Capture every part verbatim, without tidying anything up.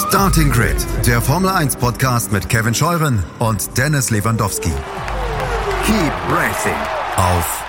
Starting Grid, der Formel eins Podcast mit Kevin Scheuren und Dennis Lewandowski. Keep racing auf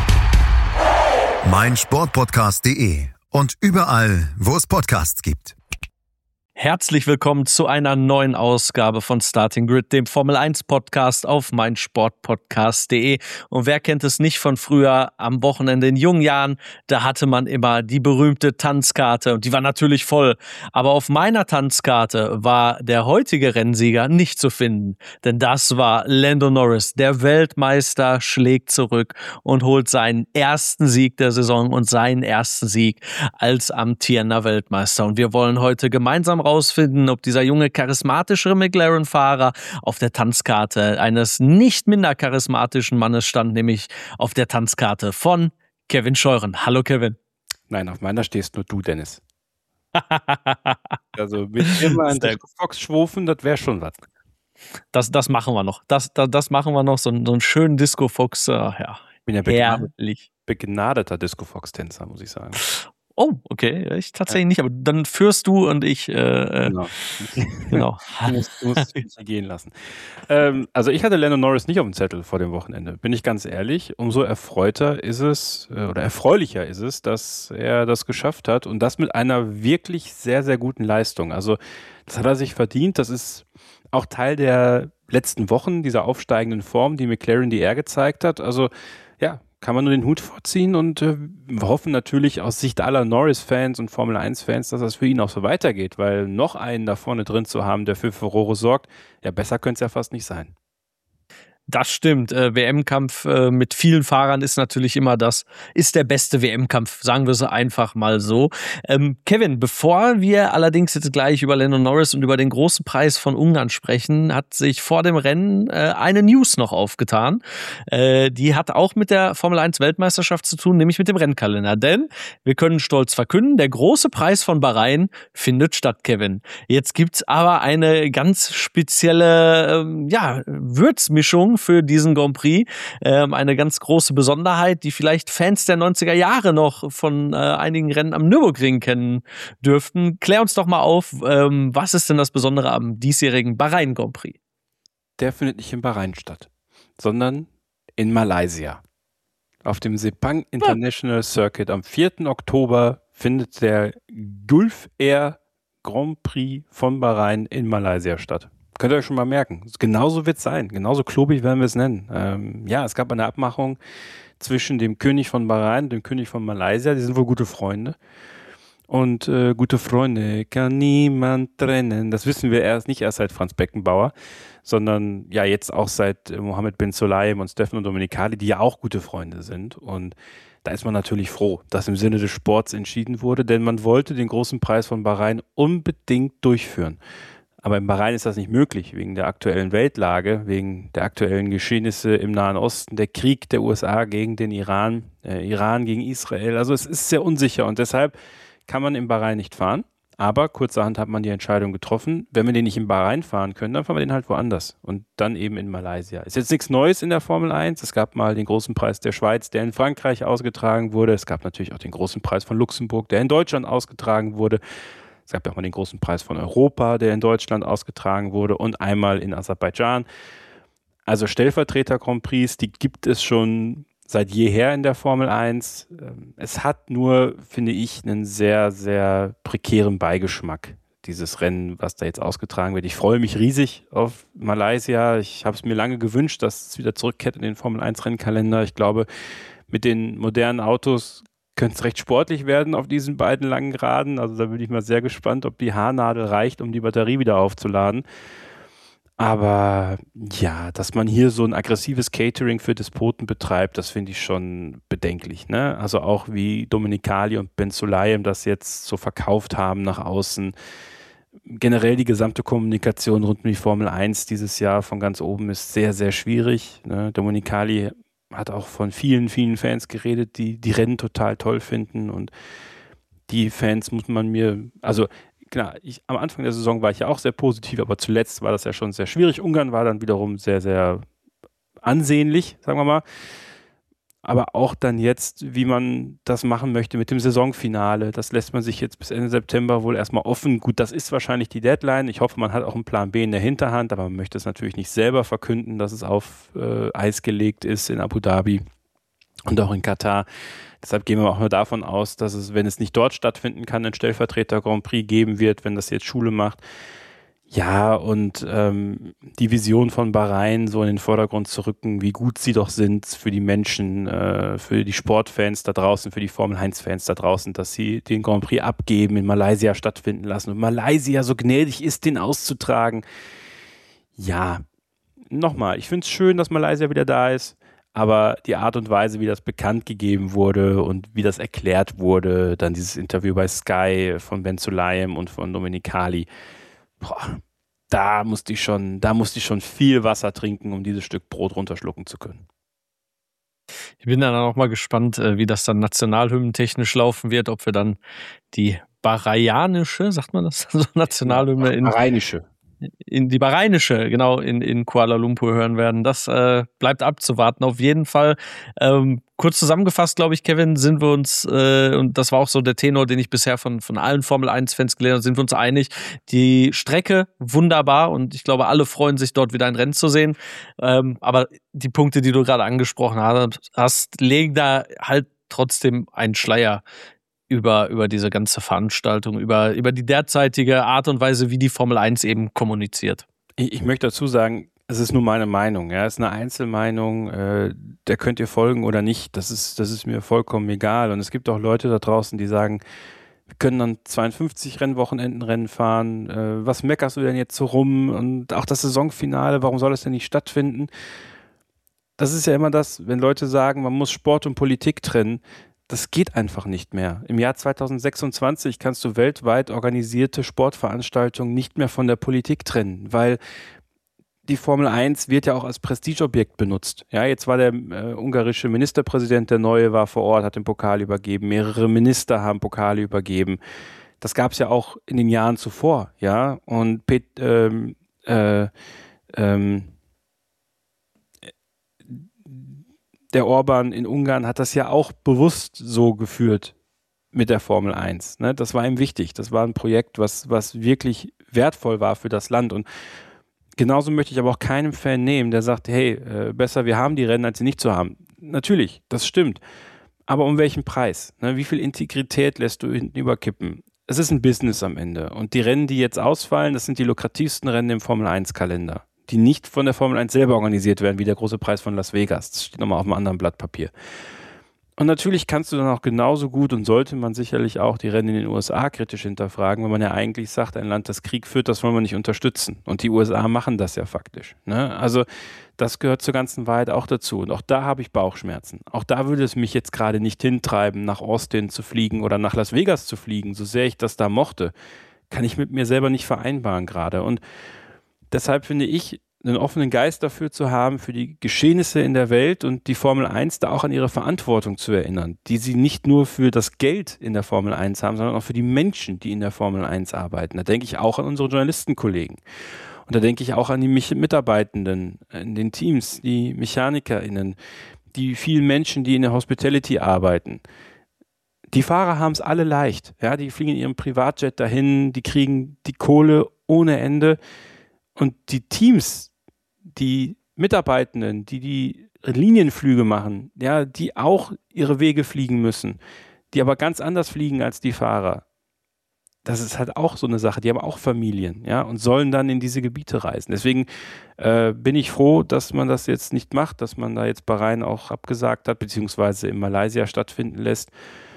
meinsportpodcast punkt de und überall, wo es Podcasts gibt. Herzlich willkommen zu einer neuen Ausgabe von Starting Grid, dem Formel eins Podcast auf meinsportpodcast punkt de. Und wer kennt es nicht von früher, am Wochenende in jungen Jahren, da hatte man immer die berühmte Tanzkarte und die war natürlich voll. Aber auf meiner Tanzkarte war der heutige Rennsieger nicht zu finden, denn das war Lando Norris. Der Weltmeister schlägt zurück und holt seinen ersten Sieg der Saison und seinen ersten Sieg als amtierender Weltmeister. Und wir wollen heute gemeinsam rausfinden, ob dieser junge, charismatischere McLaren-Fahrer auf der Tanzkarte eines nicht minder charismatischen Mannes stand, nämlich auf der Tanzkarte von Kevin Scheuren. Hallo Kevin. Nein, auf meiner stehst nur du, Dennis. Also mit dir mal ein Disco Fox schwufen, das wäre schon was. Das, das machen wir noch. Das, das, das machen wir noch, so, so einen schönen Disco Fox. Äh, ja, ich bin ja begnadet, begnadeter Disco Fox-Tänzer, muss ich sagen. Oh, okay, ich tatsächlich ja. nicht, aber dann führst du und ich, äh, genau. genau. Du musst, du musst es nicht gehen lassen. Ähm, also ich hatte Lando Norris nicht auf dem Zettel vor dem Wochenende, bin ich ganz ehrlich. Umso erfreuter ist es, äh, oder erfreulicher ist es, dass er das geschafft hat und das mit einer wirklich sehr, sehr guten Leistung. Also das hat er sich verdient, das ist auch Teil der letzten Wochen, dieser aufsteigenden Form, die McLaren die er gezeigt hat. Also ja, kann man nur den Hut vorziehen und äh, wir hoffen natürlich aus Sicht aller Norris-Fans und Formel eins Fans, dass das für ihn auch so weitergeht, weil noch einen da vorne drin zu haben, der für Furore sorgt, ja, besser könnte es ja fast nicht sein. Das stimmt. Äh, W M-Kampf äh, mit vielen Fahrern ist natürlich immer das, ist der beste W M-Kampf, sagen wir es einfach mal so. Ähm, Kevin, bevor wir allerdings jetzt gleich über Lando Norris und über den großen Preis von Ungarn sprechen, hat sich vor dem Rennen äh, eine News noch aufgetan. Äh, die hat auch mit der Formel eins Weltmeisterschaft zu tun, nämlich mit dem Rennkalender. Denn wir können stolz verkünden, der große Preis von Bahrain findet statt, Kevin. Jetzt gibt's aber eine ganz spezielle ähm, ja, Würzmischung für diesen Grand Prix. Ähm, eine ganz große Besonderheit, die vielleicht Fans der neunziger Jahre noch von äh, einigen Rennen am Nürburgring kennen dürften. Klär uns doch mal auf, ähm, was ist denn das Besondere am diesjährigen Bahrain Grand Prix? Der findet nicht in Bahrain statt, sondern in Malaysia. Auf dem Sepang International ja. Circuit am vierten Oktober findet der Gulf Air Grand Prix von Bahrain in Malaysia statt. Könnt ihr euch schon mal merken. Genauso wird es sein. Genauso klobig werden wir es nennen. Ähm, ja, es gab eine Abmachung zwischen dem König von Bahrain und dem König von Malaysia. Die sind wohl gute Freunde. Und äh, gute Freunde kann niemand trennen. Das wissen wir erst nicht erst seit Franz Beckenbauer, sondern ja jetzt auch seit äh, Mohammed bin Sulayem und Stefano Domenicali, die ja auch gute Freunde sind. Und da ist man natürlich froh, dass im Sinne des Sports entschieden wurde, denn man wollte den großen Preis von Bahrain unbedingt durchführen. Aber in Bahrain ist das nicht möglich, wegen der aktuellen Weltlage, wegen der aktuellen Geschehnisse im Nahen Osten, der Krieg der U S A gegen den Iran, äh, Iran gegen Israel. Also es ist sehr unsicher und deshalb kann man in Bahrain nicht fahren. Aber kurzerhand hat man die Entscheidung getroffen, wenn wir den nicht in Bahrain fahren können, dann fahren wir den halt woanders. Und dann eben in Malaysia. Ist jetzt nichts Neues in der Formel eins. Es gab mal den großen Preis der Schweiz, der in Frankreich ausgetragen wurde. Es gab natürlich auch den großen Preis von Luxemburg, der in Deutschland ausgetragen wurde. Es gab ja auch mal den großen Preis von Europa, der in Deutschland ausgetragen wurde und einmal in Aserbaidschan. Also Stellvertreter-Grand Prix, die gibt es schon seit jeher in der Formel eins. Es hat nur, finde ich, einen sehr, sehr prekären Beigeschmack, dieses Rennen, was da jetzt ausgetragen wird. Ich freue mich riesig auf Malaysia. Ich habe es mir lange gewünscht, dass es wieder zurückkehrt in den Formel eins Rennkalender. Ich glaube, mit den modernen Autos könnte es recht sportlich werden auf diesen beiden langen Geraden. Also da bin ich mal sehr gespannt, ob die Haarnadel reicht, um die Batterie wieder aufzuladen. Aber ja, dass man hier so ein aggressives Catering für Despoten betreibt, das finde ich schon bedenklich, ne? Also auch wie Domenicali und Ben Sulayem das jetzt so verkauft haben nach außen. Generell die gesamte Kommunikation rund um die Formel eins dieses Jahr von ganz oben ist sehr, sehr schwierig, ne? Domenicali hat auch von vielen, vielen Fans geredet, die die Rennen total toll finden und die Fans muss man mir, also klar, ich, am Anfang der Saison war ich ja auch sehr positiv, aber zuletzt war das ja schon sehr schwierig. Ungarn war dann wiederum sehr, sehr ansehnlich, sagen wir mal. aber auch dann jetzt, wie man das machen möchte mit dem Saisonfinale. Das lässt man sich jetzt bis Ende September wohl erstmal offen. Gut, das ist wahrscheinlich die Deadline. Ich hoffe, man hat auch einen Plan B in der Hinterhand, aber man möchte es natürlich nicht selber verkünden, dass es auf äh, Eis gelegt ist in Abu Dhabi und auch in Katar. Deshalb gehen wir auch nur davon aus, dass es, wenn es nicht dort stattfinden kann, einen Stellvertreter Grand Prix geben wird, wenn das jetzt Schule macht. Ja, und ähm, die Vision von Bahrain so in den Vordergrund zu rücken, wie gut sie doch sind für die Menschen, äh, für die Sportfans da draußen, für die Formel eins Fans da draußen, dass sie den Grand Prix abgeben, in Malaysia stattfinden lassen und Malaysia so gnädig ist, den auszutragen. Ja, nochmal, ich finde es schön, dass Malaysia wieder da ist, aber die Art und Weise, wie das bekannt gegeben wurde und wie das erklärt wurde, dann dieses Interview bei Sky von Ben Sulayem und von Domenicali, boah, da musste ich schon, da musste ich schon viel Wasser trinken, um dieses Stück Brot runterschlucken zu können. Ich bin dann auch mal gespannt, wie das dann nationalhymnentechnisch laufen wird, ob wir dann die bahrainische, sagt man das, so Nationalhymne in Bahrainische. in die bahrainische, genau, in, in Kuala Lumpur hören werden. Das äh, bleibt abzuwarten, auf jeden Fall. Ähm, kurz zusammengefasst, glaube ich, Kevin, sind wir uns, äh, und das war auch so der Tenor, den ich bisher von, von allen Formel eins Fans gelernt habe, sind wir uns einig, die Strecke wunderbar und ich glaube, alle freuen sich, dort wieder ein Rennen zu sehen. Ähm, aber die Punkte, die du gerade angesprochen hast, legen da halt trotzdem einen Schleier über, über diese ganze Veranstaltung, über, über die derzeitige Art und Weise, wie die Formel eins eben kommuniziert. Ich, ich möchte dazu sagen, es ist nur meine Meinung, ja, es ist eine Einzelmeinung, äh, der könnt ihr folgen oder nicht, das ist, das ist mir vollkommen egal und es gibt auch Leute da draußen, die sagen, wir können dann zweiundfünfzig Rennwochenendenrennen fahren, äh, was meckerst du denn jetzt so rum und auch das Saisonfinale, warum soll das denn nicht stattfinden? Das ist ja immer das, wenn Leute sagen, man muss Sport und Politik trennen, das geht einfach nicht mehr. Im Jahr zweitausendsechsundzwanzig kannst du weltweit organisierte Sportveranstaltungen nicht mehr von der Politik trennen, weil die Formel eins wird ja auch als Prestigeobjekt benutzt. Ja, jetzt war der äh, ungarische Ministerpräsident, der neue, war vor Ort, hat den Pokal übergeben. Mehrere Minister haben Pokale übergeben. Das gab es ja auch in den Jahren zuvor. Ja, und Pet, ähm, äh, ähm, der Orban in Ungarn hat das ja auch bewusst so geführt mit der Formel eins. Ne? Das war ihm wichtig. Das war ein Projekt, was, was wirklich wertvoll war für das Land. Und genauso möchte ich aber auch keinem Fan nehmen, der sagt, hey, äh, besser wir haben die Rennen, als sie nicht zu haben. Natürlich, das stimmt. Aber um welchen Preis? Ne? Wie viel Integrität lässt du hinten überkippen? Es ist ein Business am Ende. Und die Rennen, die jetzt ausfallen, das sind die lukrativsten Rennen im Formel eins Kalender, die nicht von der Formel eins selber organisiert werden, wie der große Preis von Las Vegas. Das steht nochmal auf einem anderen Blatt Papier. Und natürlich kannst du dann auch genauso gut und sollte man sicherlich auch die Rennen in den U S A kritisch hinterfragen, wenn man ja eigentlich sagt, ein Land, das Krieg führt, das wollen wir nicht unterstützen. Und die U S A machen das ja faktisch. Ne? Also das gehört zur ganzen Wahrheit auch dazu. Und auch da habe ich Bauchschmerzen. Auch da würde es mich jetzt gerade nicht hintreiben, nach Austin zu fliegen oder nach Las Vegas zu fliegen, so sehr ich das da mochte. Kann ich mit mir selber nicht vereinbaren gerade. Und deshalb finde ich, einen offenen Geist dafür zu haben, für die Geschehnisse in der Welt und die Formel eins da auch an ihre Verantwortung zu erinnern, die sie nicht nur für das Geld in der Formel eins haben, sondern auch für die Menschen, die in der Formel eins arbeiten. Da denke ich auch an unsere Journalistenkollegen. Und da denke ich auch an die Mitarbeitenden in den Teams, die MechanikerInnen, die vielen Menschen, die in der Hospitality arbeiten. Die Fahrer haben es alle leicht. Ja, die fliegen in ihrem Privatjet dahin, die kriegen die Kohle ohne Ende. Und die Teams, die Mitarbeitenden, die die Linienflüge machen, ja, die auch ihre Wege fliegen müssen, die aber ganz anders fliegen als die Fahrer. Das ist halt auch so eine Sache. Die haben auch Familien, ja, und sollen dann in diese Gebiete reisen. Deswegen äh, bin ich froh, dass man das jetzt nicht macht, dass man da jetzt Bahrain auch abgesagt hat, beziehungsweise in Malaysia stattfinden lässt.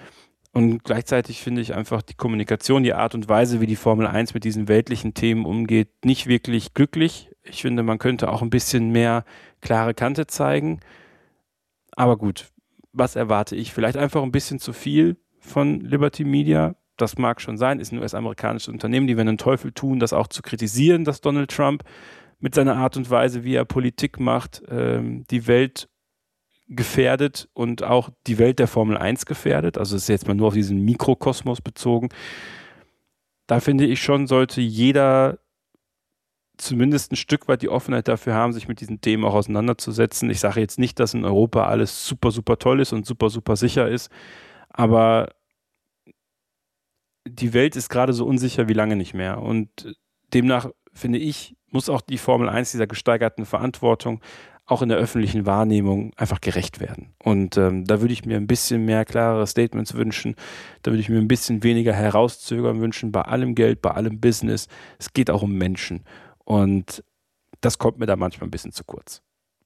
Und gleichzeitig finde ich einfach die Kommunikation, die Art und Weise, wie die Formel eins mit diesen weltlichen Themen umgeht, nicht wirklich glücklich. Ich finde, man könnte auch ein bisschen mehr klare Kante zeigen. Aber gut, was erwarte ich? Vielleicht einfach ein bisschen zu viel von Liberty Media. Das mag schon sein, ist ein U S-amerikanisches Unternehmen, die werden den Teufel tun, das auch zu kritisieren, dass Donald Trump mit seiner Art und Weise, wie er Politik macht, ähm, die Welt gefährdet und auch die Welt der Formel eins gefährdet. Also es ist jetzt mal nur auf diesen Mikrokosmos bezogen. Da finde ich schon, sollte jeder zumindest ein Stück weit die Offenheit dafür haben, sich mit diesen Themen auch auseinanderzusetzen. Ich sage jetzt nicht, dass in Europa alles super, super toll ist und super, super sicher ist, aber die Welt ist gerade so unsicher wie lange nicht mehr. Und demnach, finde ich, muss auch die Formel eins dieser gesteigerten Verantwortung auch in der öffentlichen Wahrnehmung einfach gerecht werden. Und ähm, da würde ich mir ein bisschen mehr klarere Statements wünschen. Da würde ich mir ein bisschen weniger Herauszögern wünschen bei allem Geld, bei allem Business. Es geht auch um Menschen. Und das kommt mir da manchmal ein bisschen zu kurz.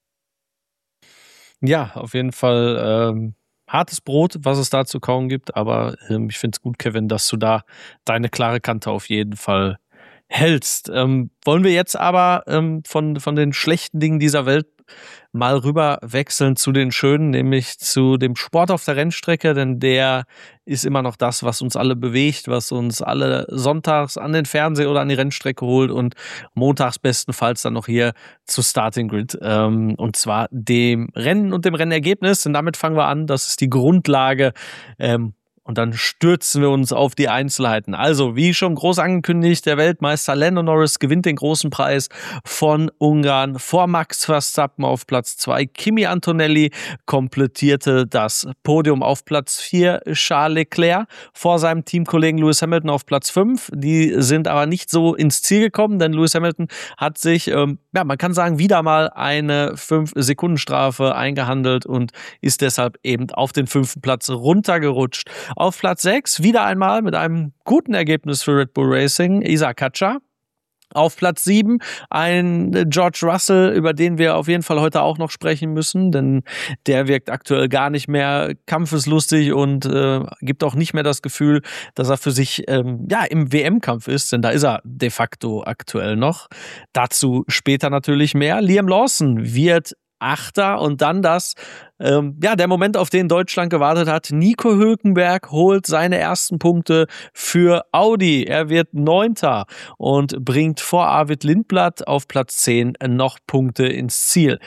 Ja, auf jeden Fall ähm, hartes Brot, was es da zu kauen gibt. Aber ähm, ich finde es gut, Kevin, dass du da deine klare Kante auf jeden Fall hältst. Ähm, wollen wir jetzt aber ähm, von, von den schlechten Dingen dieser Welt mal rüber wechseln zu den schönen, nämlich zu dem Sport auf der Rennstrecke, denn der ist immer noch das, was uns alle bewegt, was uns alle sonntags an den Fernseher oder an die Rennstrecke holt und montags bestenfalls dann noch hier zu Starting Grid, ähm, und zwar dem Rennen und dem Rennergebnis, und damit fangen wir an, das ist die Grundlage, ähm, und dann stürzen wir uns auf die Einzelheiten. Also, wie schon groß angekündigt, der Weltmeister Lando Norris gewinnt den großen Preis von Ungarn vor Max Verstappen auf Platz zwei. Kimi Antonelli komplettierte das Podium auf Platz vier. Charles Leclerc vor seinem Teamkollegen Lewis Hamilton auf Platz fünf. Die sind aber nicht so ins Ziel gekommen, denn Lewis Hamilton hat sich, ähm, ja, man kann sagen, wieder mal eine fünf Sekunden Strafe eingehandelt und ist deshalb eben auf den fünften Platz runtergerutscht. Auf Platz sechs, wieder einmal mit einem guten Ergebnis für Red Bull Racing, Isa Katschar. Auf Platz sieben ein George Russell, über den wir auf jeden Fall heute auch noch sprechen müssen, denn der wirkt aktuell gar nicht mehr kampfeslustig und äh, gibt auch nicht mehr das Gefühl, dass er für sich ähm, ja im W M-Kampf ist, denn da ist er de facto aktuell noch. Dazu später natürlich mehr. Liam Lawson wird Achter und dann das, ähm, ja, der Moment, auf den Deutschland gewartet hat. Nico Hülkenberg holt seine ersten Punkte für Audi. Er wird Neunter und bringt vor Arvid Lindblad auf Platz zehn noch Punkte ins Ziel.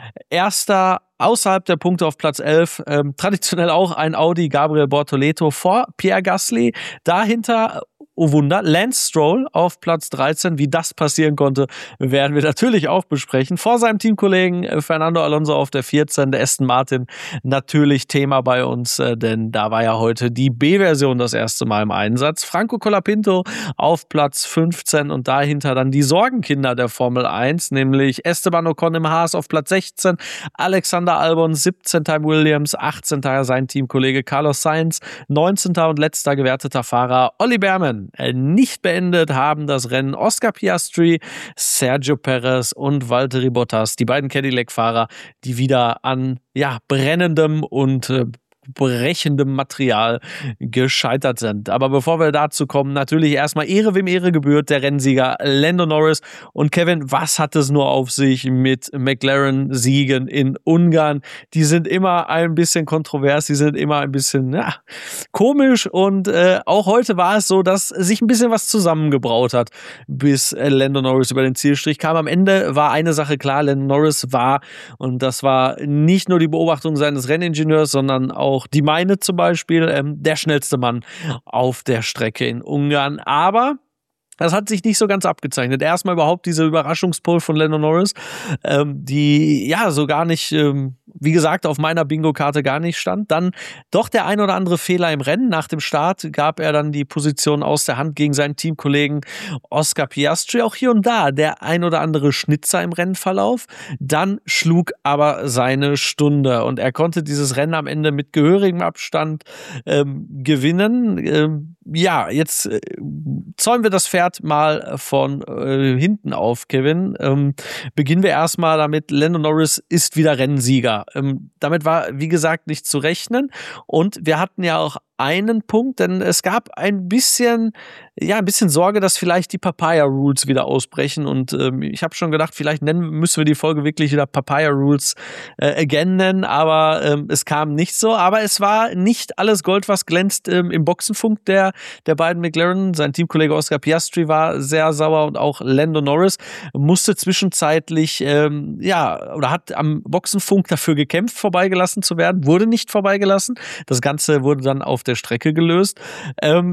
Erster außerhalb der Punkte auf Platz elf, ähm, traditionell auch ein Audi, Gabriel Bortoleto vor Pierre Gasly. Dahinter, oh Wunder, Lance Stroll auf Platz dreizehn. Wie das passieren konnte, werden wir natürlich auch besprechen. Vor seinem Teamkollegen Fernando Alonso auf der vierzehn, der Aston Martin natürlich Thema bei uns, denn da war ja heute die B-Version das erste Mal im Einsatz. Franco Colapinto auf Platz fünfzehn und dahinter dann die Sorgenkinder der Formel eins, nämlich Esteban Ocon im Haas auf Platz sechzehn, Alexander Albon siebzehnter im Williams, achtzehnter sein Teamkollege Carlos Sainz, neunzehnter und letzter gewerteter Fahrer Olli Behrmann. Nicht beendet haben das Rennen Oscar Piastri, Sergio Perez und Valtteri Bottas, die beiden Cadillac-Fahrer, die wieder an ja, brennendem und äh, brechendem Material gescheitert sind. Aber bevor wir dazu kommen, natürlich erstmal Ehre wem Ehre gebührt, der Rennsieger Lando Norris. Und Kevin, was hat es nur auf sich mit McLaren-Siegen in Ungarn? Die sind immer ein bisschen kontrovers, die sind immer ein bisschen ja, komisch und äh, auch heute war es so, dass sich ein bisschen was zusammengebraut hat, bis äh, Lando Norris über den Zielstrich kam. Am Ende war eine Sache klar, Lando Norris war, und das war nicht nur die Beobachtung seines Renningenieurs, sondern auch Auch die meine zum Beispiel, ähm, der schnellste Mann auf der Strecke in Ungarn. Aber das hat sich nicht so ganz abgezeichnet. Erstmal überhaupt diese Überraschungspole von Lando Norris, ähm, die ja so gar nicht, ähm, wie gesagt, auf meiner Bingo-Karte gar nicht stand. Dann doch der ein oder andere Fehler im Rennen. Nach dem Start gab er dann die Position aus der Hand gegen seinen Teamkollegen Oscar Piastri. Auch hier und da der ein oder andere Schnitzer im Rennverlauf. Dann schlug aber seine Stunde und er konnte dieses Rennen am Ende mit gehörigem Abstand ähm, gewinnen. Ähm, ja, jetzt äh, zäumen wir das Pferd mal von äh, hinten auf, Kevin. Ähm, beginnen wir erstmal damit, Lando Norris ist wieder Rennsieger. Ähm, damit war, wie gesagt, nicht zu rechnen. Und wir hatten ja auch einen Punkt, denn es gab ein bisschen, ja, ein bisschen Sorge, dass vielleicht die Papaya Rules wieder ausbrechen und ähm, ich habe schon gedacht, vielleicht nennen, müssen wir die Folge wirklich wieder Papaya Rules äh, again nennen, aber ähm, es kam nicht so, aber es war nicht alles Gold, was glänzt ähm, im Boxenfunk der, der beiden McLaren. Sein Teamkollege Oscar Piastri war sehr sauer und auch Lando Norris musste zwischenzeitlich, ähm, ja, oder hat am Boxenfunk dafür gekämpft, vorbeigelassen zu werden, wurde nicht vorbeigelassen. Das Ganze wurde dann auf der Strecke gelöst. Ähm,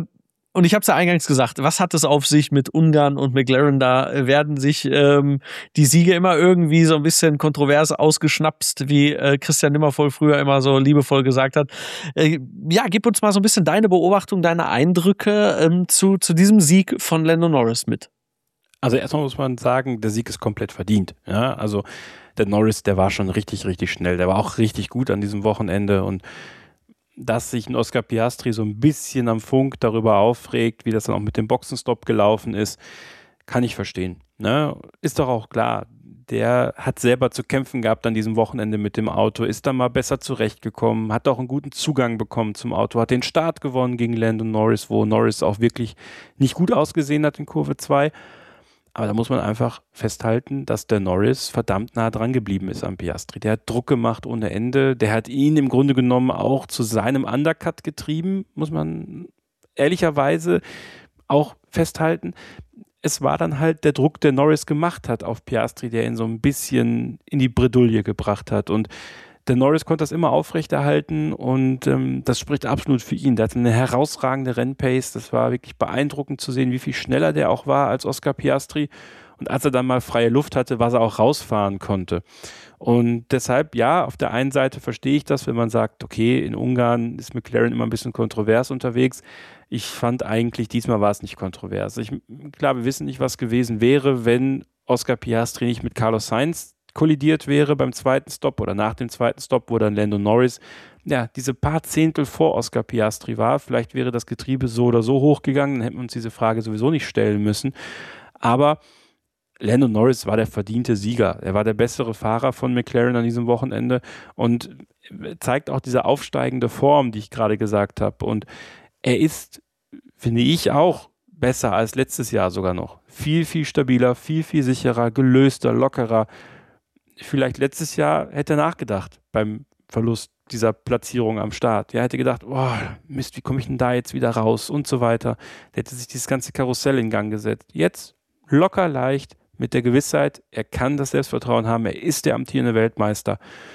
Und ich habe es ja eingangs gesagt, was hat es auf sich mit Ungarn und McLaren? Da werden sich ähm, die Siege immer irgendwie so ein bisschen kontrovers ausgeschnapst, wie äh, Christian Nimmervoll früher immer so liebevoll gesagt hat. Äh, ja, gib uns mal so ein bisschen deine Beobachtung, deine Eindrücke ähm, zu, zu diesem Sieg von Lando Norris mit. Also erstmal muss man sagen, der Sieg ist komplett verdient. Ja, also der Norris, der war schon richtig, richtig schnell. Der war auch richtig gut an diesem Wochenende und dass sich ein Oscar Piastri so ein bisschen am Funk darüber aufregt, wie das dann auch mit dem Boxenstopp gelaufen ist, kann ich verstehen. Ne? Ist doch auch klar, der hat selber zu kämpfen gehabt an diesem Wochenende mit dem Auto, ist da mal besser zurechtgekommen, hat auch einen guten Zugang bekommen zum Auto, hat den Start gewonnen gegen Lando Norris, wo Norris auch wirklich nicht gut ausgesehen hat in Kurve zwei. Aber da muss man einfach festhalten, dass der Norris verdammt nah dran geblieben ist am Piastri. Der hat Druck gemacht ohne Ende. Der hat ihn im Grunde genommen auch zu seinem Undercut getrieben, muss man ehrlicherweise auch festhalten. Es war dann halt der Druck, der Norris gemacht hat auf Piastri, der ihn so ein bisschen in die Bredouille gebracht hat. Und der Norris konnte das immer aufrechterhalten und ähm, das spricht absolut für ihn. Der hatte eine herausragende Rennpace. Das war wirklich beeindruckend zu sehen, wie viel schneller der auch war als Oscar Piastri. Und als er dann mal freie Luft hatte, was er auch rausfahren konnte. Und deshalb, ja, auf der einen Seite verstehe ich das, wenn man sagt, okay, in Ungarn ist McLaren immer ein bisschen kontrovers unterwegs. Ich fand eigentlich, diesmal war es nicht kontrovers. Ich, klar, wir wissen nicht, was gewesen wäre, wenn Oscar Piastri nicht mit Carlos Sainz kollidiert wäre beim zweiten Stopp oder nach dem zweiten Stopp, wo dann Lando Norris ja diese paar Zehntel vor Oscar Piastri war. Vielleicht wäre das Getriebe so oder so hochgegangen, dann hätten wir uns diese Frage sowieso nicht stellen müssen. Aber Lando Norris war der verdiente Sieger. Er war der bessere Fahrer von McLaren an diesem Wochenende und zeigt auch diese aufsteigende Form, die ich gerade gesagt habe. Und er ist, finde ich, auch besser als letztes Jahr sogar noch. Viel, viel stabiler, viel, viel sicherer, gelöster, lockerer. Vielleicht letztes Jahr hätte er nachgedacht beim Verlust dieser Platzierung am Start. Er hätte gedacht, oh, Mist, wie komme ich denn da jetzt wieder raus und so weiter. Der hätte sich dieses ganze Karussell in Gang gesetzt. Jetzt locker, leicht, mit der Gewissheit, er kann das Selbstvertrauen haben, er ist der amtierende Weltmeister.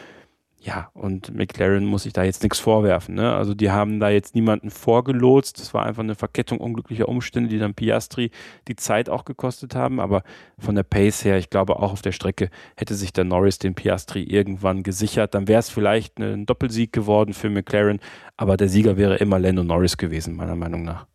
Ja, und McLaren muss sich da jetzt nichts vorwerfen. Ne? Also die haben da jetzt niemanden vorgelotst. Das war einfach eine Verkettung unglücklicher Umstände, die dann Piastri die Zeit auch gekostet haben. Aber von der Pace her, ich glaube auch auf der Strecke hätte sich der Norris den Piastri irgendwann gesichert. Dann wäre es vielleicht ein Doppelsieg geworden für McLaren. Aber der Sieger wäre immer Lando Norris gewesen, meiner Meinung nach.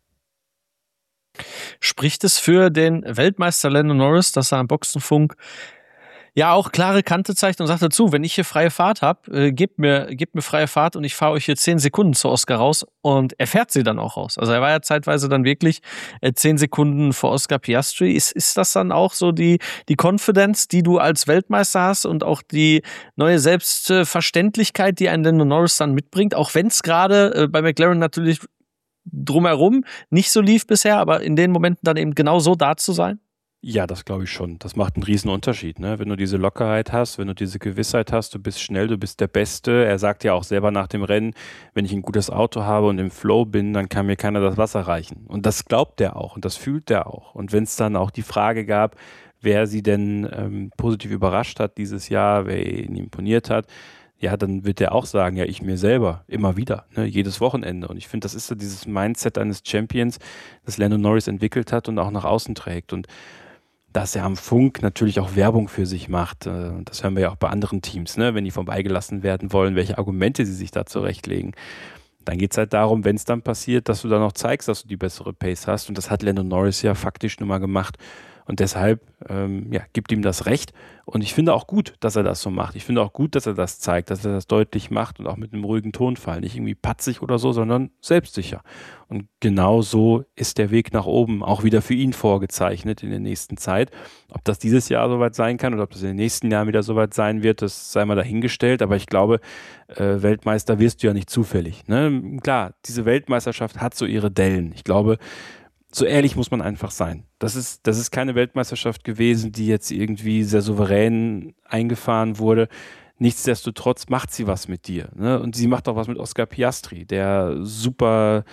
Spricht es für den Weltmeister Lando Norris, dass er am Boxenfunk ja auch klare Kante zeigt und sagt dazu, wenn ich hier freie Fahrt habe, äh, gebt mir, gebt mir freie Fahrt und ich fahre euch hier zehn Sekunden zu Oscar raus und er fährt sie dann auch raus. Also er war ja zeitweise dann wirklich äh, zehn Sekunden vor Oscar Piastri. Ist, ist das dann auch so die, die Confidence, die du als Weltmeister hast und auch die neue Selbstverständlichkeit, die ein Lando Norris dann mitbringt, auch wenn es gerade äh, bei McLaren natürlich drumherum nicht so lief bisher, aber in den Momenten dann eben genau so da zu sein? Ja, das glaube ich schon. Das macht einen riesen Unterschied, ne? Wenn du diese Lockerheit hast, wenn du diese Gewissheit hast, du bist schnell, du bist der Beste. Er sagt ja auch selber nach dem Rennen, wenn ich ein gutes Auto habe und im Flow bin, dann kann mir keiner das Wasser reichen. Und das glaubt er auch und das fühlt er auch. Und wenn es dann auch die Frage gab, wer sie denn ähm, positiv überrascht hat dieses Jahr, wer ihn imponiert hat, ja, dann wird er auch sagen, ja, ich mir selber, immer wieder, ne, jedes Wochenende. Und ich finde, das ist so dieses Mindset eines Champions, das Lando Norris entwickelt hat und auch nach außen trägt. Und dass er am Funk natürlich auch Werbung für sich macht. Das hören wir ja auch bei anderen Teams, ne? Wenn die vorbeigelassen werden wollen, welche Argumente sie sich da zurechtlegen. Dann geht es halt darum, wenn es dann passiert, dass du dann auch zeigst, dass du die bessere Pace hast. Und das hat Lando Norris ja faktisch nun mal gemacht. Und deshalb ähm, ja, gibt ihm das Recht. Und ich finde auch gut, dass er das so macht. Ich finde auch gut, dass er das zeigt, dass er das deutlich macht und auch mit einem ruhigen Tonfall. Nicht irgendwie patzig oder so, sondern selbstsicher. Und genau so ist der Weg nach oben auch wieder für ihn vorgezeichnet in der nächsten Zeit. Ob das dieses Jahr soweit sein kann oder ob das in den nächsten Jahren wieder soweit sein wird, das sei mal dahingestellt. Aber ich glaube, äh, Weltmeister wirst du ja nicht zufällig. Ne? Klar, diese Weltmeisterschaft hat so ihre Dellen. Ich glaube, so ehrlich muss man einfach sein. Das ist, das ist keine Weltmeisterschaft gewesen, die jetzt irgendwie sehr souverän eingefahren wurde. Nichtsdestotrotz macht sie was mit dir. Ne? Und sie macht auch was mit Oscar Piastri, der super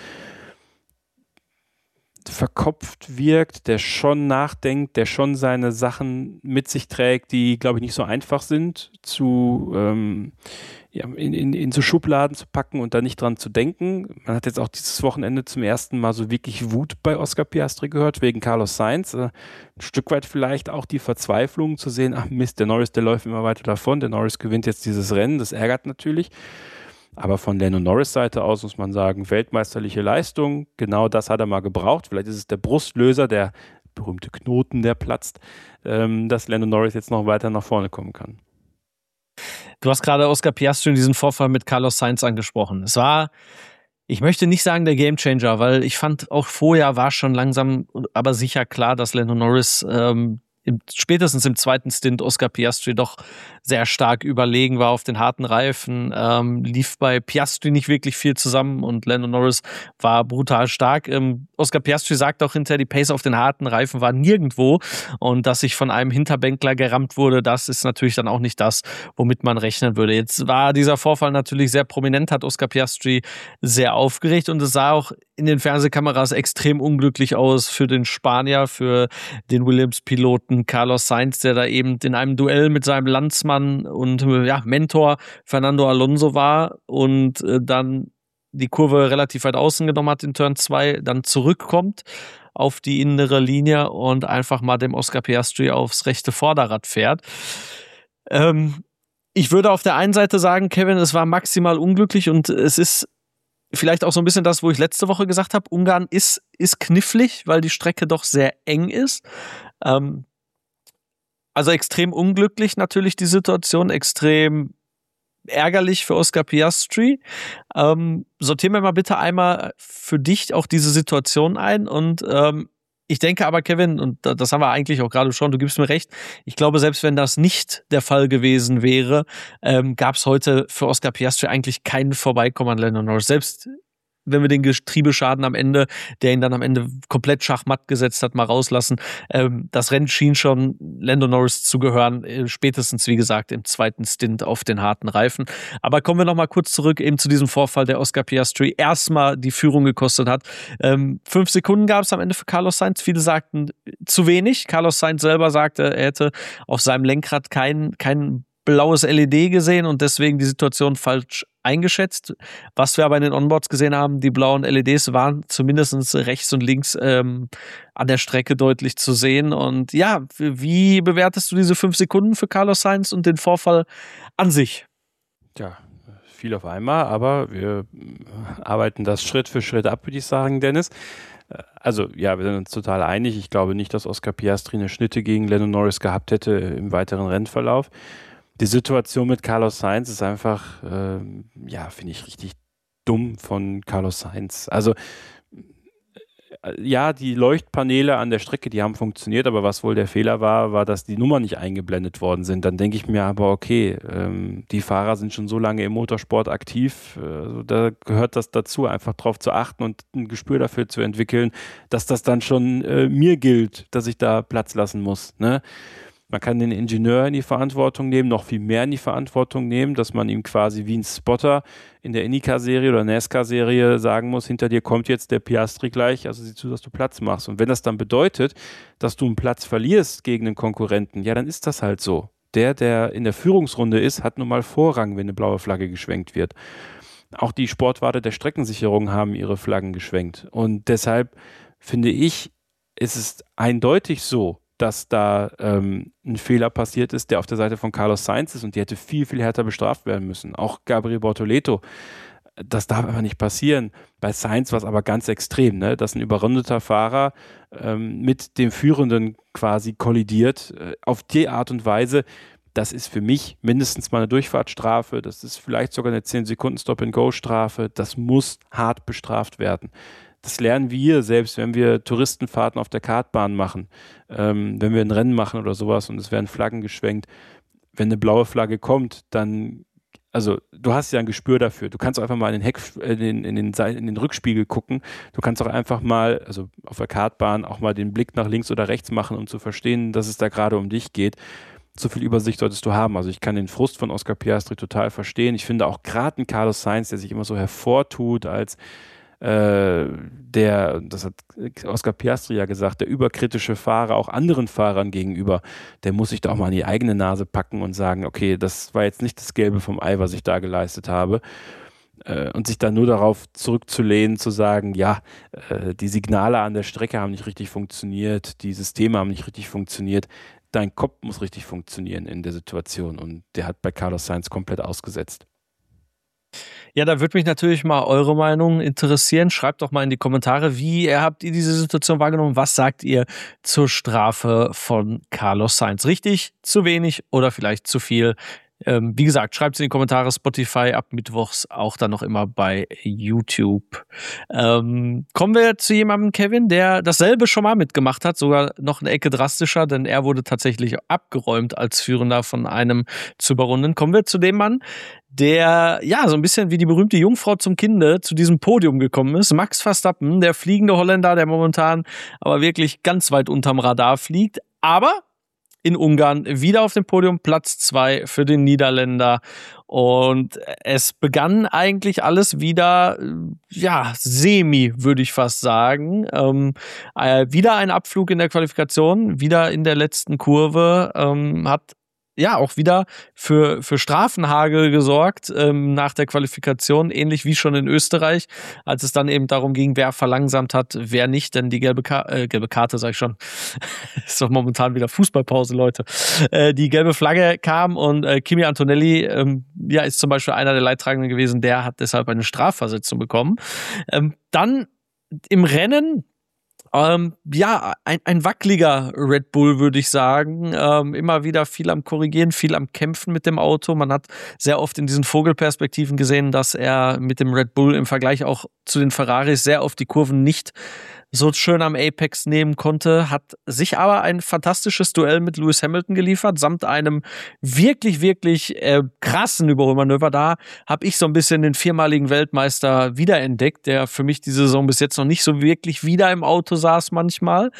verkopft wirkt, der schon nachdenkt, der schon seine Sachen mit sich trägt, die, glaube ich, nicht so einfach sind zu, ähm, ja, in, in, in so Schubladen zu packen und da nicht dran zu denken. Man hat jetzt auch dieses Wochenende zum ersten Mal so wirklich Wut bei Oscar Piastri gehört, wegen Carlos Sainz. Äh, ein Stück weit vielleicht auch die Verzweiflung zu sehen, ach Mist, der Norris, der läuft immer weiter davon, der Norris gewinnt jetzt dieses Rennen, das ärgert natürlich. Aber von Lando Norris Seite aus muss man sagen, weltmeisterliche Leistung, genau das hat er mal gebraucht. Vielleicht ist es der Brustlöser, der berühmte Knoten, der platzt, ähm, dass Lando Norris jetzt noch weiter nach vorne kommen kann. Du hast gerade Oscar Piastri in diesen Vorfall mit Carlos Sainz angesprochen. Es war, ich möchte nicht sagen der Gamechanger, weil ich fand auch vorher war schon langsam, aber sicher klar, dass Lando Norris ähm, im, spätestens im zweiten Stint Oscar Piastri doch sehr stark überlegen war auf den harten Reifen. Ähm, lief bei Piastri nicht wirklich viel zusammen und Lando Norris war brutal stark. Ähm, Oscar Piastri sagt auch hinterher, die Pace auf den harten Reifen war nirgendwo und dass sich von einem Hinterbänkler gerammt wurde, das ist natürlich dann auch nicht das, womit man rechnen würde. Jetzt war dieser Vorfall natürlich sehr prominent, hat Oscar Piastri sehr aufgeregt und es sah auch in den Fernsehkameras extrem unglücklich aus für den Spanier, für den Williams-Piloten Carlos Sainz, der da eben in einem Duell mit seinem Landsmann und ja, Mentor Fernando Alonso war und äh, dann die Kurve relativ weit außen genommen hat in Turn zwei, dann zurückkommt auf die innere Linie und einfach mal dem Oscar Piastri aufs rechte Vorderrad fährt. Ähm, ich würde auf der einen Seite sagen, Kevin, es war maximal unglücklich und es ist vielleicht auch so ein bisschen das, wo ich letzte Woche gesagt habe, Ungarn ist, ist knifflig, weil die Strecke doch sehr eng ist. Ähm, also extrem unglücklich natürlich die Situation, extrem ärgerlich für Oscar Piastri. Ähm, sortieren wir mal bitte einmal für dich auch diese Situation ein und ähm, ich denke aber, Kevin, und das haben wir eigentlich auch gerade schon, du gibst mir recht, ich glaube, selbst wenn das nicht der Fall gewesen wäre, ähm, gab es heute für Oscar Piastri eigentlich keinen Vorbeikommen an Lando Norris. Selbst wenn wir den Getriebeschaden am Ende, der ihn dann am Ende komplett schachmatt gesetzt hat, mal rauslassen. Ähm, das Rennen schien schon Lando Norris zu gehören, äh, spätestens, wie gesagt, im zweiten Stint auf den harten Reifen. Aber kommen wir noch mal kurz zurück eben zu diesem Vorfall, der Oscar Piastri erstmal die Führung gekostet hat. Ähm, fünf Sekunden gab es am Ende für Carlos Sainz. Viele sagten zu wenig. Carlos Sainz selber sagte, er hätte auf seinem Lenkrad kein, kein blaues L E D gesehen und deswegen die Situation falsch eingeschätzt. Was wir aber in den Onboards gesehen haben, die blauen L E Ds waren zumindest rechts und links ähm, an der Strecke deutlich zu sehen. Und ja, wie bewertest du diese fünf Sekunden für Carlos Sainz und den Vorfall an sich? Ja, viel auf einmal, aber wir arbeiten das Schritt für Schritt ab, würde ich sagen, Dennis. Also ja, wir sind uns total einig. Ich glaube nicht, dass Oscar Piastri eine Schnitte gegen Lando Norris gehabt hätte im weiteren Rennverlauf. Die Situation mit Carlos Sainz ist einfach, äh, ja, finde ich richtig dumm von Carlos Sainz. Also, äh, ja, die Leuchtpaneele an der Strecke, die haben funktioniert, aber was wohl der Fehler war, war, dass die Nummern nicht eingeblendet worden sind. Dann denke ich mir aber, okay, ähm, die Fahrer sind schon so lange im Motorsport aktiv, äh, da gehört das dazu, einfach drauf zu achten und ein Gespür dafür zu entwickeln, dass das dann schon äh, mir gilt, dass ich da Platz lassen muss, ne? Man kann den Ingenieur in die Verantwortung nehmen, noch viel mehr in die Verantwortung nehmen, dass man ihm quasi wie ein Spotter in der IndyCar-Serie oder NASCAR-Serie sagen muss, hinter dir kommt jetzt der Piastri gleich, also sieh zu, dass du Platz machst. Und wenn das dann bedeutet, dass du einen Platz verlierst gegen einen Konkurrenten, ja, dann ist das halt so. Der, der in der Führungsrunde ist, hat nun mal Vorrang, wenn eine blaue Flagge geschwenkt wird. Auch die Sportwarte der Streckensicherung haben ihre Flaggen geschwenkt. Und deshalb finde ich, ist es eindeutig so, dass da ähm, ein Fehler passiert ist, der auf der Seite von Carlos Sainz ist und die hätte viel, viel härter bestraft werden müssen. Auch Gabriel Bortoleto, das darf einfach nicht passieren. Bei Sainz war es aber ganz extrem, ne? Dass ein überrundeter Fahrer ähm, mit dem Führenden quasi kollidiert. Äh, auf die Art und Weise, das ist für mich mindestens mal eine Durchfahrtsstrafe, das ist vielleicht sogar eine zehn Sekunden Stop-and-Go-Strafe, das muss hart bestraft werden. Das lernen wir, selbst wenn wir Touristenfahrten auf der Kartbahn machen, ähm, wenn wir ein Rennen machen oder sowas und es werden Flaggen geschwenkt. Wenn eine blaue Flagge kommt, dann, also du hast ja ein Gespür dafür. Du kannst auch einfach mal in den, Heck, in den, in den, in den Rückspiegel gucken. Du kannst auch einfach mal, also auf der Kartbahn, auch mal den Blick nach links oder rechts machen, um zu verstehen, dass es da gerade um dich geht. So viel Übersicht solltest du haben. Also ich kann den Frust von Oscar Piastri total verstehen. Ich finde auch gerade ein Carlos Sainz, der sich immer so hervortut als äh, der, das hat Oscar Piastri ja gesagt, der überkritische Fahrer auch anderen Fahrern gegenüber, der muss sich da auch mal an die eigene Nase packen und sagen, okay, das war jetzt nicht das Gelbe vom Ei, was ich da geleistet habe. Äh, und sich dann nur darauf zurückzulehnen, zu sagen, ja, äh, die Signale an der Strecke haben nicht richtig funktioniert, die Systeme haben nicht richtig funktioniert, dein Kopf muss richtig funktionieren in der Situation und der hat bei Carlos Sainz komplett ausgesetzt. Ja, da würde mich natürlich mal eure Meinung interessieren. Schreibt doch mal in die Kommentare, wie habt ihr diese Situation wahrgenommen? Was sagt ihr zur Strafe von Carlos Sainz? Richtig, zu wenig oder vielleicht zu viel? Ähm, wie gesagt, schreibt es in die Kommentare, Spotify ab Mittwochs, auch dann noch immer bei YouTube. Ähm, kommen wir zu jemandem, Kevin, der dasselbe schon mal mitgemacht hat, sogar noch eine Ecke drastischer, denn er wurde tatsächlich abgeräumt als Führender von einem zu überrunden. Kommen wir zu dem Mann, der ja so ein bisschen wie die berühmte Jungfrau zum Kinde zu diesem Podium gekommen ist. Max Verstappen, der fliegende Holländer, der momentan aber wirklich ganz weit unterm Radar fliegt, aber in Ungarn wieder auf dem Podium, Platz zwei für den Niederländer. Und es begann eigentlich alles wieder, ja, semi, würde ich fast sagen. Ähm, äh, wieder ein Abflug in der Qualifikation, wieder in der letzten Kurve, ähm, hat ja auch wieder für, für Strafenhagel gesorgt ähm, nach der Qualifikation, ähnlich wie schon in Österreich, als es dann eben darum ging, wer verlangsamt hat, wer nicht, denn die gelbe, Ka- äh, gelbe Karte, sag ich schon, ist doch momentan wieder Fußballpause, Leute, äh, die gelbe Flagge kam und äh, Kimi Antonelli ähm, ja, ist zum Beispiel einer der Leidtragenden gewesen, der hat deshalb eine Strafversetzung bekommen. Ähm, dann im Rennen Ähm, ja, ein, ein wackeliger Red Bull, würde ich sagen. Ähm, immer wieder viel am Korrigieren, viel am Kämpfen mit dem Auto. Man hat sehr oft in diesen Vogelperspektiven gesehen, dass er mit dem Red Bull im Vergleich auch zu den Ferraris sehr oft die Kurven nicht so schön am Apex nehmen konnte, hat sich aber ein fantastisches Duell mit Lewis Hamilton geliefert, samt einem wirklich, wirklich äh, krassen Überholmanöver. Da habe ich so ein bisschen den viermaligen Weltmeister wiederentdeckt, der für mich die Saison bis jetzt noch nicht so wirklich wieder im Auto saß manchmal.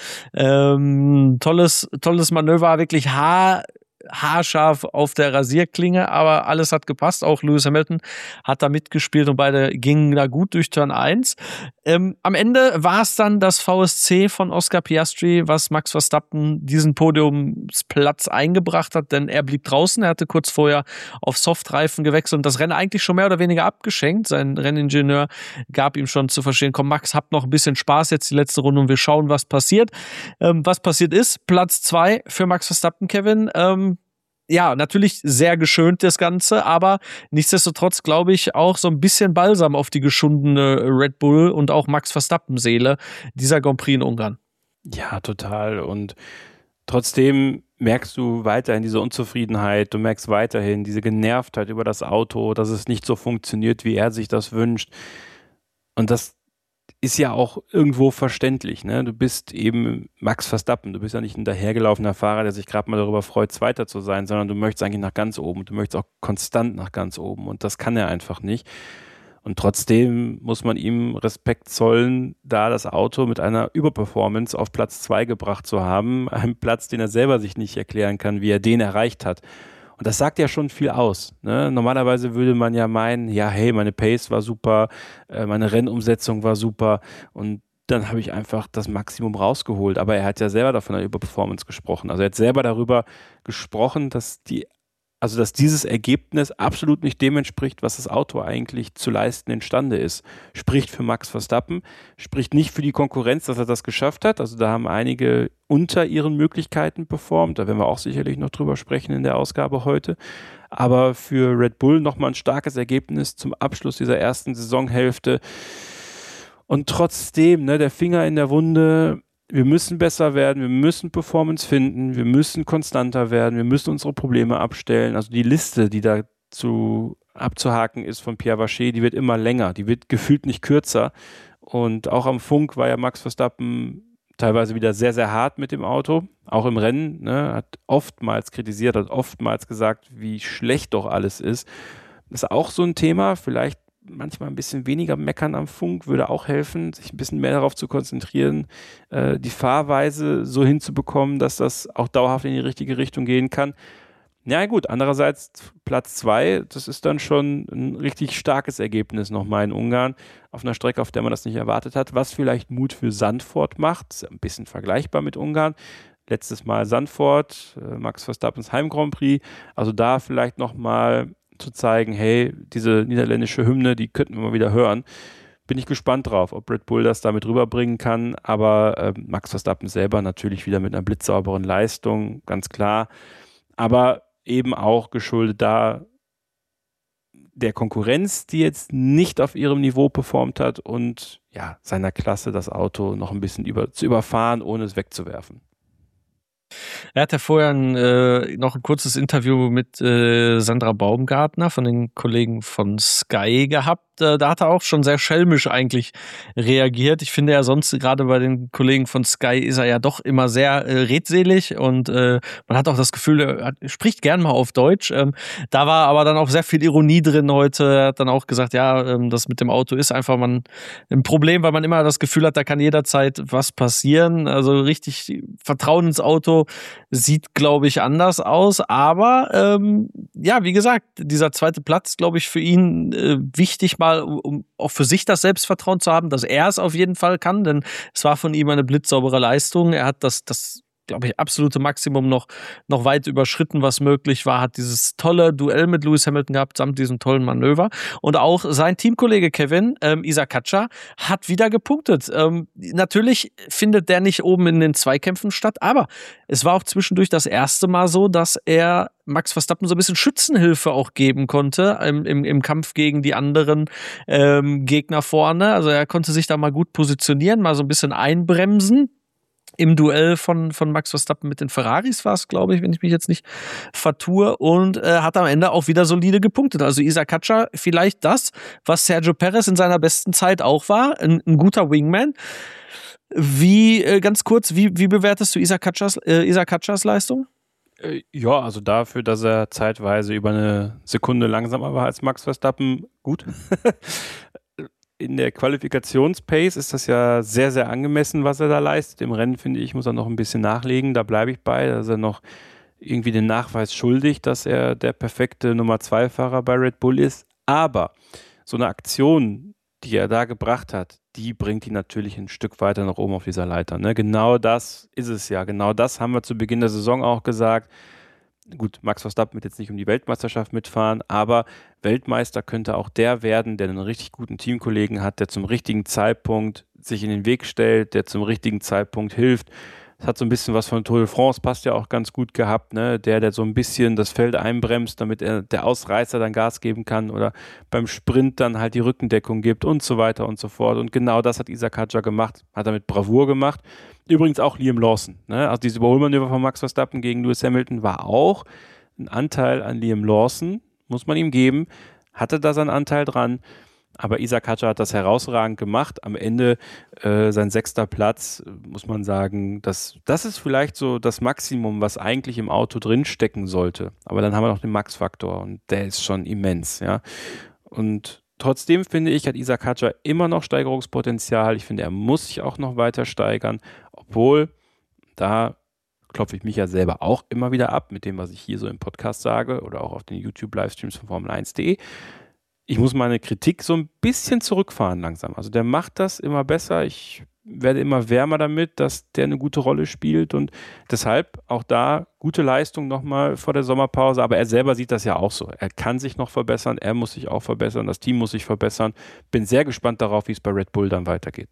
Ähm, tolles, tolles Manöver, wirklich haar haarscharf auf der Rasierklinge, aber alles hat gepasst. Auch Lewis Hamilton hat da mitgespielt und beide gingen da gut durch Turn eins. Ähm, am Ende war es dann das V S C von Oscar Piastri, was Max Verstappen diesen Podiumsplatz eingebracht hat, denn er blieb draußen. Er hatte kurz vorher auf Softreifen gewechselt und das Rennen eigentlich schon mehr oder weniger abgeschenkt. Sein Renningenieur gab ihm schon zu verstehen, komm Max, habt noch ein bisschen Spaß jetzt die letzte Runde und wir schauen, was passiert. Ähm, was passiert ist, Platz zwei für Max Verstappen, Kevin. Ähm, Ja, natürlich sehr geschönt das Ganze, aber nichtsdestotrotz glaube ich auch so ein bisschen Balsam auf die geschundene Red Bull und auch Max Verstappen-Seele dieser Grand Prix in Ungarn. Ja, total. Und trotzdem merkst du weiterhin diese Unzufriedenheit, du merkst weiterhin diese Genervtheit über das Auto, dass es nicht so funktioniert, wie er sich das wünscht. Und das ist ja auch irgendwo verständlich, ne? Du bist eben Max Verstappen, du bist ja nicht ein dahergelaufener Fahrer, der sich gerade mal darüber freut, Zweiter zu sein, sondern du möchtest eigentlich nach ganz oben, du möchtest auch konstant nach ganz oben und das kann er einfach nicht. Und trotzdem muss man ihm Respekt zollen, da das Auto mit einer Überperformance auf Platz zwei gebracht zu haben, einen Platz, den er selber sich nicht erklären kann, wie er den erreicht hat. Und das sagt ja schon viel aus. Ne? Normalerweise würde man ja meinen, ja, hey, meine Pace war super, äh, meine Rennumsetzung war super und dann habe ich einfach das Maximum rausgeholt. Aber er hat ja selber davon einer Überperformance gesprochen. Also er hat selber darüber gesprochen, dass die Also, dass dieses Ergebnis absolut nicht dem entspricht, was das Auto eigentlich zu leisten imstande ist. Spricht für Max Verstappen, spricht nicht für die Konkurrenz, dass er das geschafft hat. Also da haben einige unter ihren Möglichkeiten performt. Da werden wir auch sicherlich noch drüber sprechen in der Ausgabe heute. Aber für Red Bull nochmal ein starkes Ergebnis zum Abschluss dieser ersten Saisonhälfte. Und trotzdem, ne, der Finger in der Wunde. Wir müssen besser werden, wir müssen Performance finden, wir müssen konstanter werden, wir müssen unsere Probleme abstellen. Also die Liste, die da zu abzuhaken ist von Pierre Vacher, die wird immer länger, die wird gefühlt nicht kürzer. Und auch am Funk war ja Max Verstappen teilweise wieder sehr, sehr hart mit dem Auto, auch im Rennen, ne, hat oftmals kritisiert, hat oftmals gesagt, wie schlecht doch alles ist. Das ist auch so ein Thema, vielleicht manchmal ein bisschen weniger meckern am Funk würde auch helfen, sich ein bisschen mehr darauf zu konzentrieren, äh, die Fahrweise so hinzubekommen, dass das auch dauerhaft in die richtige Richtung gehen kann. Ja gut, andererseits Platz zwei, das ist dann schon ein richtig starkes Ergebnis nochmal in Ungarn, auf einer Strecke, auf der man das nicht erwartet hat, was vielleicht Mut für Zandvoort macht, ist ein bisschen vergleichbar mit Ungarn. Letztes Mal Zandvoort, Max Verstappens Heim-Grand Prix, also da vielleicht nochmal zu zeigen, hey, diese niederländische Hymne, die könnten wir mal wieder hören. Bin ich gespannt drauf, ob Red Bull das damit rüberbringen kann, aber äh, Max Verstappen selber natürlich wieder mit einer blitzsauberen Leistung, ganz klar, aber eben auch geschuldet da der Konkurrenz, die jetzt nicht auf ihrem Niveau performt hat und ja, seiner Klasse das Auto noch ein bisschen über, zu überfahren, ohne es wegzuwerfen. Er hat ja vorher ein, äh, noch ein kurzes Interview mit äh, Sandra Baumgartner von den Kollegen von Sky gehabt. Äh, da hat er auch schon sehr schelmisch eigentlich reagiert. Ich finde ja sonst, gerade bei den Kollegen von Sky ist er ja doch immer sehr äh, redselig und äh, man hat auch das Gefühl, er hat, spricht gern mal auf Deutsch. Ähm, da war aber dann auch sehr viel Ironie drin heute. Er hat dann auch gesagt, ja, ähm, das mit dem Auto ist einfach man, ein Problem, weil man immer das Gefühl hat, da kann jederzeit was passieren. Also richtig Vertrauen ins Auto sieht, glaube ich, anders aus. Aber ähm, ja, wie gesagt, dieser zweite Platz, glaube ich, für ihn äh, wichtig, mal um, um auch für sich das Selbstvertrauen zu haben, dass er es auf jeden Fall kann. Denn es war von ihm eine blitzsaubere Leistung. Er hat das, das glaube ich, absolute Maximum noch, noch weit überschritten, was möglich war, hat dieses tolle Duell mit Lewis Hamilton gehabt, samt diesem tollen Manöver. Und auch sein Teamkollege Kevin, ähm, Isa Katscha, hat wieder gepunktet. Ähm, natürlich findet der nicht oben in den Zweikämpfen statt, aber es war auch zwischendurch das erste Mal so, dass er Max Verstappen so ein bisschen Schützenhilfe auch geben konnte im, im, im Kampf gegen die anderen ähm, Gegner vorne. Also er konnte sich da mal gut positionieren, mal so ein bisschen einbremsen. Im Duell von, von Max Verstappen mit den Ferraris war es, glaube ich, wenn ich mich jetzt nicht vertue, und äh, hat am Ende auch wieder solide gepunktet. Also Isa Katscha, vielleicht das, was Sergio Perez in seiner besten Zeit auch war, ein, ein guter Wingman. Wie, äh, ganz kurz, wie, wie bewertest du Isa Katschas, äh, Isa Katschas Leistung? Äh, ja, also dafür, dass er zeitweise über eine Sekunde langsamer war als Max Verstappen, gut. In der Qualifikationspace ist das ja sehr, sehr angemessen, was er da leistet. Im Rennen, finde ich, muss er noch ein bisschen nachlegen. Da bleibe ich bei. Da ist er noch irgendwie den Nachweis schuldig, dass er der perfekte Nummer zwei Fahrer bei Red Bull ist. Aber so eine Aktion, die er da gebracht hat, die bringt ihn natürlich ein Stück weiter nach oben auf dieser Leiter. Ne? Genau das ist es ja. Genau das haben wir zu Beginn der Saison auch gesagt. Gut, Max Verstappen wird jetzt nicht um die Weltmeisterschaft mitfahren, aber Weltmeister könnte auch der werden, der einen richtig guten Teamkollegen hat, der zum richtigen Zeitpunkt sich in den Weg stellt, der zum richtigen Zeitpunkt hilft. Das hat so ein bisschen was von Tour de France, passt ja auch ganz gut gehabt, ne? Der, der so ein bisschen das Feld einbremst, damit er der Ausreißer dann Gas geben kann oder beim Sprint dann halt die Rückendeckung gibt und so weiter und so fort. Und genau das hat Isa Katscha gemacht, hat er mit Bravour gemacht. Übrigens auch Liam Lawson, ne? Also dieses Überholmanöver von Max Verstappen gegen Lewis Hamilton war auch ein Anteil an Liam Lawson, muss man ihm geben, hatte da seinen Anteil dran. Aber Isa Katscha hat das herausragend gemacht. Am Ende äh, sein sechster Platz, muss man sagen, das, das ist vielleicht so das Maximum, was eigentlich im Auto drinstecken sollte. Aber dann haben wir noch den Max-Faktor und der ist schon immens, ja. Und trotzdem finde ich, hat Isa Katscha immer noch Steigerungspotenzial. Ich finde, er muss sich auch noch weiter steigern, obwohl, da klopfe ich mich ja selber auch immer wieder ab mit dem, was ich hier so im Podcast sage oder auch auf den YouTube-Livestreams von Formel eins punkt de. Ich muss meine Kritik so ein bisschen zurückfahren langsam. Also der macht das immer besser. Ich werde immer wärmer damit, dass der eine gute Rolle spielt und deshalb auch da gute Leistung nochmal vor der Sommerpause. Aber er selber sieht das ja auch so. Er kann sich noch verbessern, er muss sich auch verbessern, das Team muss sich verbessern. Bin sehr gespannt darauf, wie es bei Red Bull dann weitergeht.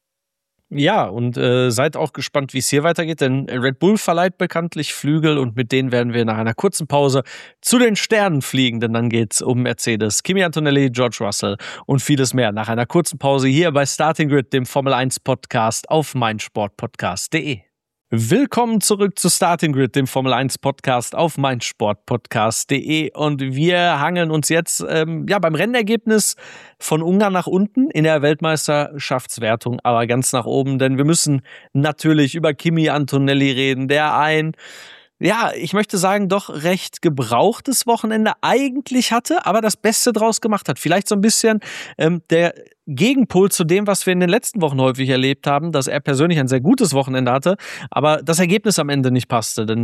Ja, und äh, seid auch gespannt, wie es hier weitergeht, denn Red Bull verleiht bekanntlich Flügel und mit denen werden wir nach einer kurzen Pause zu den Sternen fliegen, denn dann geht's um Mercedes, Kimi Antonelli, George Russell und vieles mehr. Nach einer kurzen Pause hier bei Starting Grid, dem Formel eins Podcast auf meinsportpodcast punkt de. Willkommen zurück zu Starting Grid, dem Formel eins Podcast auf meinsportpodcast punkt de, und wir hangeln uns jetzt ähm, ja beim Rennergebnis von Ungarn nach unten in der Weltmeisterschaftswertung, aber ganz nach oben, denn wir müssen natürlich über Kimi Antonelli reden, der ein, ja, ich möchte sagen, doch recht gebrauchtes Wochenende eigentlich hatte, aber das Beste draus gemacht hat. Vielleicht so ein bisschen ähm, der Gegenpol zu dem, was wir in den letzten Wochen häufig erlebt haben, dass er persönlich ein sehr gutes Wochenende hatte, aber das Ergebnis am Ende nicht passte, denn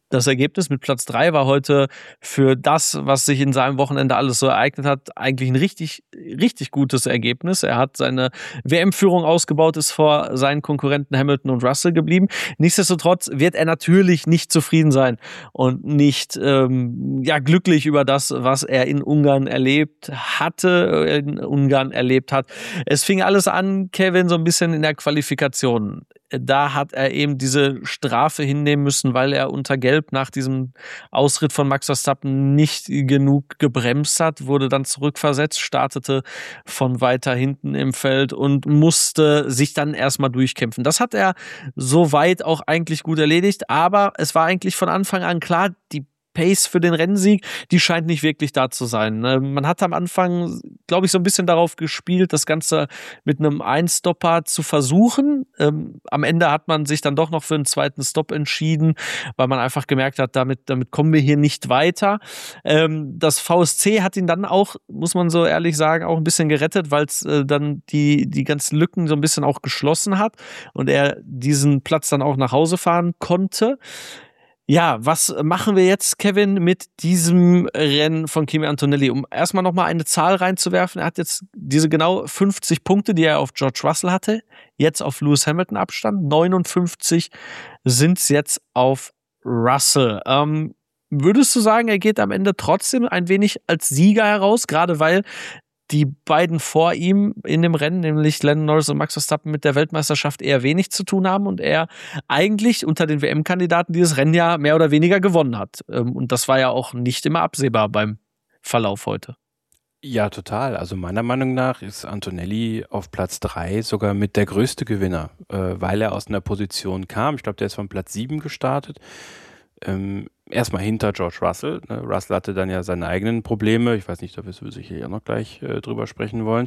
Das Ergebnis mit Platz drei war heute für das, was sich in seinem Wochenende alles so ereignet hat, eigentlich ein richtig, richtig gutes Ergebnis. Er hat seine W M-Führung ausgebaut, ist vor seinen Konkurrenten Hamilton und Russell geblieben. Nichtsdestotrotz wird er natürlich nicht zufrieden sein und nicht ähm, ja, glücklich über das, was er in Ungarn erlebt hatte, in Ungarn erlebt hat. Es fing alles an, Kevin, so ein bisschen in der Qualifikation. Da hat er eben diese Strafe hinnehmen müssen, weil er unter Gelb nach diesem Ausritt von Max Verstappen nicht genug gebremst hat, wurde dann zurückversetzt, startete von weiter hinten im Feld und musste sich dann erstmal durchkämpfen. Das hat er soweit auch eigentlich gut erledigt, aber es war eigentlich von Anfang an klar, die Pace für den Rennsieg, die scheint nicht wirklich da zu sein. Man hat am Anfang, glaube ich, so ein bisschen darauf gespielt, das Ganze mit einem Einstopper zu versuchen. Ähm, am Ende hat man sich dann doch noch für einen zweiten Stop entschieden, weil man einfach gemerkt hat, damit, damit kommen wir hier nicht weiter. Ähm, das V S C hat ihn dann auch, muss man so ehrlich sagen, auch ein bisschen gerettet, weil es äh, dann die, die ganzen Lücken so ein bisschen auch geschlossen hat und er diesen Platz dann auch nach Hause fahren konnte. Ja, was machen wir jetzt, Kevin, mit diesem Rennen von Kimi Antonelli? Um erstmal nochmal eine Zahl reinzuwerfen. Er hat jetzt diese genau fünfzig Punkte, die er auf George Russell hatte, jetzt auf Lewis Hamilton Abstand. neunundfünfzig sind es jetzt auf Russell. Ähm, würdest du sagen, er geht am Ende trotzdem ein wenig als Sieger heraus, gerade weil die beiden vor ihm in dem Rennen, nämlich Lando Norris und Max Verstappen, mit der Weltmeisterschaft eher wenig zu tun haben und er eigentlich unter den W M-Kandidaten dieses Rennen ja mehr oder weniger gewonnen hat. Und das war ja auch nicht immer absehbar beim Verlauf heute. Ja, total. Also meiner Meinung nach ist Antonelli auf Platz drei sogar mit der größte Gewinner, äh, weil er aus einer Position kam. Ich glaube, der ist von Platz sieben gestartet. Ähm, erstmal hinter George Russell. Ne? Russell hatte dann ja seine eigenen Probleme. Ich weiß nicht, da wirst du sicher ja noch gleich äh, drüber sprechen wollen.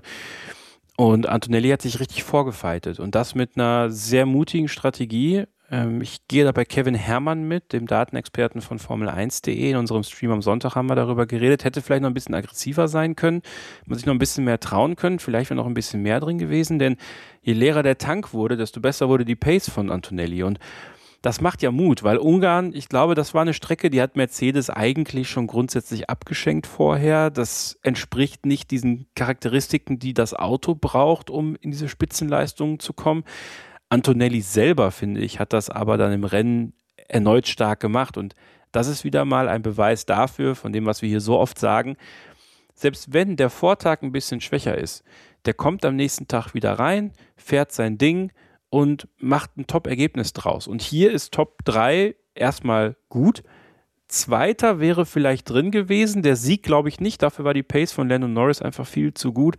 Und Antonelli hat sich richtig vorgefightet und das mit einer sehr mutigen Strategie. Ähm, ich gehe da bei Kevin Herrmann mit, dem Datenexperten von Formel eins punkt de. In unserem Stream am Sonntag haben wir darüber geredet. Hätte vielleicht noch ein bisschen aggressiver sein können, man sich noch ein bisschen mehr trauen können. Vielleicht wäre noch ein bisschen mehr drin gewesen, denn je leerer der Tank wurde, desto besser wurde die Pace von Antonelli. Und das macht ja Mut, weil Ungarn, ich glaube, das war eine Strecke, die hat Mercedes eigentlich schon grundsätzlich abgeschenkt vorher. Das entspricht nicht diesen Charakteristiken, die das Auto braucht, um in diese Spitzenleistungen zu kommen. Antonelli selber, finde ich, hat das aber dann im Rennen erneut stark gemacht. Und das ist wieder mal ein Beweis dafür, von dem, was wir hier so oft sagen, selbst wenn der Vortag ein bisschen schwächer ist, der kommt am nächsten Tag wieder rein, fährt sein Ding und macht ein Top-Ergebnis draus. Und hier ist Top drei erstmal gut. Zweiter wäre vielleicht drin gewesen. Der Sieg glaube ich nicht. Dafür war die Pace von Lando Norris einfach viel zu gut.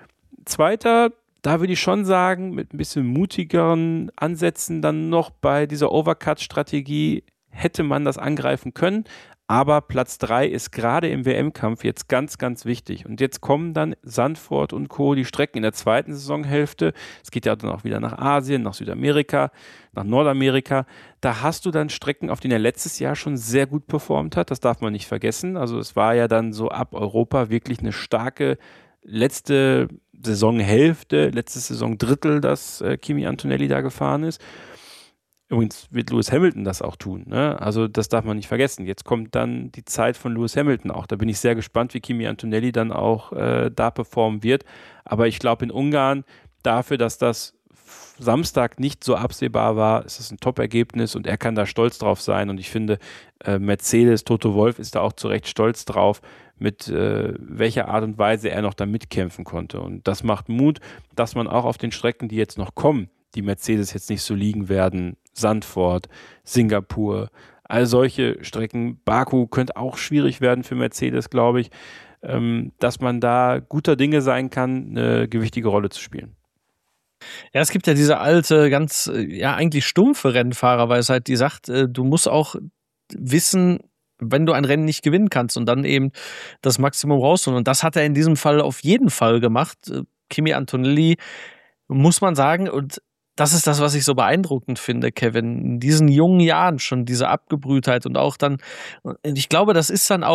Zweiter, da würde ich schon sagen, mit ein bisschen mutigeren Ansätzen dann noch bei dieser Overcut-Strategie hätte man das angreifen können. Aber Platz drei ist gerade im W M-Kampf jetzt ganz, ganz wichtig. Und jetzt kommen dann Zandvoort und Co., die Strecken in der zweiten Saisonhälfte. Es geht ja dann auch wieder nach Asien, nach Südamerika, nach Nordamerika. Da hast du dann Strecken, auf denen er letztes Jahr schon sehr gut performt hat. Das darf man nicht vergessen. Also es war ja dann so ab Europa wirklich eine starke letzte Saisonhälfte, letztes Saisondrittel, das äh, Kimi Antonelli da gefahren ist. Übrigens wird Lewis Hamilton das auch tun, ne? Also das darf man nicht vergessen. Jetzt kommt dann die Zeit von Lewis Hamilton auch. Da bin ich sehr gespannt, wie Kimi Antonelli dann auch äh, da performen wird. Aber ich glaube in Ungarn, dafür, dass das Samstag nicht so absehbar war, ist es ein Top-Ergebnis und er kann da stolz drauf sein. Und ich finde, äh, Mercedes, Toto Wolff ist da auch zu Recht stolz drauf, mit äh, welcher Art und Weise er noch da mitkämpfen konnte. Und das macht Mut, dass man auch auf den Strecken, die jetzt noch kommen, die Mercedes jetzt nicht so liegen werden, Zandvoort, Singapur, all solche Strecken, Baku könnte auch schwierig werden für Mercedes, glaube ich, ähm, dass man da guter Dinge sein kann, eine gewichtige Rolle zu spielen. Ja, es gibt ja diese alte, ganz, ja, eigentlich stumpfe Rennfahrerweisheit, die sagt, äh, du musst auch wissen, wenn du ein Rennen nicht gewinnen kannst und dann eben das Maximum rausholen. Und das hat er in diesem Fall auf jeden Fall gemacht. Kimi Antonelli, muss man sagen, und das ist das, was ich so beeindruckend finde, Kevin. In diesen jungen Jahren schon diese Abgebrühtheit und auch dann, ich glaube, das ist dann auch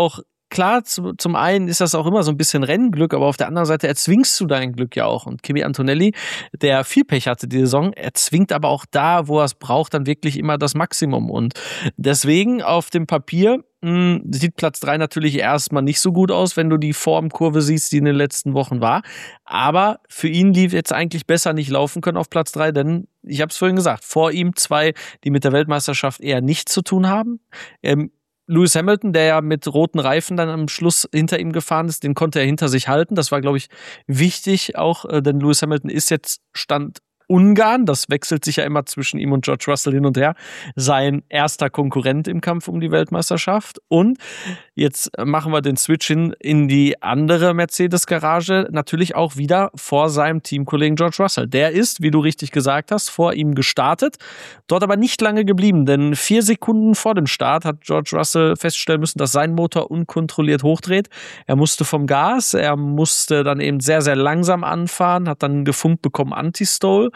klar, zu, zum einen ist das auch immer so ein bisschen Rennglück, aber auf der anderen Seite erzwingst du dein Glück ja auch. Und Kimi Antonelli, der viel Pech hatte die Saison, erzwingt aber auch da, wo er es braucht, dann wirklich immer das Maximum. Und deswegen auf dem Papier mh, sieht Platz drei natürlich erstmal nicht so gut aus, wenn du die Formkurve siehst, die in den letzten Wochen war. Aber für ihn lief jetzt eigentlich besser nicht laufen können auf Platz drei, denn ich habe es vorhin gesagt, vor ihm zwei, die mit der Weltmeisterschaft eher nichts zu tun haben. Ähm, Lewis Hamilton, der ja mit roten Reifen dann am Schluss hinter ihm gefahren ist, den konnte er hinter sich halten. Das war, glaube ich, wichtig auch, äh, denn Lewis Hamilton ist jetzt Stand Ungarn, das wechselt sich ja immer zwischen ihm und George Russell hin und her, sein erster Konkurrent im Kampf um die Weltmeisterschaft. Und jetzt machen wir den Switch hin in die andere Mercedes-Garage, natürlich auch wieder vor seinem Teamkollegen George Russell. Der ist, wie du richtig gesagt hast, vor ihm gestartet, dort aber nicht lange geblieben, denn vier Sekunden vor dem Start hat George Russell feststellen müssen, dass sein Motor unkontrolliert hochdreht. Er musste vom Gas, er musste dann eben sehr, sehr langsam anfahren, hat dann gefunkt bekommen Anti-Stall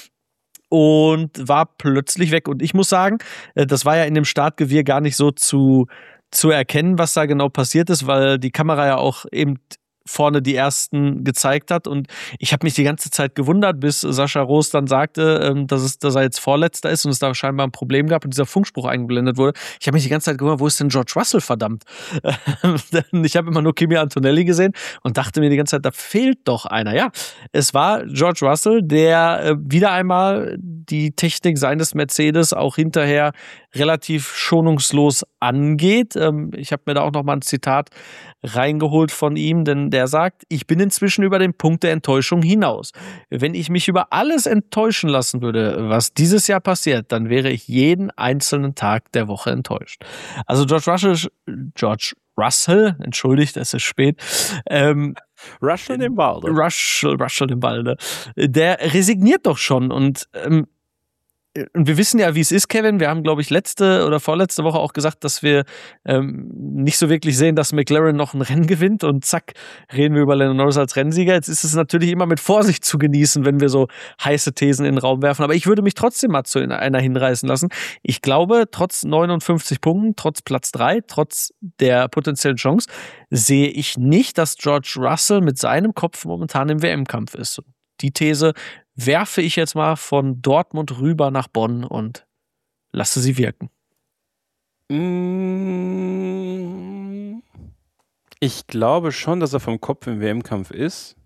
und war plötzlich weg. Und ich muss sagen, das war ja in dem Startgewirr gar nicht so zu, zu erkennen, was da genau passiert ist, weil die Kamera ja auch eben vorne die ersten gezeigt hat. Und ich habe mich die ganze Zeit gewundert, bis Sascha Roos dann sagte, dass, es, dass er jetzt Vorletzter ist und es da scheinbar ein Problem gab und dieser Funkspruch eingeblendet wurde. Ich habe mich die ganze Zeit gewundert, wo ist denn George Russell, verdammt? Ich habe immer nur Kimi Antonelli gesehen und dachte mir die ganze Zeit, da fehlt doch einer. Ja, es war George Russell, der wieder einmal die Technik seines Mercedes auch hinterher relativ schonungslos angeht. Ich habe mir da auch noch mal ein Zitat reingeholt von ihm, denn der sagt, ich bin inzwischen über den Punkt der Enttäuschung hinaus. Wenn ich mich über alles enttäuschen lassen würde, was dieses Jahr passiert, dann wäre ich jeden einzelnen Tag der Woche enttäuscht. Also George Russell, George Russell, entschuldigt, es ist spät. Ähm, Russell im Walde. Russell, Russell im Walde. Der resigniert doch schon und ähm, Und wir wissen ja, wie es ist, Kevin. Wir haben, glaube ich, letzte oder vorletzte Woche auch gesagt, dass wir ähm, nicht so wirklich sehen, dass McLaren noch ein Rennen gewinnt. Und zack, reden wir über Lando Norris als Rennsieger. Jetzt ist es natürlich immer mit Vorsicht zu genießen, wenn wir so heiße Thesen in den Raum werfen. Aber ich würde mich trotzdem mal zu einer hinreißen lassen. Ich glaube, trotz neunundfünfzig Punkten, trotz Platz drei, trotz der potenziellen Chance, sehe ich nicht, dass George Russell mit seinem Kopf momentan im W M-Kampf ist. Die These werfe ich jetzt mal von Dortmund rüber nach Bonn und lasse sie wirken. Ich glaube schon, dass er vom Kopf im W M-Kampf ist.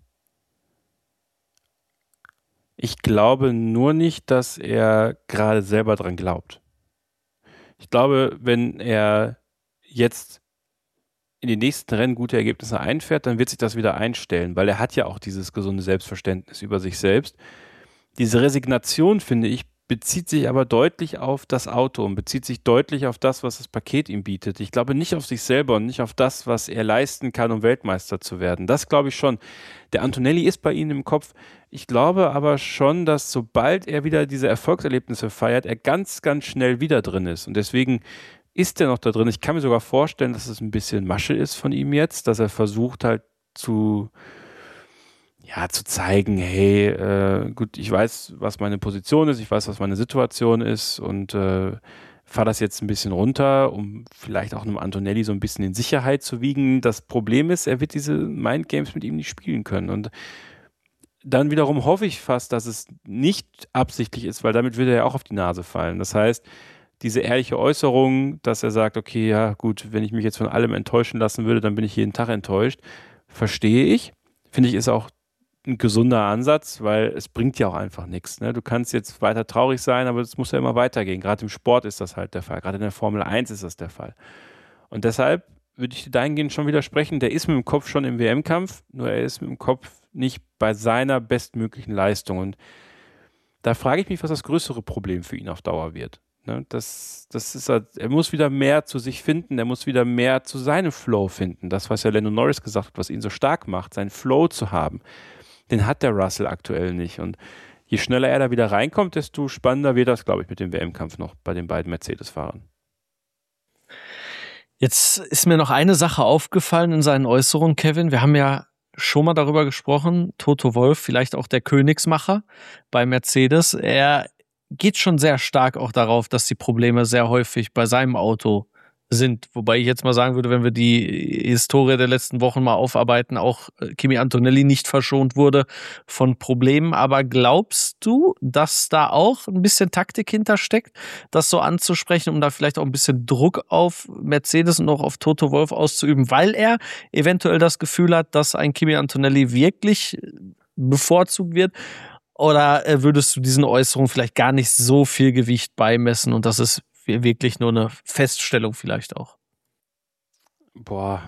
Ich glaube nur nicht, dass er gerade selber dran glaubt. Ich glaube, wenn er jetzt in den nächsten Rennen gute Ergebnisse einfährt, dann wird sich das wieder einstellen, weil er hat ja auch dieses gesunde Selbstverständnis über sich selbst. Diese Resignation, finde ich, bezieht sich aber deutlich auf das Auto und bezieht sich deutlich auf das, was das Paket ihm bietet. Ich glaube nicht auf sich selber und nicht auf das, was er leisten kann, um Weltmeister zu werden. Das glaube ich schon. Der Antonelli ist bei Ihnen im Kopf. Ich glaube aber schon, dass sobald er wieder diese Erfolgserlebnisse feiert, er ganz, ganz schnell wieder drin ist. Und deswegen ist er noch da drin. Ich kann mir sogar vorstellen, dass es ein bisschen Masche ist von ihm jetzt, dass er versucht halt zu, ja, zu zeigen, hey, äh, gut, ich weiß, was meine Position ist, ich weiß, was meine Situation ist und äh, fahre das jetzt ein bisschen runter, um vielleicht auch einem Antonelli so ein bisschen in Sicherheit zu wiegen. Das Problem ist, er wird diese Mindgames mit ihm nicht spielen können und dann wiederum hoffe ich fast, dass es nicht absichtlich ist, weil damit würde er ja auch auf die Nase fallen. Das heißt, diese ehrliche Äußerung, dass er sagt, okay, ja gut, wenn ich mich jetzt von allem enttäuschen lassen würde, dann bin ich jeden Tag enttäuscht, verstehe ich. Finde ich, ist auch ein gesunder Ansatz, weil es bringt ja auch einfach nichts. Ne? Du kannst jetzt weiter traurig sein, aber es muss ja immer weitergehen. Gerade im Sport ist das halt der Fall. Gerade in der Formel eins ist das der Fall. Und deshalb würde ich dir dahingehend schon widersprechen, der ist mit dem Kopf schon im W M-Kampf, nur er ist mit dem Kopf nicht bei seiner bestmöglichen Leistung. Und da frage ich mich, was das größere Problem für ihn auf Dauer wird. Ne, das, das ist halt, er muss wieder mehr zu sich finden, er muss wieder mehr zu seinem Flow finden. Das, was ja Lando Norris gesagt hat, was ihn so stark macht, seinen Flow zu haben, den hat der Russell aktuell nicht. Und je schneller er da wieder reinkommt, desto spannender wird das, glaube ich, mit dem W M-Kampf noch bei den beiden Mercedes-Fahrern. Jetzt ist mir noch eine Sache aufgefallen in seinen Äußerungen, Kevin. Wir haben ja schon mal darüber gesprochen, Toto Wolff, vielleicht auch der Königsmacher bei Mercedes. Er geht schon sehr stark auch darauf, dass die Probleme sehr häufig bei seinem Auto sind. Wobei ich jetzt mal sagen würde, wenn wir die Historie der letzten Wochen mal aufarbeiten, auch Kimi Antonelli nicht verschont wurde von Problemen. Aber glaubst du, dass da auch ein bisschen Taktik hintersteckt, das so anzusprechen, um da vielleicht auch ein bisschen Druck auf Mercedes und auch auf Toto Wolff auszuüben, weil er eventuell das Gefühl hat, dass ein Kimi Antonelli wirklich bevorzugt wird? Oder würdest du diesen Äußerungen vielleicht gar nicht so viel Gewicht beimessen und das ist wirklich nur eine Feststellung vielleicht auch? Boah.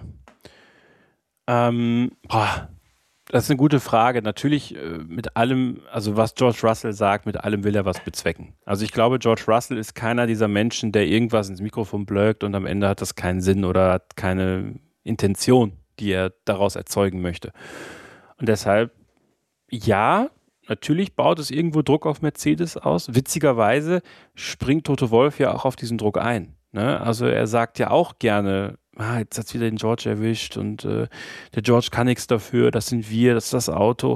Ähm, boah. Das ist eine gute Frage. Natürlich äh, mit allem, also was George Russell sagt, mit allem will er was bezwecken. Also ich glaube, George Russell ist keiner dieser Menschen, der irgendwas ins Mikrofon blökt und am Ende hat das keinen Sinn oder hat keine Intention, die er daraus erzeugen möchte. Und deshalb, ja, natürlich baut es irgendwo Druck auf Mercedes aus. Witzigerweise springt Toto Wolff ja auch auf diesen Druck ein. Ne? Also er sagt ja auch gerne, ah, jetzt hat es wieder den George erwischt und äh, der George kann nichts dafür, das sind wir, das ist das Auto.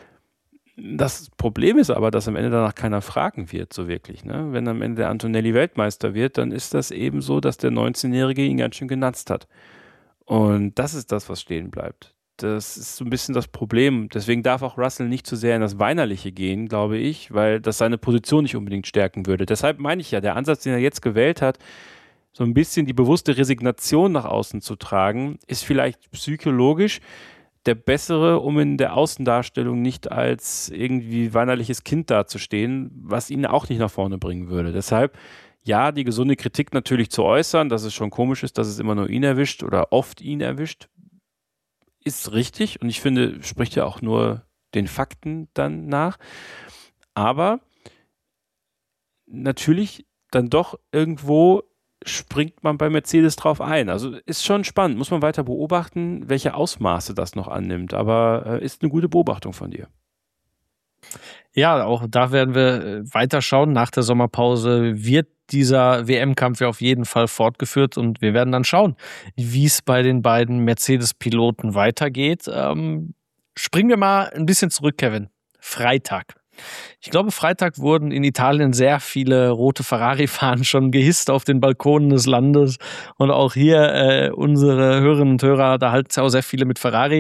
Das Problem ist aber, dass am Ende danach keiner fragen wird, so wirklich. Ne? Wenn am Ende der Antonelli Weltmeister wird, dann ist das eben so, dass der neunzehnjährige ihn ganz schön genatzt hat. Und das ist das, was stehen bleibt. Das ist so ein bisschen das Problem. Deswegen darf auch Russell nicht zu sehr in das Weinerliche gehen, glaube ich, weil das seine Position nicht unbedingt stärken würde. Deshalb meine ich ja, der Ansatz, den er jetzt gewählt hat, so ein bisschen die bewusste Resignation nach außen zu tragen, ist vielleicht psychologisch der bessere, um in der Außendarstellung nicht als irgendwie weinerliches Kind dazustehen, was ihn auch nicht nach vorne bringen würde. Deshalb, ja, die gesunde Kritik natürlich zu äußern, dass es schon komisch ist, dass es immer nur ihn erwischt oder oft ihn erwischt, ist richtig und ich finde, spricht ja auch nur den Fakten dann nach. Aber natürlich dann doch irgendwo springt man bei Mercedes drauf ein. Also ist schon spannend, muss man weiter beobachten, welche Ausmaße das noch annimmt. Aber äh, ist eine gute Beobachtung von dir. Ja, auch da werden wir weiter schauen. Nach der Sommerpause wird dieser W M-Kampf ja auf jeden Fall fortgeführt und wir werden dann schauen, wie es bei den beiden Mercedes-Piloten weitergeht. Ähm, springen wir mal ein bisschen zurück, Kevin. Freitag. Ich glaube, Freitag wurden in Italien sehr viele rote Ferrari-Fahnen schon gehisst auf den Balkonen des Landes und auch hier äh, unsere Hörerinnen und Hörer, da halten es ja auch sehr viele mit Ferrari.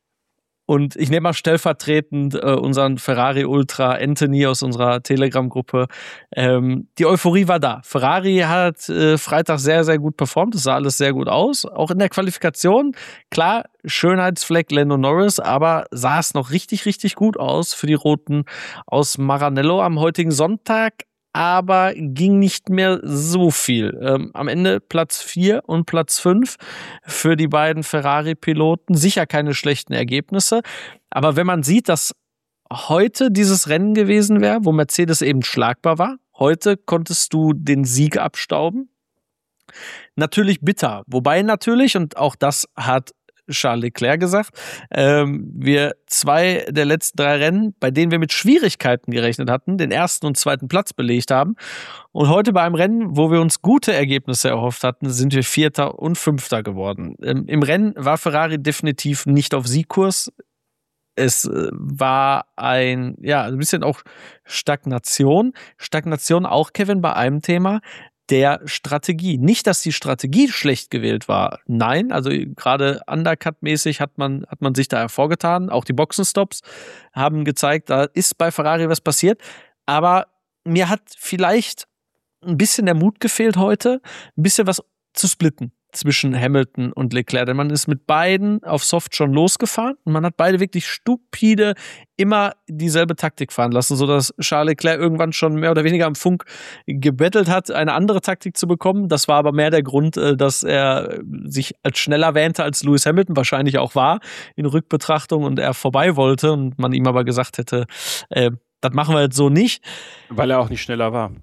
Und ich nehme mal stellvertretend äh, unseren Ferrari-Ultra Anthony aus unserer Telegram-Gruppe. Ähm, die Euphorie war da. Ferrari hat äh, Freitag sehr, sehr gut performt. Es sah alles sehr gut aus. Auch in der Qualifikation. Klar, Schönheitsfleck Lando Norris, aber sah es noch richtig, richtig gut aus für die Roten aus Maranello am heutigen Sonntag. Aber ging nicht mehr so viel. Ähm, am Ende Platz vier und Platz fünf für die beiden Ferrari-Piloten. Sicher keine schlechten Ergebnisse. Aber wenn man sieht, dass heute dieses Rennen gewesen wäre, wo Mercedes eben schlagbar war, heute konntest du den Sieg abstauben. Natürlich bitter. Wobei natürlich, und auch das hat Charles Leclerc gesagt, ähm, wir zwei der letzten drei Rennen, bei denen wir mit Schwierigkeiten gerechnet hatten, den ersten und zweiten Platz belegt haben. Und heute bei einem Rennen, wo wir uns gute Ergebnisse erhofft hatten, sind wir Vierter und Fünfter geworden. Ähm, Im Rennen war Ferrari definitiv nicht auf Siegkurs. Es äh, war ein, ja, ein bisschen auch Stagnation. Stagnation auch, Kevin, bei einem Thema. Der Strategie. Nicht, dass die Strategie schlecht gewählt war. Nein, also gerade Undercut-mäßig hat man, hat man sich da hervorgetan. Auch die Boxenstops haben gezeigt, da ist bei Ferrari was passiert. Aber mir hat vielleicht ein bisschen der Mut gefehlt heute, ein bisschen was zu splitten zwischen Hamilton und Leclerc. Denn man ist mit beiden auf Soft schon losgefahren und man hat beide wirklich stupide immer dieselbe Taktik fahren lassen, sodass Charles Leclerc irgendwann schon mehr oder weniger am Funk gebettelt hat, eine andere Taktik zu bekommen. Das war aber mehr der Grund, dass er sich als schneller wähnte, als Lewis Hamilton wahrscheinlich auch war in Rückbetrachtung und er vorbei wollte und man ihm aber gesagt hätte, äh, das machen wir jetzt so nicht. Weil er auch nicht schneller war.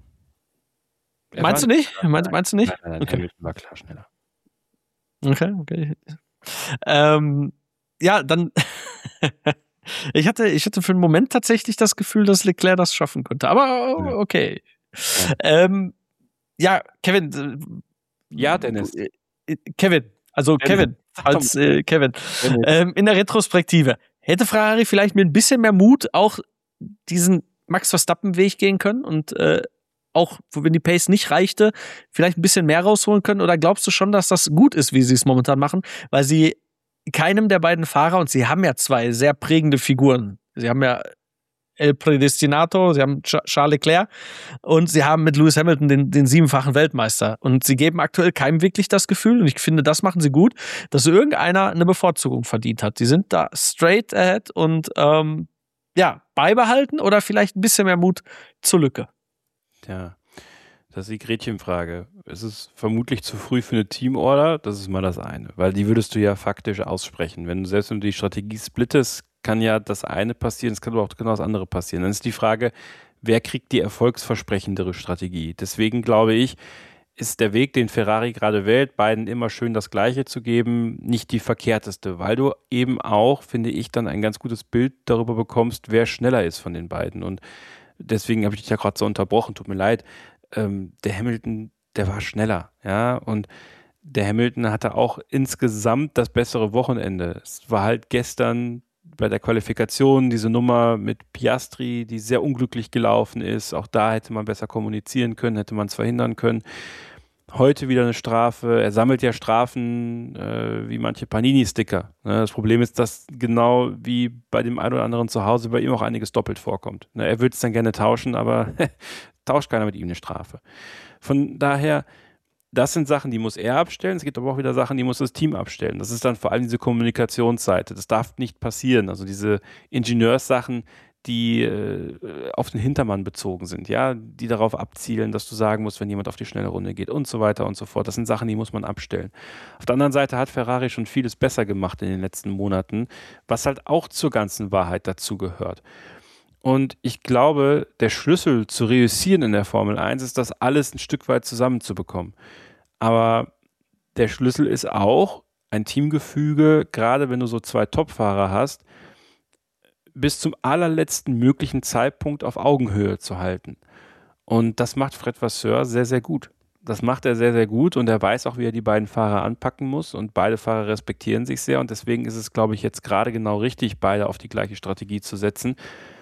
Er meinst war du nicht? Meinst, meinst du nicht? Nein, nein, okay. Hamilton war klar schneller. Okay, okay. Ähm, ja, dann ich hatte, ich hatte für einen Moment tatsächlich das Gefühl, dass Leclerc das schaffen könnte. Aber okay. Ja, ähm, ja Kevin. Ja, Dennis. Kevin, also Dennis. Kevin, als äh, Kevin. Ähm, in der Retrospektive. Hätte Ferrari vielleicht mit ein bisschen mehr Mut auch diesen Max Verstappen-Weg gehen können und äh, auch wenn die Pace nicht reichte, vielleicht ein bisschen mehr rausholen können? Oder glaubst du schon, dass das gut ist, wie sie es momentan machen? Weil sie keinem der beiden Fahrer, und sie haben ja zwei sehr prägende Figuren. Sie haben ja El Predestinato, sie haben Charles Leclerc und sie haben mit Lewis Hamilton den, den siebenfachen Weltmeister. Und sie geben aktuell keinem wirklich das Gefühl, und ich finde, das machen sie gut, dass irgendeiner eine Bevorzugung verdient hat. Die sind da straight ahead und ähm, ja, beibehalten oder vielleicht ein bisschen mehr Mut zur Lücke. Ja, das ist die Gretchenfrage. Es ist vermutlich zu früh für eine Teamorder, das ist mal das eine, weil die würdest du ja faktisch aussprechen. Wenn du selbst wenn du die Strategie splittest, kann ja das eine passieren, es kann aber auch genau das andere passieren. Dann ist die Frage, wer kriegt die erfolgsversprechendere Strategie? Deswegen glaube ich, ist der Weg, den Ferrari gerade wählt, beiden immer schön das Gleiche zu geben, nicht die verkehrteste, weil du eben auch, finde ich, dann ein ganz gutes Bild darüber bekommst, wer schneller ist von den beiden. Und deswegen habe ich dich ja gerade so unterbrochen, tut mir leid. Ähm, der Hamilton, der war schneller, ja, und der Hamilton hatte auch insgesamt das bessere Wochenende. Es war halt gestern bei der Qualifikation diese Nummer mit Piastri, die sehr unglücklich gelaufen ist. Auch da hätte man besser kommunizieren können, hätte man es verhindern können. Heute wieder eine Strafe. Er sammelt ja Strafen äh, wie manche Panini-Sticker. Ne? Das Problem ist, dass genau wie bei dem einen oder anderen zu Hause bei ihm auch einiges doppelt vorkommt. Ne? Er würde es dann gerne tauschen, aber tauscht keiner mit ihm eine Strafe. Von daher, das sind Sachen, die muss er abstellen. Es gibt aber auch wieder Sachen, die muss das Team abstellen. Das ist dann vor allem diese Kommunikationsseite. Das darf nicht passieren. Also diese Ingenieurssachen, die äh, auf den Hintermann bezogen sind, ja, die darauf abzielen, dass du sagen musst, wenn jemand auf die schnelle Runde geht und so weiter und so fort. Das sind Sachen, die muss man abstellen. Auf der anderen Seite hat Ferrari schon vieles besser gemacht in den letzten Monaten, was halt auch zur ganzen Wahrheit dazugehört. Und ich glaube, der Schlüssel zu reüssieren in der Formel eins ist, das alles ein Stück weit zusammenzubekommen. Aber der Schlüssel ist auch, ein Teamgefüge, gerade wenn du so zwei Topfahrer hast, bis zum allerletzten möglichen Zeitpunkt auf Augenhöhe zu halten. Und das macht Fred Vasseur sehr, sehr gut. Das macht er sehr, sehr gut und er weiß auch, wie er die beiden Fahrer anpacken muss und beide Fahrer respektieren sich sehr und deswegen ist es, glaube ich, jetzt gerade genau richtig, beide auf die gleiche Strategie zu setzen.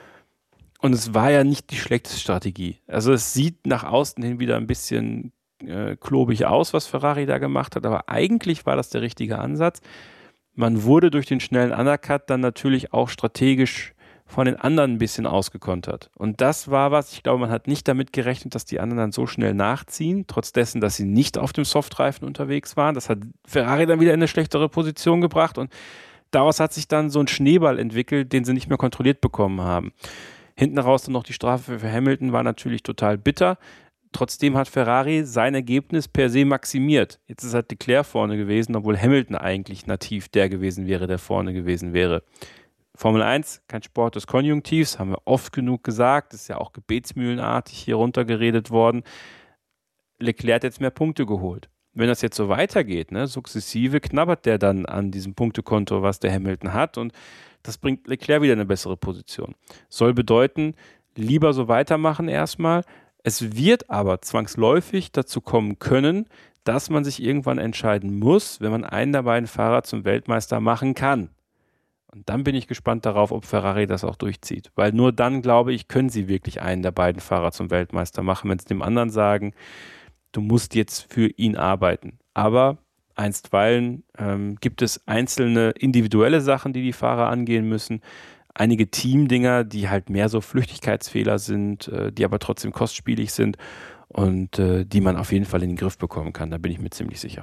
Und es war ja nicht die schlechteste Strategie. Also es sieht nach außen hin wieder ein bisschen äh, klobig aus, was Ferrari da gemacht hat, aber eigentlich war das der richtige Ansatz. Man wurde durch den schnellen Undercut dann natürlich auch strategisch von den anderen ein bisschen ausgekontert. Und das war was, ich glaube, man hat nicht damit gerechnet, dass die anderen dann so schnell nachziehen, trotz dessen, dass sie nicht auf dem Softreifen unterwegs waren. Das hat Ferrari dann wieder in eine schlechtere Position gebracht und daraus hat sich dann so ein Schneeball entwickelt, den sie nicht mehr kontrolliert bekommen haben. Hinten raus dann noch die Strafe für Hamilton war natürlich total bitter. Trotzdem hat Ferrari sein Ergebnis per se maximiert. Jetzt ist halt Leclerc vorne gewesen, obwohl Hamilton eigentlich nativ der gewesen wäre, der vorne gewesen wäre. Formel eins, kein Sport des Konjunktivs, haben wir oft genug gesagt. Das ist ja auch gebetsmühlenartig hier runtergeredet worden. Leclerc hat jetzt mehr Punkte geholt. Wenn das jetzt so weitergeht, ne, sukzessive knabbert der dann an diesem Punktekonto, was der Hamilton hat und das bringt Leclerc wieder in eine bessere Position. Soll bedeuten, lieber so weitermachen erstmal. Es wird aber zwangsläufig dazu kommen können, dass man sich irgendwann entscheiden muss, wenn man einen der beiden Fahrer zum Weltmeister machen kann. Und dann bin ich gespannt darauf, ob Ferrari das auch durchzieht. Weil nur dann, glaube ich, können sie wirklich einen der beiden Fahrer zum Weltmeister machen, wenn sie dem anderen sagen, du musst jetzt für ihn arbeiten. Aber einstweilen ähm, gibt es einzelne individuelle Sachen, die die Fahrer angehen müssen. Einige Teamdinger, die halt mehr so Flüchtigkeitsfehler sind, äh, die aber trotzdem kostspielig sind und äh, die man auf jeden Fall in den Griff bekommen kann. Da bin ich mir ziemlich sicher.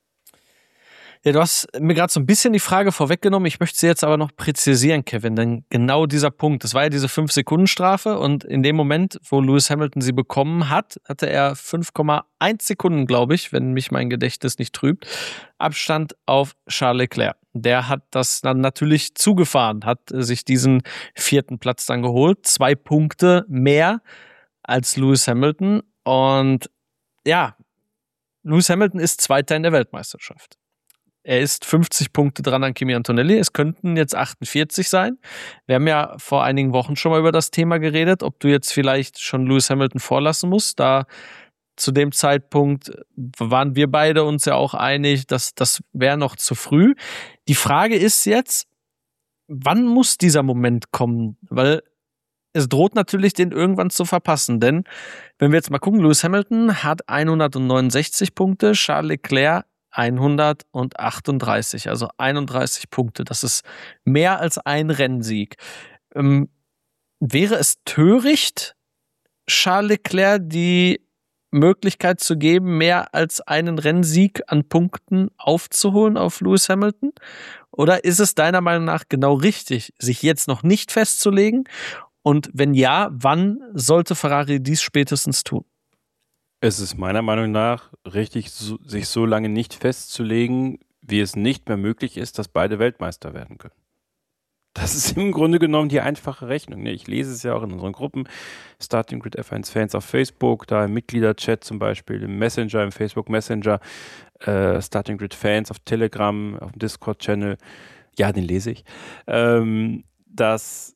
Ja, du hast mir gerade so ein bisschen die Frage vorweggenommen. Ich möchte sie jetzt aber noch präzisieren, Kevin, denn genau dieser Punkt, das war ja diese fünf Sekunden Strafe und in dem Moment, wo Lewis Hamilton sie bekommen hat, hatte er fünf Komma eins Sekunden, glaube ich, wenn mich mein Gedächtnis nicht trübt, Abstand auf Charles Leclerc. Der hat das dann natürlich zugefahren, hat sich diesen vierten Platz dann geholt, zwei Punkte mehr als Lewis Hamilton und ja, Lewis Hamilton ist Zweiter in der Weltmeisterschaft. Er ist fünfzig Punkte dran an Kimi Antonelli. Es könnten jetzt achtundvierzig sein. Wir haben ja vor einigen Wochen schon mal über das Thema geredet, ob du jetzt vielleicht schon Lewis Hamilton vorlassen musst. Da zu dem Zeitpunkt waren wir beide uns ja auch einig, dass das wäre noch zu früh. Die Frage ist jetzt, wann muss dieser Moment kommen? Weil es droht natürlich, den irgendwann zu verpassen, denn wenn wir jetzt mal gucken, Lewis Hamilton hat hundertneunundsechzig Punkte, Charles Leclerc hundertachtunddreißig, also einunddreißig Punkte. Das ist mehr als ein Rennsieg. Ähm, wäre es töricht, Charles Leclerc die Möglichkeit zu geben, mehr als einen Rennsieg an Punkten aufzuholen auf Lewis Hamilton? Oder ist es deiner Meinung nach genau richtig, sich jetzt noch nicht festzulegen? Und wenn ja, wann sollte Ferrari dies spätestens tun? Es ist meiner Meinung nach richtig, so, sich so lange nicht festzulegen, wie es nicht mehr möglich ist, dass beide Weltmeister werden können. Das ist im Grunde genommen die einfache Rechnung. Ich lese es ja auch in unseren Gruppen, Starting Grid F eins Fans auf Facebook, da im Mitgliederchat zum Beispiel, im Messenger, im Facebook Messenger, äh, Starting Grid Fans auf Telegram, auf dem Discord-Channel. Ja, den lese ich. Ähm, dass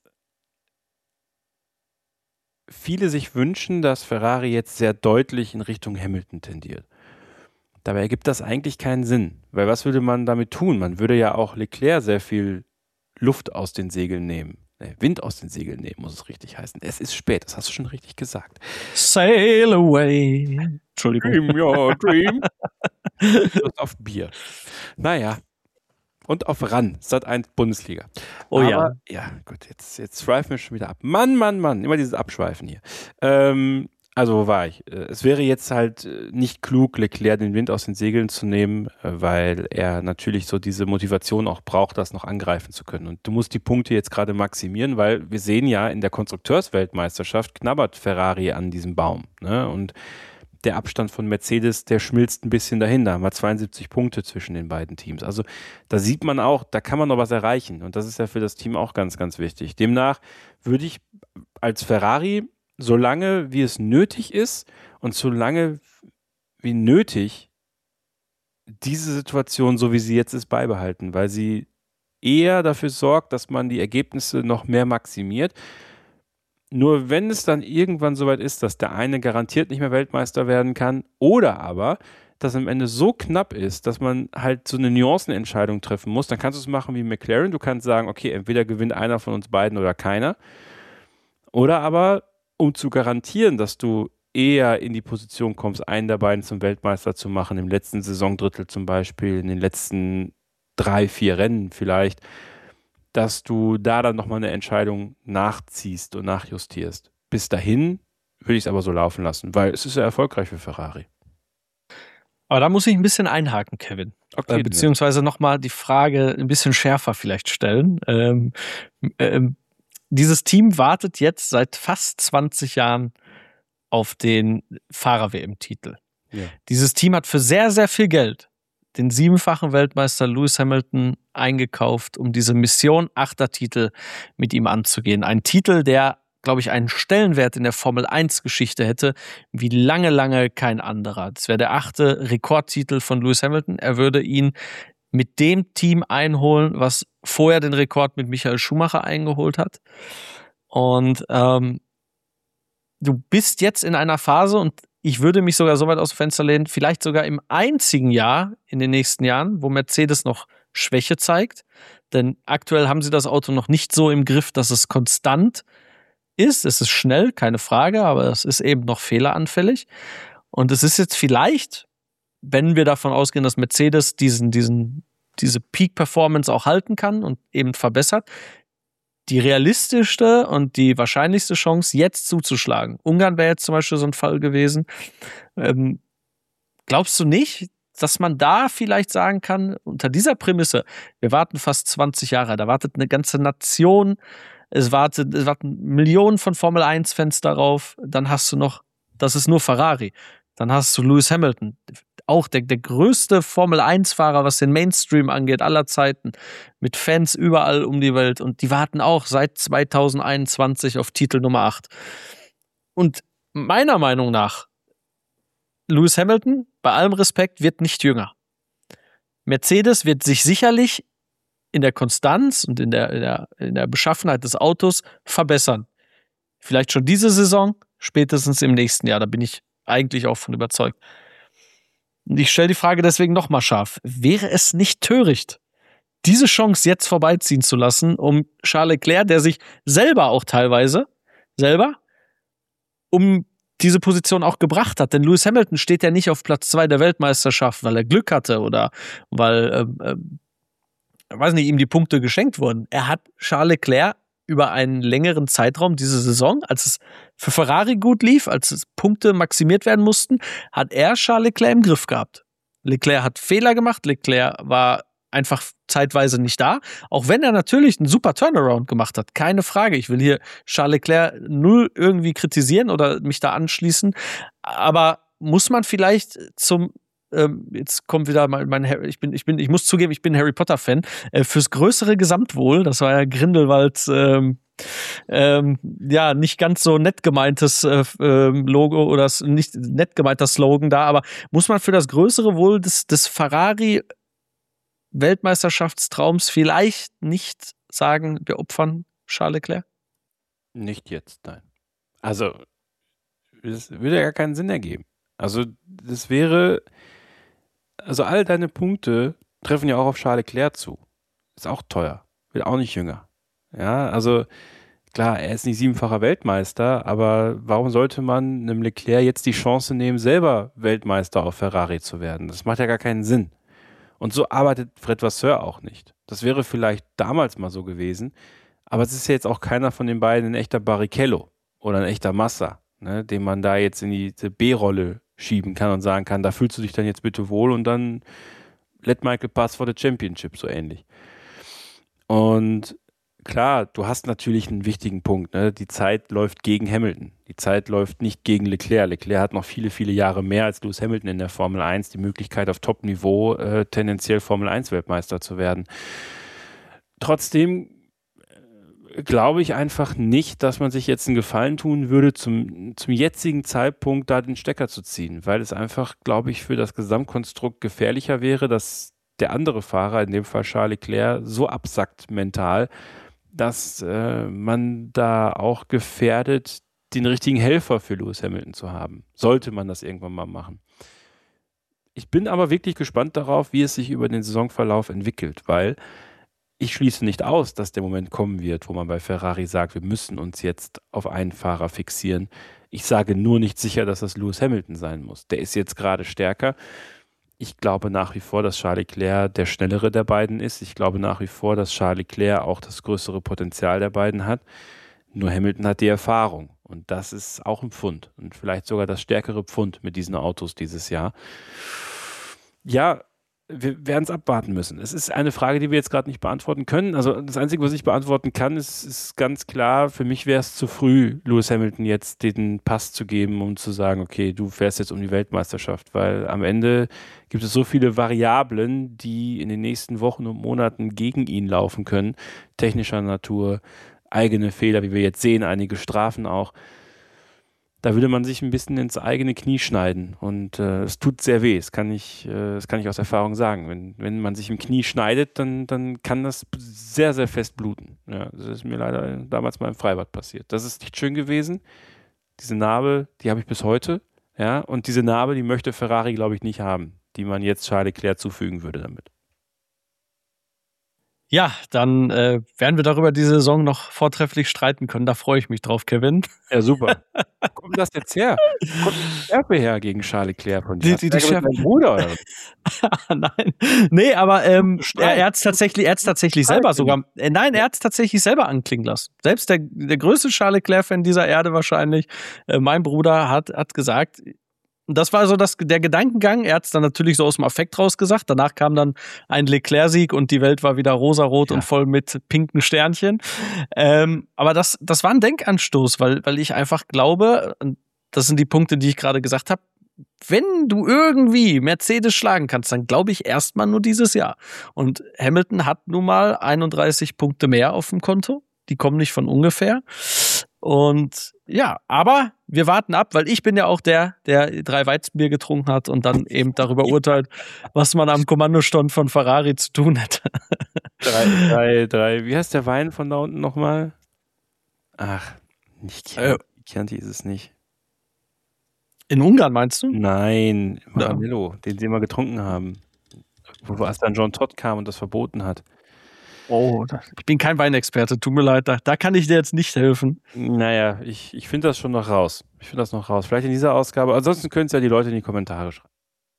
viele sich wünschen, dass Ferrari jetzt sehr deutlich in Richtung Hamilton tendiert. Dabei ergibt das eigentlich keinen Sinn, weil was würde man damit tun? Man würde ja auch Leclerc sehr viel Luft aus den Segeln nehmen. Nee, Wind aus den Segeln nehmen, muss es richtig heißen. Es ist spät, das hast du schon richtig gesagt. Sail away. Entschuldigung. Dream your dream. Und auf Bier. Naja. Und auf Ran, Sat eins Bundesliga. Oh Aber, ja. Ja, gut, jetzt, jetzt schweifen wir schon wieder ab. Mann, Mann, Mann, immer dieses Abschweifen hier. Ähm, also, wo war ich? Es wäre jetzt halt nicht klug, Leclerc den Wind aus den Segeln zu nehmen, weil er natürlich so diese Motivation auch braucht, das noch angreifen zu können. Und du musst die Punkte jetzt gerade maximieren, weil wir sehen ja, in der Konstrukteursweltmeisterschaft knabbert Ferrari an diesem Baum. Ne? Und der Abstand von Mercedes, der schmilzt ein bisschen dahin. Da haben wir zweiundsiebzig Punkte zwischen den beiden Teams. Also da sieht man auch, da kann man noch was erreichen. Und das ist ja für das Team auch ganz, ganz wichtig. Demnach würde ich als Ferrari, solange wie es nötig ist und solange wie nötig, diese Situation, so wie sie jetzt ist, beibehalten, weil sie eher dafür sorgt, dass man die Ergebnisse noch mehr maximiert. Nur wenn es dann irgendwann soweit ist, dass der eine garantiert nicht mehr Weltmeister werden kann oder aber, dass am Ende so knapp ist, dass man halt so eine Nuancenentscheidung treffen muss, dann kannst du es machen wie McLaren. Du kannst sagen, okay, entweder gewinnt einer von uns beiden oder keiner. Oder aber, um zu garantieren, dass du eher in die Position kommst, einen der beiden zum Weltmeister zu machen, im letzten Saisondrittel zum Beispiel, in den letzten drei, vier Rennen vielleicht, dass du da dann nochmal eine Entscheidung nachziehst und nachjustierst. Bis dahin würde ich es aber so laufen lassen, weil es ist ja erfolgreich für Ferrari. Aber da muss ich ein bisschen einhaken, Kevin. Okay, äh, beziehungsweise nochmal die Frage ein bisschen schärfer vielleicht stellen. Ähm, ähm, dieses Team wartet jetzt seit fast zwanzig Jahren auf den Fahrer-W M-Titel. Ja. Dieses Team hat für sehr, sehr viel Geld den siebenfachen Weltmeister Lewis Hamilton eingekauft, um diese Mission Achtertitel mit ihm anzugehen. Ein Titel, der, glaube ich, einen Stellenwert in der Formel eins Geschichte hätte, wie lange, lange kein anderer. Das wäre der achte Rekordtitel von Lewis Hamilton. Er würde ihn mit dem Team einholen, was vorher den Rekord mit Michael Schumacher eingeholt hat. Und ähm, du bist jetzt in einer Phase, und ich würde mich sogar so weit aus dem Fenster lehnen, vielleicht sogar im einzigen Jahr in den nächsten Jahren, wo Mercedes noch Schwäche zeigt. Denn aktuell haben sie das Auto noch nicht so im Griff, dass es konstant ist. Es ist schnell, keine Frage, aber es ist eben noch fehleranfällig. Und es ist jetzt vielleicht, wenn wir davon ausgehen, dass Mercedes diesen, diesen, diese Peak-Performance auch halten kann und eben verbessert, die realistischste und die wahrscheinlichste Chance, jetzt zuzuschlagen. Ungarn wäre jetzt zum Beispiel so ein Fall gewesen. Ähm, glaubst du nicht, dass man da vielleicht sagen kann, unter dieser Prämisse, wir warten fast zwanzig Jahre, da wartet eine ganze Nation, es, wartet, es warten Millionen von Formel eins Fans darauf, dann hast du noch, das ist nur Ferrari, dann hast du Lewis Hamilton, auch der, der größte Formel eins Fahrer, was den Mainstream angeht, aller Zeiten, mit Fans überall um die Welt, und die warten auch seit zweitausendeinundzwanzig auf Titel Nummer acht. Und meiner Meinung nach, Lewis Hamilton, bei allem Respekt, wird nicht jünger. Mercedes wird sich sicherlich in der Konstanz und in der, in der, in der Beschaffenheit des Autos verbessern. Vielleicht schon diese Saison, spätestens im nächsten Jahr, da bin ich eigentlich auch von überzeugt. Und ich stelle die Frage deswegen nochmal scharf. Wäre es nicht töricht, diese Chance jetzt vorbeiziehen zu lassen, um Charles Leclerc, der sich selber auch teilweise selber, um diese Position auch gebracht hat. Denn Lewis Hamilton steht ja nicht auf Platz zwei der Weltmeisterschaft, weil er Glück hatte oder weil, ähm, ähm, weiß nicht, ihm die Punkte geschenkt wurden. Er hat Charles Leclerc über einen längeren Zeitraum diese Saison, als es für Ferrari gut lief, als es Punkte maximiert werden mussten, hat er Charles Leclerc im Griff gehabt. Leclerc hat Fehler gemacht, Leclerc war einfach zeitweise nicht da, auch wenn er natürlich einen super Turnaround gemacht hat, keine Frage. Ich will hier Charles Leclerc null irgendwie kritisieren oder mich da anschließen, aber muss man vielleicht zum ähm, jetzt kommt wieder mein, mein ich bin ich bin ich muss zugeben, ich bin Harry Potter Fan, äh, fürs größere Gesamtwohl, das war ja Grindelwalds ähm, ähm, ja, nicht ganz so nett gemeintes äh, Logo oder nicht nett gemeinter Slogan da, aber muss man für das größere Wohl des, des Ferrari Weltmeisterschaftstraums vielleicht nicht sagen, wir opfern Charles Leclerc? Nicht jetzt, nein. Also, es würde ja gar keinen Sinn ergeben. Also, das wäre, also all deine Punkte treffen ja auch auf Charles Leclerc zu. Ist auch teuer, wird auch nicht jünger. Ja, also, klar, er ist nicht siebenfacher Weltmeister, aber warum sollte man einem Leclerc jetzt die Chance nehmen, selber Weltmeister auf Ferrari zu werden? Das macht ja gar keinen Sinn. Und so arbeitet Fred Vasseur auch nicht. Das wäre vielleicht damals mal so gewesen, aber es ist ja jetzt auch keiner von den beiden ein echter Barrichello oder ein echter Massa, ne, den man da jetzt in die B-Rolle schieben kann und sagen kann, da fühlst du dich dann jetzt bitte wohl und dann let Michael pass for the championship, so ähnlich. Und klar, du hast natürlich einen wichtigen Punkt, ne? Die Zeit läuft gegen Hamilton. Die Zeit läuft nicht gegen Leclerc. Leclerc hat noch viele, viele Jahre mehr als Lewis Hamilton in der Formel eins, die Möglichkeit auf Top-Niveau äh, tendenziell Formel eins Weltmeister zu werden. Trotzdem äh, glaube ich einfach nicht, dass man sich jetzt einen Gefallen tun würde, zum, zum jetzigen Zeitpunkt da den Stecker zu ziehen, weil es einfach, glaube ich, für das Gesamtkonstrukt gefährlicher wäre, dass der andere Fahrer, in dem Fall Charles Leclerc, so absackt mental, dass äh, man da auch gefährdet, den richtigen Helfer für Lewis Hamilton zu haben. Sollte man das irgendwann mal machen. Ich bin aber wirklich gespannt darauf, wie es sich über den Saisonverlauf entwickelt, weil ich schließe nicht aus, dass der Moment kommen wird, wo man bei Ferrari sagt, wir müssen uns jetzt auf einen Fahrer fixieren. Ich sage nur nicht sicher, dass das Lewis Hamilton sein muss. Der ist jetzt gerade stärker. Ich glaube nach wie vor, dass Charles Leclerc der schnellere der beiden ist. Ich glaube nach wie vor, dass Charles Leclerc auch das größere Potenzial der beiden hat. Nur Hamilton hat die Erfahrung. Und das ist auch ein Pfund. Und vielleicht sogar das stärkere Pfund mit diesen Autos dieses Jahr. Ja, wir werden es abwarten müssen. Es ist eine Frage, die wir jetzt gerade nicht beantworten können. Also das Einzige, was ich beantworten kann, ist, ist ganz klar, für mich wäre es zu früh, Lewis Hamilton jetzt den Pass zu geben, um zu sagen, okay, du fährst jetzt um die Weltmeisterschaft, weil am Ende gibt es so viele Variablen, die in den nächsten Wochen und Monaten gegen ihn laufen können, technischer Natur, eigene Fehler, wie wir jetzt sehen, einige Strafen auch. Da würde man sich ein bisschen ins eigene Knie schneiden und äh, es tut sehr weh, das kann ich, äh, das kann ich aus Erfahrung sagen. Wenn, wenn man sich im Knie schneidet, dann, dann kann das sehr, sehr fest bluten. Ja, das ist mir leider damals mal im Freibad passiert. Das ist nicht schön gewesen. Diese Narbe, die habe ich bis heute. Ja, und diese Narbe, die möchte Ferrari, glaube ich, nicht haben, die man jetzt Charles Leclerc zufügen würde damit. Ja, dann äh, werden wir darüber die Saison noch vortrefflich streiten können. Da freue ich mich drauf, Kevin. Ja, super. Wo kommt das jetzt her? Wo kommt die Schärfe her gegen Charles Leclerc von dir? Die, die, die Schärfe. Dein Bruder, oder? Nein. Nee, aber ähm, er, er hat es tatsächlich, er hat's tatsächlich selber sogar. Äh, nein, er hat es tatsächlich selber anklingen lassen. Selbst der, der größte Charles Leclerc-Fan dieser Erde wahrscheinlich, äh, mein Bruder, hat, hat gesagt, das war so das, der Gedankengang. Er hat es dann natürlich so aus dem Affekt rausgesagt. Danach kam dann ein Leclerc-Sieg und die Welt war wieder rosarot ja. und voll mit pinken Sternchen. Ähm, aber das, das war ein Denkanstoß, weil, weil ich einfach glaube, das sind die Punkte, die ich gerade gesagt habe, wenn du irgendwie Mercedes schlagen kannst, dann glaube ich erstmal nur dieses Jahr. Und Hamilton hat nun mal einunddreißig Punkte mehr auf dem Konto. Die kommen nicht von ungefähr. Und ja, aber wir warten ab, weil ich bin ja auch der, der drei Weizenbier getrunken hat und dann eben darüber urteilt, was man am Kommandostand von Ferrari zu tun hat. Drei, drei, drei. Wie heißt der Wein von da unten nochmal? Ach, nicht Chianti, äh, Chianti ist es nicht. In Ungarn meinst du? Nein, Maranello, ja. den sie mal getrunken haben. Wo erst dann John Todd kam und das verboten hat. Oh, ich bin kein Weinexperte, tut mir leid, da, da kann ich dir jetzt nicht helfen. Naja, ich, ich finde das schon noch raus. Ich finde das noch raus. Vielleicht in dieser Ausgabe. Ansonsten können es ja die Leute in die Kommentare schreiben.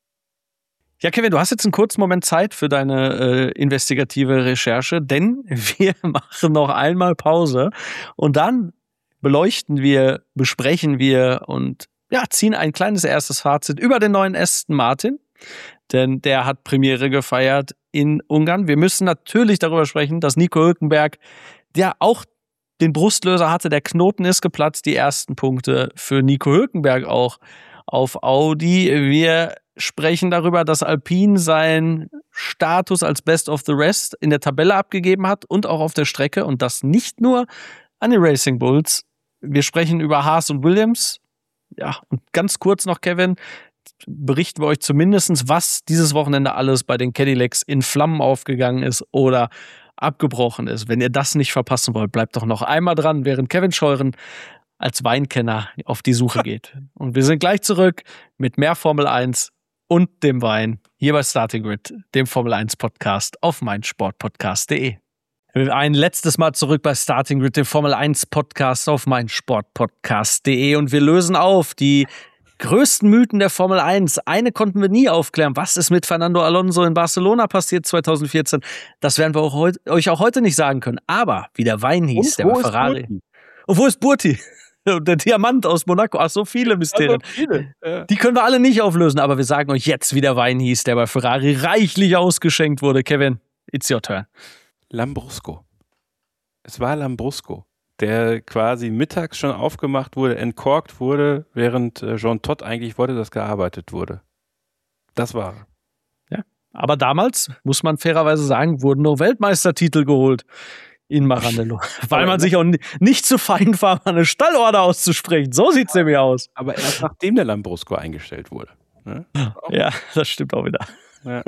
Ja, Kevin, du hast jetzt einen kurzen Moment Zeit für deine äh, investigative Recherche, denn wir machen noch einmal Pause und dann beleuchten wir, besprechen wir und ja, ziehen ein kleines erstes Fazit über den neuen Aston Martin, denn der hat Premiere gefeiert in Ungarn. Wir müssen natürlich darüber sprechen, dass Nico Hülkenberg, der auch den Brustlöser hatte, der Knoten ist geplatzt, die ersten Punkte für Nico Hülkenberg auch auf Audi. Wir sprechen darüber, dass Alpine seinen Status als Best of the Rest in der Tabelle abgegeben hat und auch auf der Strecke und das nicht nur an den Racing Bulls. Wir sprechen über Haas und Williams. Ja, und ganz kurz noch, Kevin, berichten wir euch zumindest, was dieses Wochenende alles bei den Cadillacs in Flammen aufgegangen ist oder abgebrochen ist. Wenn ihr das nicht verpassen wollt, bleibt doch noch einmal dran, während Kevin Scheuren als Weinkenner auf die Suche geht. Und wir sind gleich zurück mit mehr Formel eins und dem Wein hier bei Starting Grid, dem Formel eins Podcast auf meinsportpodcast punkt de. Ein letztes Mal zurück bei Starting Grid, dem Formel eins Podcast auf meinsportpodcast punkt de und wir lösen auf die größten Mythen der Formel eins. Eine konnten wir nie aufklären. Was ist mit Fernando Alonso in Barcelona passiert zwanzig vierzehn? Das werden wir auch heut, euch auch heute nicht sagen können. Aber wie der Wein hieß, und der bei Ferrari. Burti? Und wo ist Burti? Der Diamant aus Monaco. Ach, so viele Mysterien. Also viele. Ja. Die können wir alle nicht auflösen, aber wir sagen euch jetzt, wie der Wein hieß, der bei Ferrari reichlich ausgeschenkt wurde. Kevin, it's your turn. Lambrusco. Es war Lambrusco, der quasi mittags schon aufgemacht wurde, entkorkt wurde, während Jean Todt eigentlich wollte, dass gearbeitet wurde. Das war er. Ja, aber damals, muss man fairerweise sagen, wurden noch Weltmeistertitel geholt in Maranello, weil man sich auch nicht zu fein war, eine Stallorder auszusprechen. So sieht's ja, nämlich aus. Aber erst nachdem der Lambrusco eingestellt wurde. Ne? Ja, das stimmt auch wieder. Ja.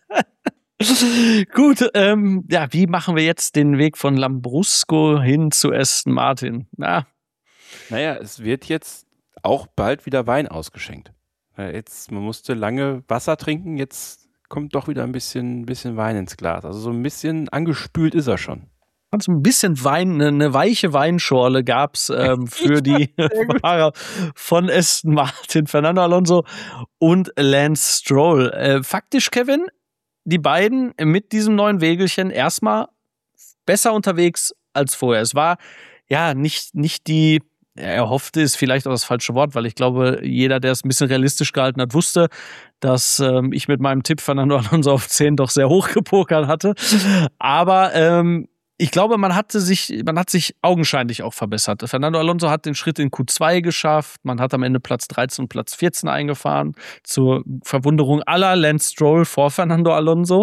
Gut, ähm, ja, wie machen wir jetzt den Weg von Lambrusco hin zu Aston Martin? Na. Naja, es wird jetzt auch bald wieder Wein ausgeschenkt. Jetzt, man musste lange Wasser trinken, jetzt kommt doch wieder ein bisschen, bisschen Wein ins Glas. Also so ein bisschen angespült ist er schon. Also ein bisschen Wein, eine, eine weiche Weinschorle gab es ähm, für die Fahrer von Aston Martin, Fernando Alonso und Lance Stroll. Äh, faktisch, Kevin, die beiden mit diesem neuen Wägelchen erstmal besser unterwegs als vorher. Es war ja nicht, nicht die, er hoffte, ist vielleicht auch das falsche Wort, weil ich glaube, jeder, der es ein bisschen realistisch gehalten hat, wusste, dass ähm, ich mit meinem Tipp Fernando Alonso auf zehn doch sehr hoch gepokert hatte. Aber ähm, ich glaube, man hatte sich, man hat sich augenscheinlich auch verbessert. Fernando Alonso hat den Schritt in Q zwei geschafft. Man hat am Ende Platz dreizehn und Platz vierzehn eingefahren. Zur Verwunderung aller Lance Stroll vor Fernando Alonso.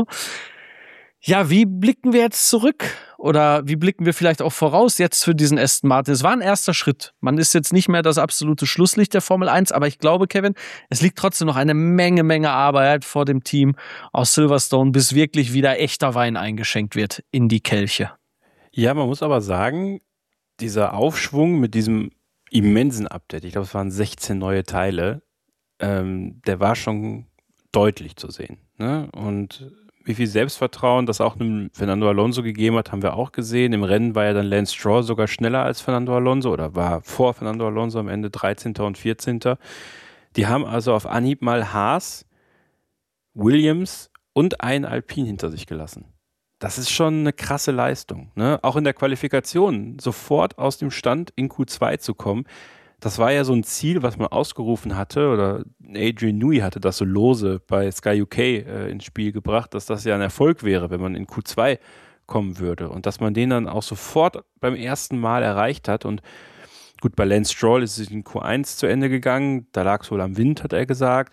Ja, wie blicken wir jetzt zurück? Oder wie blicken wir vielleicht auch voraus jetzt für diesen Aston Martin? Es war ein erster Schritt. Man ist jetzt nicht mehr das absolute Schlusslicht der Formel eins, aber ich glaube, Kevin, es liegt trotzdem noch eine Menge, Menge Arbeit vor dem Team aus Silverstone, bis wirklich wieder echter Wein eingeschenkt wird in die Kelche. Ja, man muss aber sagen, dieser Aufschwung mit diesem immensen Update, ich glaube, es waren sechzehn neue Teile, ähm, der war schon deutlich zu sehen. Ne? Und wie viel Selbstvertrauen das auch einem Fernando Alonso gegeben hat, haben wir auch gesehen. Im Rennen war ja dann Lance Stroll sogar schneller als Fernando Alonso oder war vor Fernando Alonso am Ende dreizehnter und vierzehnter Die haben also auf Anhieb mal Haas, Williams und ein Alpine hinter sich gelassen. Das ist schon eine krasse Leistung. Ne? Auch in der Qualifikation sofort aus dem Stand in Q zwei zu kommen, das war ja so ein Ziel, was man ausgerufen hatte, oder Adrian Newey hatte das so lose bei Sky U K äh, ins Spiel gebracht, dass das ja ein Erfolg wäre, wenn man in Q zwei kommen würde. Und dass man den dann auch sofort beim ersten Mal erreicht hat. Und gut, bei Lance Stroll ist es in Q eins zu Ende gegangen, da lag es wohl am Wind, hat er gesagt.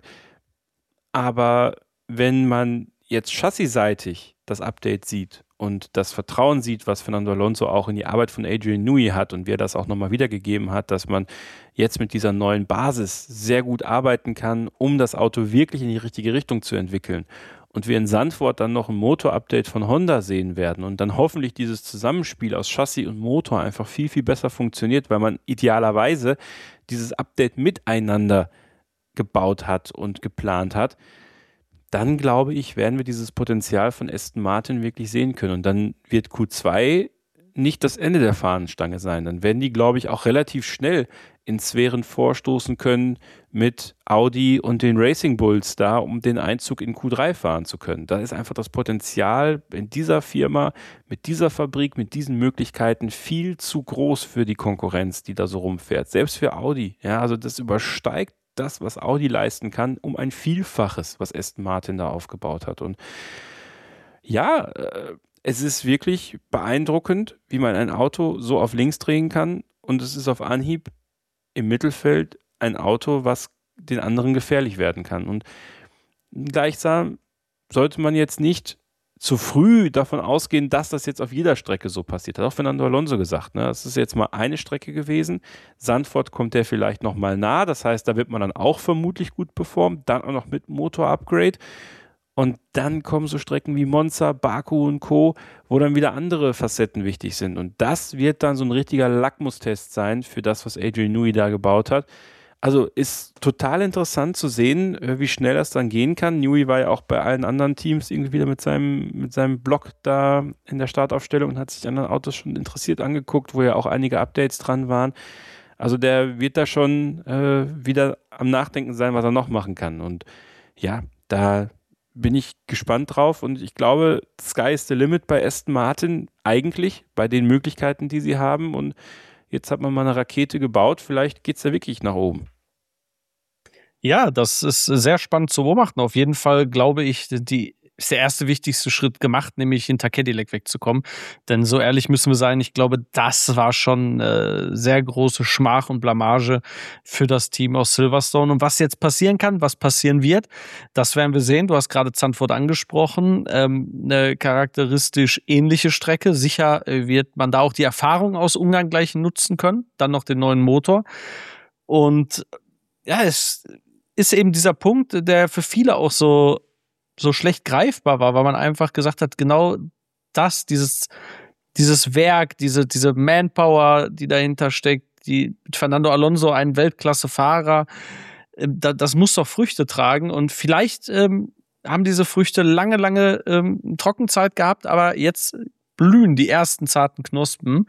Aber wenn man jetzt chassisseitig das Update sieht und das Vertrauen sieht, was Fernando Alonso auch in die Arbeit von Adrian Newey hat und wie er das auch nochmal wiedergegeben hat, dass man jetzt mit dieser neuen Basis sehr gut arbeiten kann, um das Auto wirklich in die richtige Richtung zu entwickeln. Und wir in Zandvoort dann noch ein Motor-Update von Honda sehen werden und dann hoffentlich dieses Zusammenspiel aus Chassis und Motor einfach viel, viel besser funktioniert, weil man idealerweise dieses Update miteinander gebaut hat und geplant hat, dann glaube ich, werden wir dieses Potenzial von Aston Martin wirklich sehen können. Und dann wird Q zwei nicht das Ende der Fahnenstange sein. Dann werden die, glaube ich, auch relativ schnell in Sphären vorstoßen können mit Audi und den Racing Bulls da, um den Einzug in Q drei fahren zu können. Da ist einfach das Potenzial in dieser Firma, mit dieser Fabrik, mit diesen Möglichkeiten viel zu groß für die Konkurrenz, die da so rumfährt. Selbst für Audi. Ja, also das übersteigt das, was Audi leisten kann, um ein Vielfaches, was Aston Martin da aufgebaut hat. Und ja, äh, es ist wirklich beeindruckend, wie man ein Auto so auf links drehen kann, und es ist auf Anhieb im Mittelfeld ein Auto, was den anderen gefährlich werden kann. Und gleichsam sollte man jetzt nicht zu früh davon ausgehen, dass das jetzt auf jeder Strecke so passiert. Hat auch Fernando Alonso gesagt, ne? Das ist jetzt mal eine Strecke gewesen. Zandvoort kommt der vielleicht noch mal nah. Das heißt, da wird man dann auch vermutlich gut performen. Dann auch noch mit Motor-Upgrade. Und dann kommen so Strecken wie Monza, Baku und Co., wo dann wieder andere Facetten wichtig sind. Und das wird dann so ein richtiger Lackmustest sein für das, was Adrian Newey da gebaut hat. Also ist total interessant zu sehen, wie schnell das dann gehen kann. Newey war ja auch bei allen anderen Teams irgendwie wieder mit seinem, mit seinem Blog da in der Startaufstellung und hat sich die anderen Autos schon interessiert angeguckt, wo ja auch einige Updates dran waren. Also der wird da schon äh, wieder am Nachdenken sein, was er noch machen kann. Und ja, da bin ich gespannt drauf, und ich glaube, Sky is the limit bei Aston Martin eigentlich, bei den Möglichkeiten, die sie haben, und jetzt hat man mal eine Rakete gebaut, vielleicht geht es ja wirklich nach oben. Ja, das ist sehr spannend zu beobachten. Auf jeden Fall glaube ich, die ist der erste wichtigste Schritt gemacht, nämlich hinter Cadillac wegzukommen. Denn so ehrlich müssen wir sein, ich glaube, das war schon äh, sehr große Schmach und Blamage für das Team aus Silverstone. Und was jetzt passieren kann, was passieren wird, das werden wir sehen. Du hast gerade Zandvoort angesprochen, ähm, eine charakteristisch ähnliche Strecke. Sicher äh, wird man da auch die Erfahrung aus Ungarn gleich nutzen können, dann noch den neuen Motor. Und ja, es ist eben dieser Punkt, der für viele auch so so schlecht greifbar war, weil man einfach gesagt hat, genau das, dieses, dieses Werk, diese, diese Manpower, die dahinter steckt, die mit Fernando Alonso, ein Weltklasse-Fahrer, äh, da, das muss doch Früchte tragen, und vielleicht ähm, haben diese Früchte lange, lange ähm, Trockenzeit gehabt, aber jetzt blühen die ersten zarten Knospen,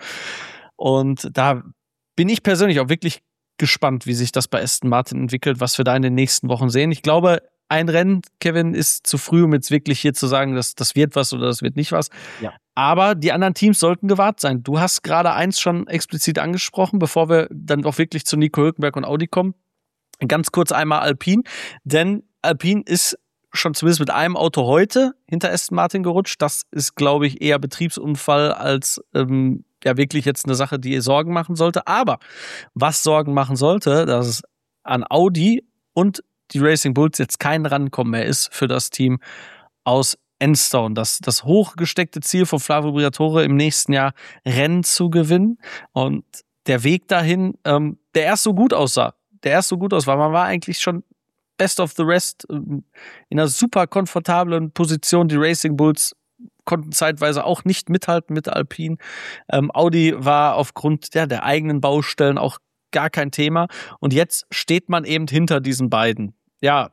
und da bin ich persönlich auch wirklich gespannt, wie sich das bei Aston Martin entwickelt, was wir da in den nächsten Wochen sehen. Ich glaube, ein Rennen, Kevin, ist zu früh, um jetzt wirklich hier zu sagen, dass das wird was oder das wird nicht was. Ja. Aber die anderen Teams sollten gewahrt sein. Du hast gerade eins schon explizit angesprochen, bevor wir dann auch wirklich zu Nico Hülkenberg und Audi kommen. Ganz kurz einmal Alpine, denn Alpine ist schon zumindest mit einem Auto heute hinter Aston Martin gerutscht. Das ist, glaube ich, eher Betriebsunfall als ähm, ja wirklich jetzt eine Sache, die ihr Sorgen machen sollte. Aber was Sorgen machen sollte, dass es an Audi und die Racing Bulls jetzt kein Rankommen mehr ist für das Team aus Enstone. Das, das hochgesteckte Ziel von Flavio Briatore, im nächsten Jahr Rennen zu gewinnen. Und der Weg dahin, ähm, der erst so gut aussah, der erst so gut aussah, man war eigentlich schon best of the rest, ähm, in einer super komfortablen Position. Die Racing Bulls konnten zeitweise auch nicht mithalten mit Alpine. Ähm, Audi war aufgrund ja, der eigenen Baustellen auch gar kein Thema. Und jetzt steht man eben hinter diesen beiden. Ja,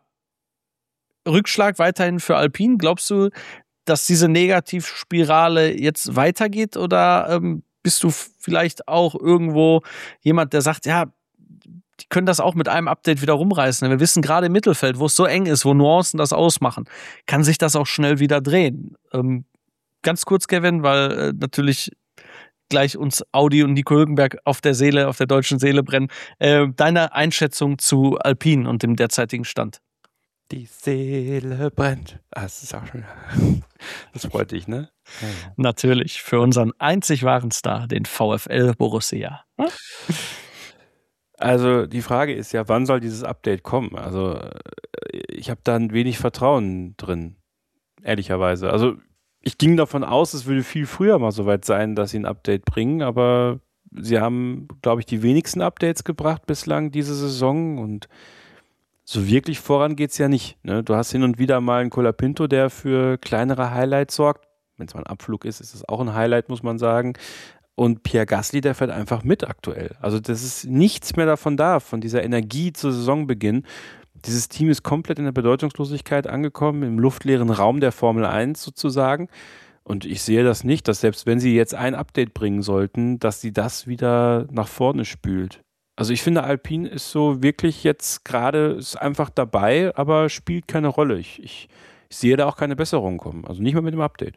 Rückschlag weiterhin für Alpine. Glaubst du, dass diese Negativspirale jetzt weitergeht, oder ähm, bist du vielleicht auch irgendwo jemand, der sagt, ja, die können das auch mit einem Update wieder rumreißen. Wir wissen gerade im Mittelfeld, wo es so eng ist, wo Nuancen das ausmachen, kann sich das auch schnell wieder drehen. Ähm, ganz kurz, Kevin, weil äh, natürlich gleich uns Audi und Nico Hülkenberg auf der Seele, auf der deutschen Seele brennen. Äh, deine Einschätzung zu Alpine und dem derzeitigen Stand? Die Seele brennt. Ah, das ist auch schon. Das freut dich, ne? Ja, ja. Natürlich, für unseren einzig wahren Star, den VfL Borussia. Hm? Also die Frage ist ja, wann soll dieses Update kommen? Also ich habe da ein wenig Vertrauen drin, ehrlicherweise. Also ich ging davon aus, es würde viel früher mal soweit sein, dass sie ein Update bringen, aber sie haben, glaube ich, die wenigsten Updates gebracht bislang diese Saison, und so wirklich voran geht es ja nicht. Ne? Du hast hin und wieder mal einen Colapinto, der für kleinere Highlights sorgt. Wenn es mal ein Abflug ist, ist es auch ein Highlight, muss man sagen. Und Pierre Gasly, der fährt einfach mit aktuell. Also das ist nichts mehr davon da, von dieser Energie zu Saisonbeginn. Dieses Team ist komplett in der Bedeutungslosigkeit angekommen, im luftleeren Raum der Formel eins sozusagen. Und ich sehe das nicht, dass selbst wenn sie jetzt ein Update bringen sollten, dass sie das wieder nach vorne spült. Also ich finde, Alpine ist so wirklich jetzt gerade, ist einfach dabei, aber spielt keine Rolle. Ich, ich, ich sehe da auch keine Besserung kommen. Also nicht mal mit dem Update.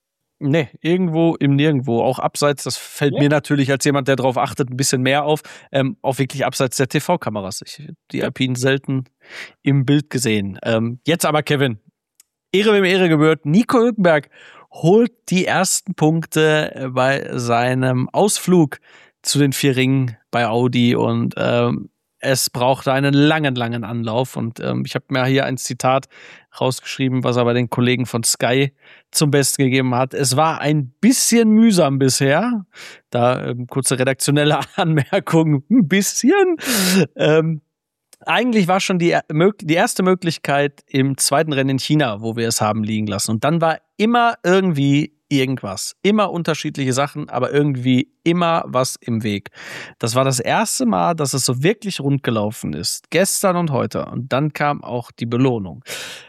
Nee, irgendwo im Nirgendwo. Auch abseits, das fällt ja. mir natürlich als jemand, der darauf achtet, ein bisschen mehr auf. Ähm, auch wirklich abseits der T V-Kameras. Ich habe die Alpine selten im Bild gesehen. Ähm, jetzt aber, Kevin, Ehre wem Ehre gebührt. Nico Hülkenberg holt die ersten Punkte bei seinem Ausflug zu den vier Ringen bei Audi und ähm, es brauchte einen langen, langen Anlauf und ähm, ich habe mir hier ein Zitat rausgeschrieben, was er bei den Kollegen von Sky zum Besten gegeben hat. Es war ein bisschen mühsam bisher. Da ähm, kurze redaktionelle Anmerkung, ein bisschen. Ähm, Eigentlich war schon die, die erste Möglichkeit im zweiten Rennen in China, wo wir es haben liegen lassen. Und dann war immer irgendwie irgendwas. Immer unterschiedliche Sachen, aber irgendwie immer was im Weg. Das war das erste Mal, dass es so wirklich rund gelaufen ist. Gestern und heute. Und dann kam auch die Belohnung.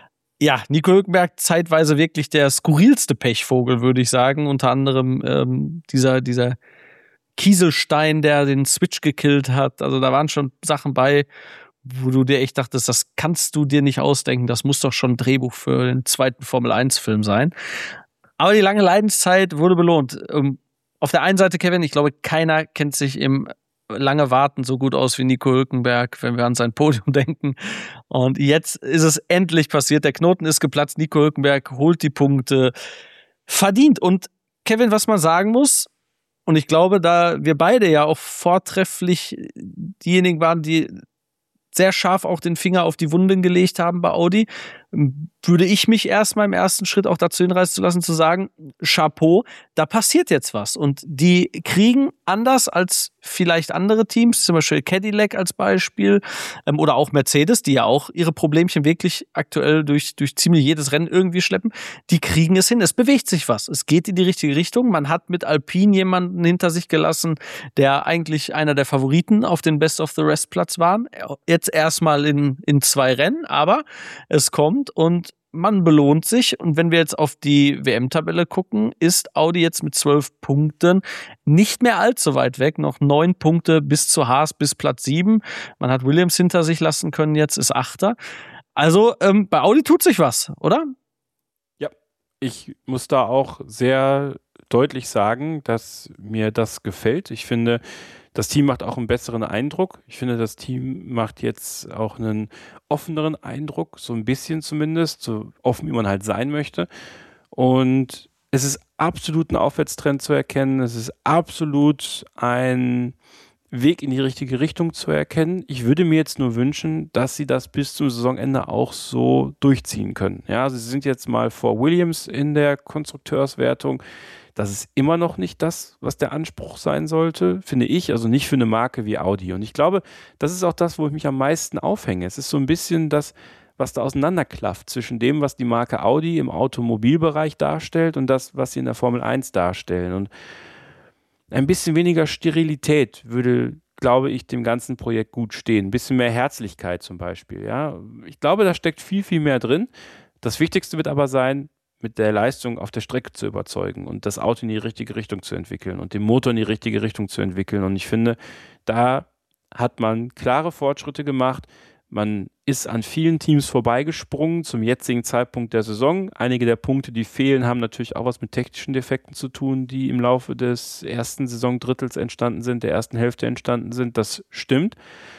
Ja, Nico Hülkenberg zeitweise wirklich der skurrilste Pechvogel, würde ich sagen. Unter anderem ähm, dieser, dieser Kieselstein, der den Switch gekillt hat. Also da waren schon Sachen bei, wo du dir echt dachtest, das kannst du dir nicht ausdenken, das muss doch schon ein Drehbuch für den zweiten Formel eins Film sein. Aber die lange Leidenszeit wurde belohnt. Auf der einen Seite, Kevin, ich glaube, keiner kennt sich im lange Warten so gut aus wie Nico Hülkenberg, wenn wir an sein Podium denken. Und jetzt ist es endlich passiert, der Knoten ist geplatzt, Nico Hülkenberg holt die Punkte, verdient. Und Kevin, was man sagen muss, und ich glaube, da wir beide ja auch vortrefflich diejenigen waren, die sehr scharf auch den Finger auf die Wunden gelegt haben bei Audi, würde ich mich erstmal im ersten Schritt auch dazu hinreißen zu lassen, zu sagen, Chapeau, da passiert jetzt was. Und die kriegen anders als vielleicht andere Teams, zum Beispiel Cadillac als Beispiel, ähm, oder auch Mercedes, die ja auch ihre Problemchen wirklich aktuell durch, durch ziemlich jedes Rennen irgendwie schleppen, die kriegen es hin. Es bewegt sich was. Es geht in die richtige Richtung. Man hat mit Alpine jemanden hinter sich gelassen, der eigentlich einer der Favoriten auf den Best of the Rest Platz waren. Jetzt erstmal in, in zwei Rennen, aber es kommt und man belohnt sich. Und wenn wir jetzt auf die W M-Tabelle gucken, ist Audi jetzt mit zwölf Punkten nicht mehr allzu weit weg. Noch neun Punkte bis zu Haas, bis Platz sieben. Man hat Williams hinter sich lassen können, jetzt ist Achter. Also ähm, bei Audi tut sich was, oder? Ja, ich muss da auch sehr deutlich sagen, dass mir das gefällt. Ich finde, das Team macht auch einen besseren Eindruck. Ich finde, das Team macht jetzt auch einen offeneren Eindruck, so ein bisschen zumindest, so offen, wie man halt sein möchte. Und es ist absolut ein Aufwärtstrend zu erkennen. Es ist absolut ein Weg in die richtige Richtung zu erkennen. Ich würde mir jetzt nur wünschen, dass sie das bis zum Saisonende auch so durchziehen können. Ja, sie sind jetzt mal vor Williams in der Konstrukteurswertung. Das ist immer noch nicht das, was der Anspruch sein sollte, finde ich. Also nicht für eine Marke wie Audi. Und ich glaube, das ist auch das, wo ich mich am meisten aufhänge. Es ist so ein bisschen das, was da auseinanderklafft zwischen dem, was die Marke Audi im Automobilbereich darstellt und das, was sie in der Formel eins darstellen. Und ein bisschen weniger Sterilität würde, glaube ich, dem ganzen Projekt gut stehen. Ein bisschen mehr Herzlichkeit zum Beispiel. Ja? Ich glaube, da steckt viel, viel mehr drin. Das Wichtigste wird aber sein, mit der Leistung auf der Strecke zu überzeugen und das Auto in die richtige Richtung zu entwickeln und den Motor in die richtige Richtung zu entwickeln. Und ich finde, da hat man klare Fortschritte gemacht. Man ist an vielen Teams vorbeigesprungen zum jetzigen Zeitpunkt der Saison. Einige der Punkte, die fehlen, haben natürlich auch was mit technischen Defekten zu tun, die im Laufe des ersten Saisondrittels entstanden sind, der ersten Hälfte entstanden sind. Das stimmt.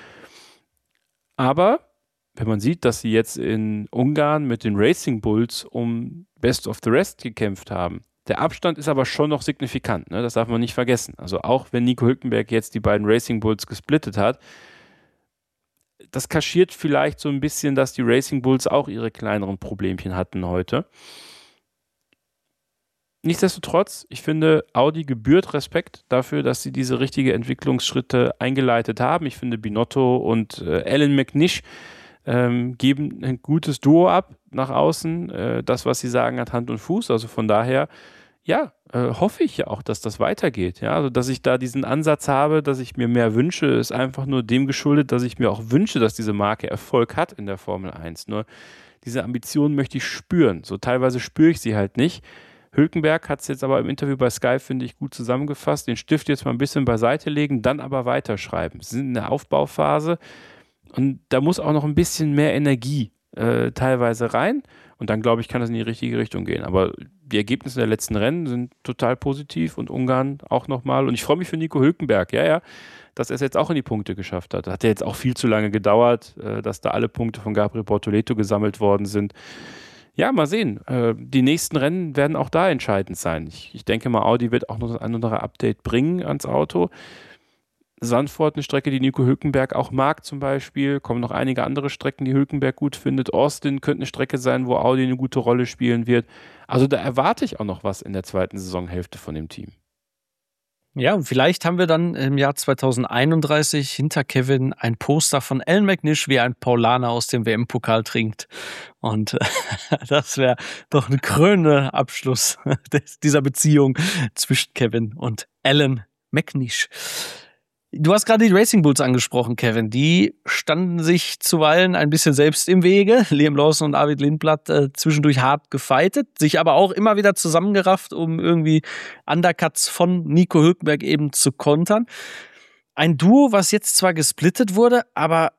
Aber wenn man sieht, dass sie jetzt in Ungarn mit den Racing Bulls um Best of the Rest gekämpft haben, der Abstand ist aber schon noch signifikant, ne? Das darf man nicht vergessen. Also auch wenn Nico Hülkenberg jetzt die beiden Racing Bulls gesplittet hat, das kaschiert vielleicht so ein bisschen, dass die Racing Bulls auch ihre kleineren Problemchen hatten heute. Nichtsdestotrotz, ich finde, Audi gebührt Respekt dafür, dass sie diese richtige Entwicklungsschritte eingeleitet haben. Ich finde, Binotto und äh, Alan McNish ähm, geben ein gutes Duo ab nach außen. Äh, das, was sie sagen, hat Hand und Fuß. Also von daher, ja, äh, hoffe ich ja auch, dass das weitergeht. Ja, also dass ich da diesen Ansatz habe, dass ich mir mehr wünsche, ist einfach nur dem geschuldet, dass ich mir auch wünsche, dass diese Marke Erfolg hat in der Formel eins. Nur diese Ambitionen möchte ich spüren. So teilweise spüre ich sie halt nicht. Hülkenberg hat es jetzt aber im Interview bei Sky, finde ich, gut zusammengefasst. Den Stift jetzt mal ein bisschen beiseite legen, dann aber weiterschreiben. Sie sind in der Aufbauphase und da muss auch noch ein bisschen mehr Energie äh, teilweise rein. Und dann, glaube ich, kann das in die richtige Richtung gehen. Aber die Ergebnisse der letzten Rennen sind total positiv und Ungarn auch nochmal. Und ich freue mich für Nico Hülkenberg, ja, ja, dass er es jetzt auch in die Punkte geschafft hat. Hat ja jetzt auch viel zu lange gedauert, äh, dass da alle Punkte von Gabriel Bortoleto gesammelt worden sind. Ja, mal sehen. Äh, die nächsten Rennen werden auch da entscheidend sein. Ich, ich denke mal, Audi wird auch noch ein anderes Update bringen ans Auto. Zandvoort, eine Strecke, die Nico Hülkenberg auch mag zum Beispiel. Kommen noch einige andere Strecken, die Hülkenberg gut findet. Austin könnte eine Strecke sein, wo Audi eine gute Rolle spielen wird. Also da erwarte ich auch noch was in der zweiten Saisonhälfte von dem Team. Ja, und vielleicht haben wir dann im Jahr zweitausendeinunddreißig hinter Kevin ein Poster von Alan McNish, wie ein Paulaner aus dem W M-Pokal trinkt. Und das wäre doch ein krönender Abschluss dieser Beziehung zwischen Kevin und Alan McNish. Du hast gerade die Racing Bulls angesprochen, Kevin. Die standen sich zuweilen ein bisschen selbst im Wege. Liam Lawson und Arvid Lindblad äh, zwischendurch hart gefightet, sich aber auch immer wieder zusammengerafft, um irgendwie Undercuts von Nico Hülkenberg eben zu kontern. Ein Duo, was jetzt zwar gesplittet wurde, aber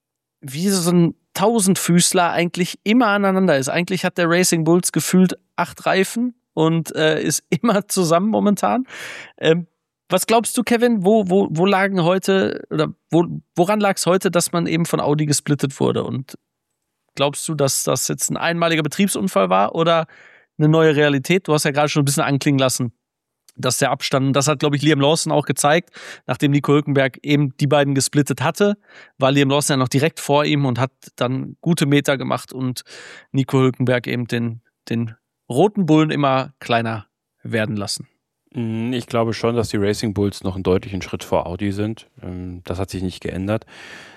wie so ein Tausendfüßler eigentlich immer aneinander ist. Eigentlich hat der Racing Bulls gefühlt acht Reifen und äh, ist immer zusammen momentan. Ähm, Was glaubst du, Kevin, wo, wo, wo lagen heute, oder wo, woran lag es heute, dass man eben von Audi gesplittet wurde? Und glaubst du, dass das jetzt ein einmaliger Betriebsunfall war oder eine neue Realität? Du hast ja gerade schon ein bisschen anklingen lassen, dass der Abstand, und das hat, glaube ich, Liam Lawson auch gezeigt, nachdem Nico Hülkenberg eben die beiden gesplittet hatte, war Liam Lawson ja noch direkt vor ihm und hat dann gute Meter gemacht und Nico Hülkenberg eben den, den roten Bullen immer kleiner werden lassen. Ich glaube schon, dass die Racing Bulls noch einen deutlichen Schritt vor Audi sind. Das hat sich nicht geändert.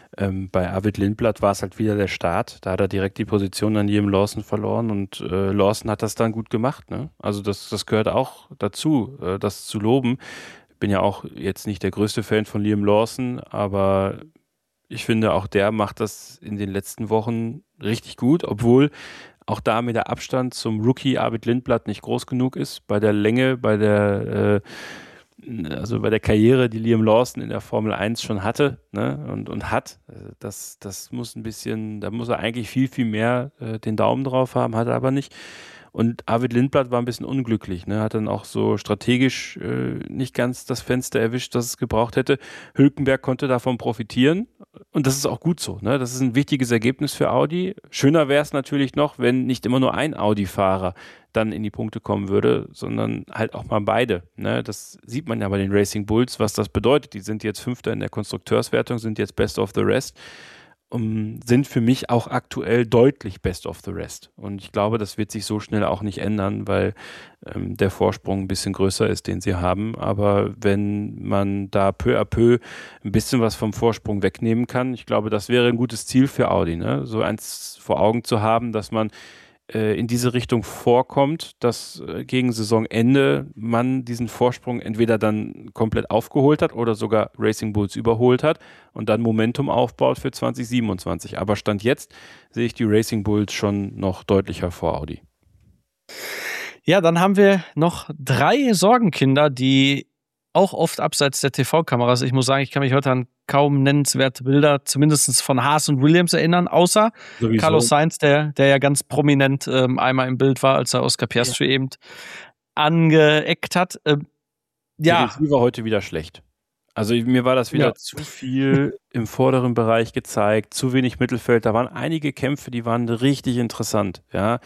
Bei Arvid Lindblad war es halt wieder der Start. Da hat er direkt die Position an Liam Lawson verloren und äh, Lawson hat das dann gut gemacht. Ne? Also das, das gehört auch dazu, äh, das zu loben. Ich bin ja auch jetzt nicht der größte Fan von Liam Lawson, aber ich finde, auch der macht das in den letzten Wochen richtig gut, obwohl auch da mit der Abstand zum Rookie Arvid Lindblad nicht groß genug ist. Bei der Länge, bei der äh, also bei der Karriere, die Liam Lawson in der Formel eins schon hatte, ne, und, und hat, das, das muss ein bisschen, da muss er eigentlich viel, viel mehr äh, den Daumen drauf haben, hat er aber nicht. Und Arvid Lindblad war ein bisschen unglücklich, ne? Hat dann auch so strategisch äh, nicht ganz das Fenster erwischt, das es gebraucht hätte. Hülkenberg konnte davon profitieren und das ist auch gut so, ne? Das ist ein wichtiges Ergebnis für Audi. Schöner wäre es natürlich noch, wenn nicht immer nur ein Audi-Fahrer dann in die Punkte kommen würde, sondern halt auch mal beide, ne? Das sieht man ja bei den Racing Bulls, was das bedeutet. Die sind jetzt Fünfter in der Konstrukteurswertung, sind jetzt Best of the Rest. Um, sind für mich auch aktuell deutlich best of the rest. Und ich glaube, das wird sich so schnell auch nicht ändern, weil ähm, der Vorsprung ein bisschen größer ist, den sie haben. Aber wenn man da peu à peu ein bisschen was vom Vorsprung wegnehmen kann, ich glaube, das wäre ein gutes Ziel für Audi, ne? So eins vor Augen zu haben, dass man in diese Richtung vorkommt, dass gegen Saisonende man diesen Vorsprung entweder dann komplett aufgeholt hat oder sogar Racing Bulls überholt hat und dann Momentum aufbaut für zwanzig siebenundzwanzig. Aber Stand jetzt sehe ich die Racing Bulls schon noch deutlicher vor Audi. Ja, dann haben wir noch drei Sorgenkinder, die auch oft abseits der T V-Kameras, ich muss sagen, ich kann mich heute an kaum nennenswerte Bilder, zumindest von Haas und Williams erinnern, außer Sowieso. Carlos Sainz, der, der ja ganz prominent ähm, einmal im Bild war, als er Oscar Piastri ja. eben angeeckt hat. Ähm, ja. Die Review war heute wieder schlecht. Also mir war das wieder ja. zu viel im vorderen Bereich gezeigt, zu wenig Mittelfeld. Da waren einige Kämpfe, die waren richtig interessant. Ja.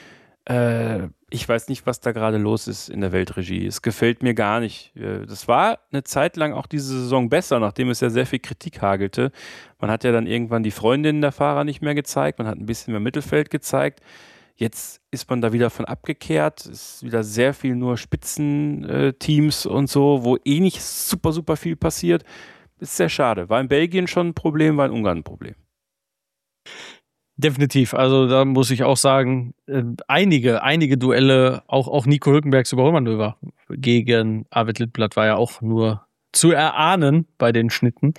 Äh, ich weiß nicht, was da gerade los ist in der Weltregie. Es gefällt mir gar nicht. Das war eine Zeit lang auch diese Saison besser, nachdem es ja sehr viel Kritik hagelte. Man hat ja dann irgendwann die Freundinnen der Fahrer nicht mehr gezeigt. Man hat ein bisschen mehr Mittelfeld gezeigt. Jetzt ist man da wieder von abgekehrt. Es ist wieder sehr viel nur Spitzenteams und so, wo eh nicht super, super viel passiert. Ist sehr schade. War in Belgien schon ein Problem, war in Ungarn ein Problem. Definitiv. Also da muss ich auch sagen, äh, einige, einige Duelle, auch, auch Nico Hülkenbergs Überholmanöver gegen Arvid Lindblad war ja auch nur zu erahnen bei den Schnitten.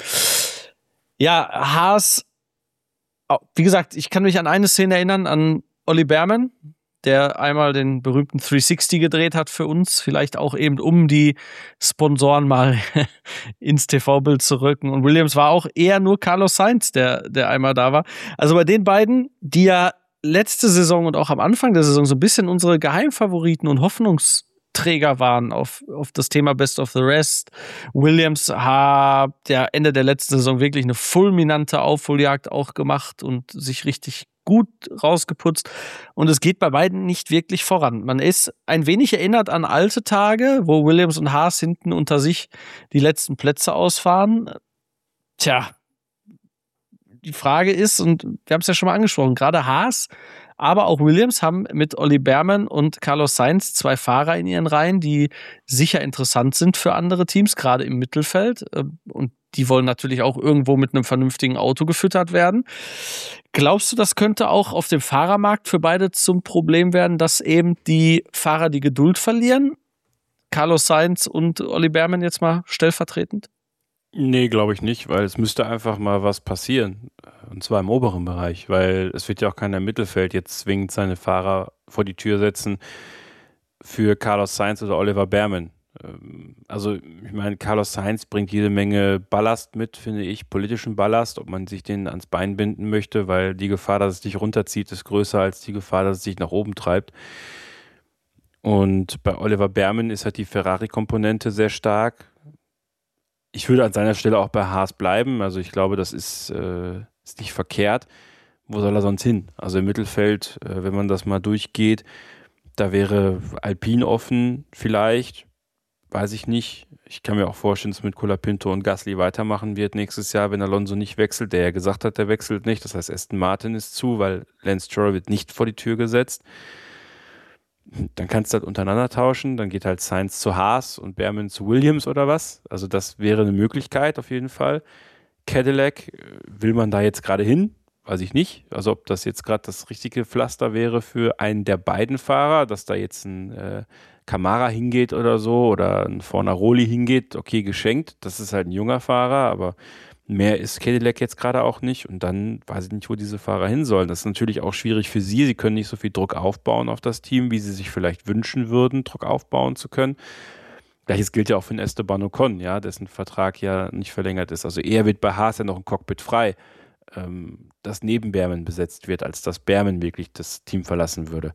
Ja, Haas, wie gesagt, ich kann mich an eine Szene erinnern, an Olli Behrmann, der einmal den berühmten dreihundertsechzig gedreht hat für uns, vielleicht auch eben um die Sponsoren mal ins T V-Bild zu rücken. Und Williams war auch eher nur Carlos Sainz, der, der einmal da war. Also bei den beiden, die ja letzte Saison und auch am Anfang der Saison so ein bisschen unsere Geheimfavoriten und Hoffnungsträger waren auf, auf das Thema Best of the Rest. Williams hat ja Ende der letzten Saison wirklich eine fulminante Aufholjagd auch gemacht und sich richtig gut rausgeputzt. Und es geht bei beiden nicht wirklich voran. Man ist ein wenig erinnert an alte Tage, wo Williams und Haas hinten unter sich die letzten Plätze ausfahren. Tja, die Frage ist, und wir haben es ja schon mal angesprochen, gerade Haas, aber auch Williams haben mit Olli Behrmann und Carlos Sainz zwei Fahrer in ihren Reihen, die sicher interessant sind für andere Teams, gerade im Mittelfeld. Und die wollen natürlich auch irgendwo mit einem vernünftigen Auto gefüttert werden. Glaubst du, das könnte auch auf dem Fahrermarkt für beide zum Problem werden, dass eben die Fahrer die Geduld verlieren? Carlos Sainz und Olli Behrmann jetzt mal stellvertretend? Nee, glaube ich nicht, weil es müsste einfach mal was passieren. Und zwar im oberen Bereich, weil es wird ja auch keiner im Mittelfeld jetzt zwingend seine Fahrer vor die Tür setzen für Carlos Sainz oder Oliver Behrmann. Also ich meine, Carlos Sainz bringt jede Menge Ballast mit, finde ich, politischen Ballast, ob man sich den ans Bein binden möchte, weil die Gefahr, dass es dich runterzieht, ist größer als die Gefahr, dass es dich nach oben treibt. Und bei Oliver Behrmann ist halt die Ferrari-Komponente sehr stark. Ich würde an seiner Stelle auch bei Haas bleiben, also ich glaube, das ist, äh, ist nicht verkehrt. Wo soll er sonst hin? Also im Mittelfeld, äh, wenn man das mal durchgeht, da wäre Alpine offen vielleicht. Weiß ich nicht. Ich kann mir auch vorstellen, dass mit Colapinto und Gasly weitermachen wird nächstes Jahr, wenn Alonso nicht wechselt, der ja gesagt hat, der wechselt nicht. Das heißt, Aston Martin ist zu, weil Lance Stroll wird nicht vor die Tür gesetzt. Dann kannst du halt untereinander tauschen. Dann geht halt Sainz zu Haas und Behrmann zu Williams oder was. Also das wäre eine Möglichkeit auf jeden Fall. Cadillac, will man da jetzt gerade hin? Weiß ich nicht. Also ob das jetzt gerade das richtige Pflaster wäre für einen der beiden Fahrer, dass da jetzt ein äh, Camara hingeht oder so oder ein Fornaroli hingeht, okay, geschenkt. Das ist halt ein junger Fahrer, aber mehr ist Cadillac jetzt gerade auch nicht. Und dann weiß ich nicht, wo diese Fahrer hin sollen. Das ist natürlich auch schwierig für sie. Sie können nicht so viel Druck aufbauen auf das Team, wie sie sich vielleicht wünschen würden, Druck aufbauen zu können. Gleiches gilt ja auch für den Esteban Ocon, ja, dessen Vertrag ja nicht verlängert ist. Also er wird bei Haas ja noch ein Cockpit frei, ähm, das neben Behrmann besetzt wird, als dass Behrmann wirklich das Team verlassen würde.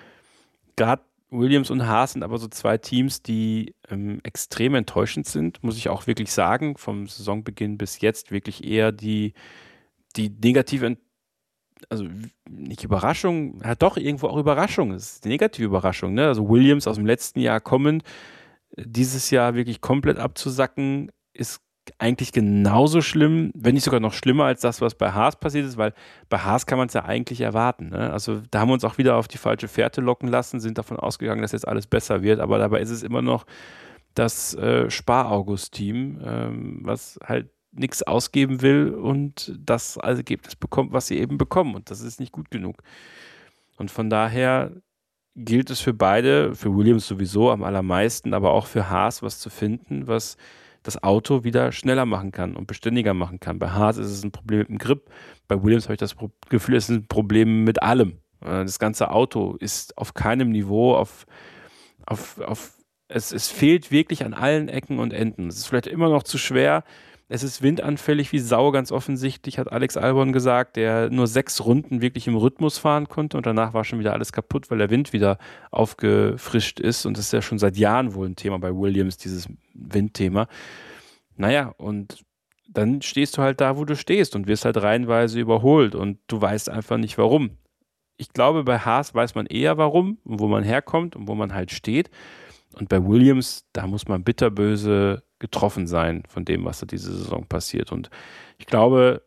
Gerade Williams und Haas sind aber so zwei Teams, die ähm, extrem enttäuschend sind, muss ich auch wirklich sagen, vom Saisonbeginn bis jetzt wirklich eher die, die negative, also nicht Überraschung, ja doch irgendwo auch Überraschung, es ist die negative Überraschung, ne? Also Williams aus dem letzten Jahr kommend, dieses Jahr wirklich komplett abzusacken, ist eigentlich genauso schlimm, wenn nicht sogar noch schlimmer als das, was bei Haas passiert ist, weil bei Haas kann man es ja eigentlich erwarten. Ne? Also da haben wir uns auch wieder auf die falsche Fährte locken lassen, sind davon ausgegangen, dass jetzt alles besser wird, aber dabei ist es immer noch das äh, Spar-August-Team, ähm, was halt nichts ausgeben will und das als Ergebnis bekommt, was sie eben bekommen, und das ist nicht gut genug. Und von daher gilt es für beide, für Williams sowieso am allermeisten, aber auch für Haas was zu finden, was das Auto wieder schneller machen kann und beständiger machen kann. Bei Haas ist es ein Problem mit dem Grip, bei Williams habe ich das Gefühl, es ist ein Problem mit allem. Das ganze Auto ist auf keinem Niveau, auf, auf, auf es, es fehlt wirklich an allen Ecken und Enden. Es ist vielleicht immer noch zu schwer. Es ist windanfällig wie Sau, ganz offensichtlich, hat Alex Albon gesagt, der nur sechs Runden wirklich im Rhythmus fahren konnte und danach war schon wieder alles kaputt, weil der Wind wieder aufgefrischt ist, und das ist ja schon seit Jahren wohl ein Thema bei Williams, dieses Windthema. Naja, und dann stehst du halt da, wo du stehst und wirst halt reihenweise überholt und du weißt einfach nicht, warum. Ich glaube, bei Haas weiß man eher, warum und wo man herkommt und wo man halt steht. Und bei Williams, da muss man bitterböse getroffen sein von dem, was da diese Saison passiert. Und ich glaube,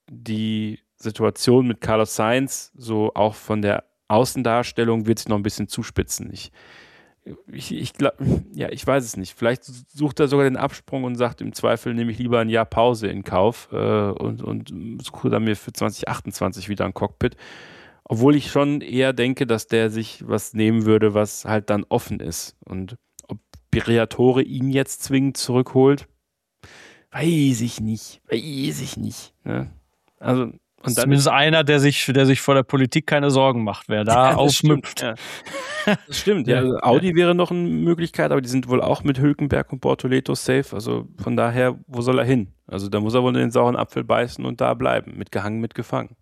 die Situation mit Carlos Sainz, so auch von der Außendarstellung, wird sich noch ein bisschen zuspitzen. Ich ich, ich glaube, ja, ich weiß es nicht. Vielleicht sucht er sogar den Absprung und sagt, im Zweifel nehme ich lieber ein Jahr Pause in Kauf äh, und, und suche dann mir für zwanzig achtundzwanzig wieder ein Cockpit. Obwohl ich schon eher denke, dass der sich was nehmen würde, was halt dann offen ist. Und ob Briatore ihn jetzt zwingend zurückholt, weiß ich nicht. Weiß ich nicht. Ne? Also, und dann zumindest einer, der sich, der sich vor der Politik keine Sorgen macht, wer da ja, aufmüpft. Stimmt, ja. Das stimmt, ja. Also Audi wäre noch eine Möglichkeit, aber die sind wohl auch mit Hülkenberg und Bortoleto safe. Also von daher, wo soll er hin? Also da muss er wohl in den sauren Apfel beißen und da bleiben. Mitgehangen, mitgefangen.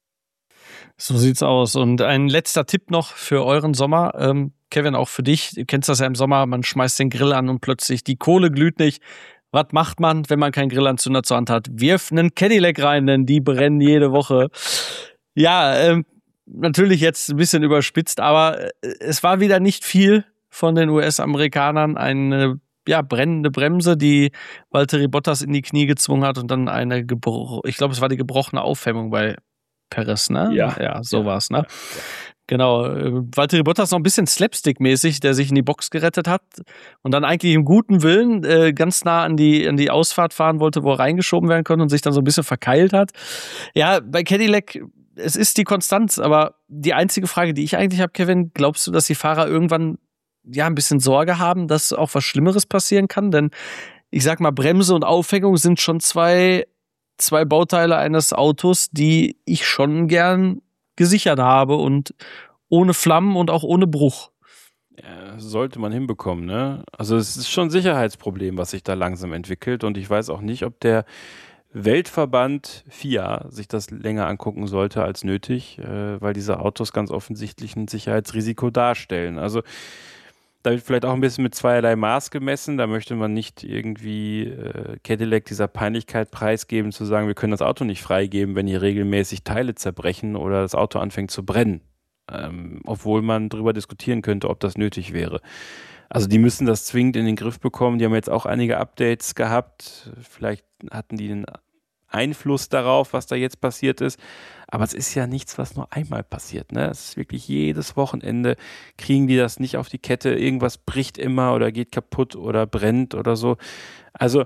So sieht's aus. Und ein letzter Tipp noch für euren Sommer. Ähm, Kevin, auch für dich. Du kennst das ja im Sommer, man schmeißt den Grill an und plötzlich die Kohle glüht nicht. Was macht man, wenn man keinen Grillanzünder zur Hand hat? Wirf einen Cadillac rein, denn die brennen jede Woche. Ja, ähm, natürlich jetzt ein bisschen überspitzt, aber es war wieder nicht viel von den U S-Amerikanern. Eine ja, brennende Bremse, die Valtteri Bottas in die Knie gezwungen hat und dann eine, gebro- ich glaube, es war die gebrochene Aufhängung bei Perez, ne? Ja, ja so ja, war's, ne? Ja, ja. Genau, äh, Valtteri Bottas noch ein bisschen Slapstick-mäßig, der sich in die Box gerettet hat und dann eigentlich im guten Willen äh, ganz nah an die, an die Ausfahrt fahren wollte, wo er reingeschoben werden konnte und sich dann so ein bisschen verkeilt hat. Ja, bei Cadillac, es ist die Konstanz, aber die einzige Frage, die ich eigentlich habe, Kevin, glaubst du, dass die Fahrer irgendwann ja ein bisschen Sorge haben, dass auch was Schlimmeres passieren kann? Denn ich sag mal, Bremse und Aufhängung sind schon zwei, zwei Bauteile eines Autos, die ich schon gern gesichert habe und ohne Flammen und auch ohne Bruch. Ja, sollte man hinbekommen, ne? Also es ist schon ein Sicherheitsproblem, was sich da langsam entwickelt und ich weiß auch nicht, ob der Weltverband F I A sich das länger angucken sollte als nötig, äh, weil diese Autos ganz offensichtlich ein Sicherheitsrisiko darstellen. Also da wird vielleicht auch ein bisschen mit zweierlei Maß gemessen. Da möchte man nicht irgendwie äh, Cadillac dieser Peinlichkeit preisgeben, zu sagen, wir können das Auto nicht freigeben, wenn hier regelmäßig Teile zerbrechen oder das Auto anfängt zu brennen. Ähm, obwohl man darüber diskutieren könnte, ob das nötig wäre. Also die müssen das zwingend in den Griff bekommen. Die haben jetzt auch einige Updates gehabt. Vielleicht hatten die einen Einfluss darauf, was da jetzt passiert ist. Aber es ist ja nichts, was nur einmal passiert. Ne? Es ist wirklich jedes Wochenende kriegen die das nicht auf die Kette. Irgendwas bricht immer oder geht kaputt oder brennt oder so. Also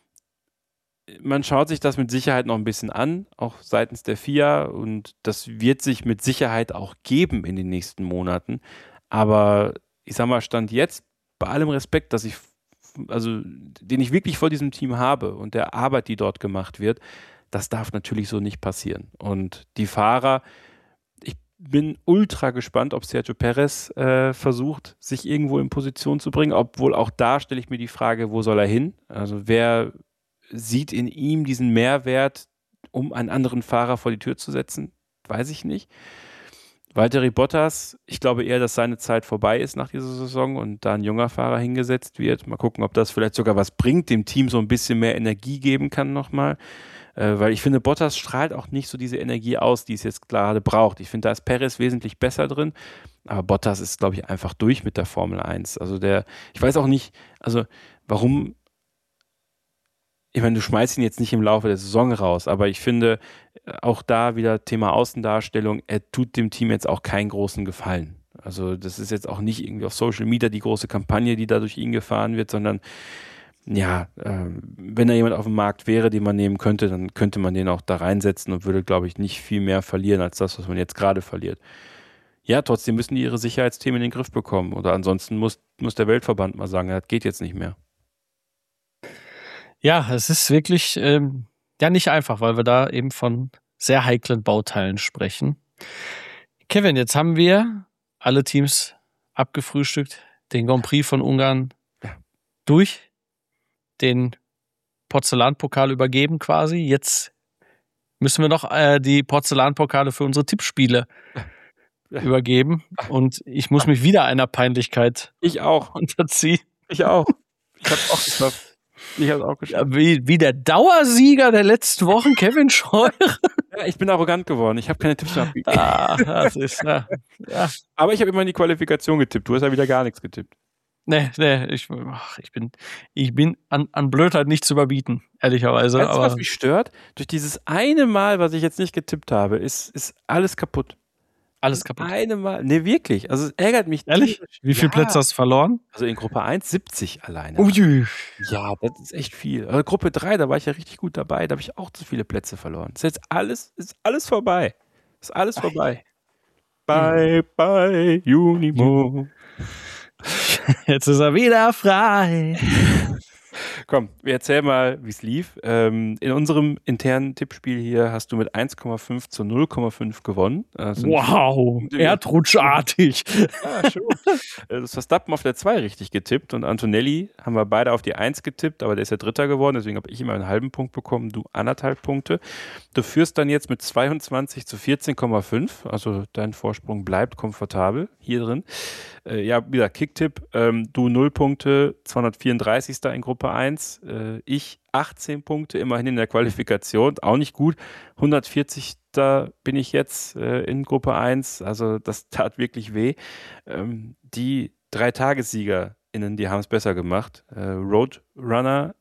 man schaut sich das mit Sicherheit noch ein bisschen an, auch seitens der F I A. Und das wird sich mit Sicherheit auch geben in den nächsten Monaten. Aber ich sag mal, Stand jetzt, bei allem Respekt, dass ich also den ich wirklich vor diesem Team habe und der Arbeit, die dort gemacht wird, das darf natürlich so nicht passieren. Und die Fahrer, ich bin ultra gespannt, ob Sergio Perez äh, versucht, sich irgendwo in Position zu bringen, obwohl auch da stelle ich mir die Frage, wo soll er hin? Also wer sieht in ihm diesen Mehrwert, um einen anderen Fahrer vor die Tür zu setzen? Weiß ich nicht. Valtteri Bottas, ich glaube eher, dass seine Zeit vorbei ist nach dieser Saison und da ein junger Fahrer hingesetzt wird. Mal gucken, ob das vielleicht sogar was bringt, dem Team so ein bisschen mehr Energie geben kann nochmal. Äh, weil ich finde, Bottas strahlt auch nicht so diese Energie aus, die es jetzt gerade braucht. Ich finde, da ist Perez wesentlich besser drin, aber Bottas ist, glaube ich, einfach durch mit der Formel eins. Also der, ich weiß auch nicht, also warum, ich meine, du schmeißt ihn jetzt nicht im Laufe der Saison raus, aber ich finde, auch da wieder Thema Außendarstellung, er tut dem Team jetzt auch keinen großen Gefallen. Also das ist jetzt auch nicht irgendwie auf Social Media die große Kampagne, die da durch ihn gefahren wird, sondern ja, äh, wenn da jemand auf dem Markt wäre, den man nehmen könnte, dann könnte man den auch da reinsetzen und würde, glaube ich, nicht viel mehr verlieren als das, was man jetzt gerade verliert. Ja, trotzdem müssen die ihre Sicherheitsthemen in den Griff bekommen oder ansonsten muss, muss der Weltverband mal sagen, das geht jetzt nicht mehr. Ja, es ist wirklich ähm, ja nicht einfach, weil wir da eben von sehr heiklen Bauteilen sprechen. Kevin, jetzt haben wir alle Teams abgefrühstückt, den Grand Prix von Ungarn ja. durch, den Porzellanpokal übergeben quasi. Jetzt müssen wir noch äh, die Porzellanpokale für unsere Tippspiele ja. übergeben. Und ich muss mich wieder einer Peinlichkeit ich auch. unterziehen. Ich auch. Ich hab's auch geschafft. Ich hab's auch geschafft. Ja, wie, wie der Dauersieger der letzten Wochen, Kevin Scheuren. Ja, ich bin arrogant geworden. Ich habe keine Tipps mehr abgegeben. Ah, das ist, ja. ja. Aber ich habe immer in die Qualifikation getippt. Du hast ja wieder gar nichts getippt. Nee, nee, ich, ach, ich bin, ich bin an, an Blödheit nicht zu überbieten, ehrlicherweise. Weißt du, aber was mich stört? Durch dieses eine Mal, was ich jetzt nicht getippt habe, ist, ist alles kaputt. Alles kaputt. Eine Mal. Nee, wirklich. Also es ärgert mich. Ehrlich? Wie viele ja. Plätze hast du verloren? Also in Gruppe eins siebzig alleine. Ui. Ja, das ist echt viel. Also Gruppe drei, da war ich ja richtig gut dabei. Da habe ich auch zu viele Plätze verloren. Ist jetzt alles, ist alles vorbei. Ist alles vorbei. Bye, bye, Junimo. Jetzt ist er wieder frei. Komm, wir erzählen mal, wie es lief. Ähm, in unserem internen Tippspiel hier hast du mit eins Komma fünf zu null Komma fünf gewonnen. Also wow, erdrutschartig. Ja, schon. Das Verstappen auf der zwei richtig getippt und Antonelli haben wir beide auf die eins getippt, aber der ist ja Dritter geworden, deswegen habe ich immer einen halben Punkt bekommen, du anderthalb Punkte. Du führst dann jetzt mit zweiundzwanzig zu vierzehn Komma fünf, also dein Vorsprung bleibt komfortabel hier drin. Äh, ja, wieder Kicktipp, ähm, du null Punkte, zweihundertvierunddreißig. in Gruppe eins, äh, ich achtzehn Punkte, immerhin in der Qualifikation, auch nicht gut, hundertvierzig. bin ich jetzt äh, in Gruppe eins, also das tat wirklich weh. Ähm, die drei TagessiegerInnen, die haben es besser gemacht. Äh, Roadrunner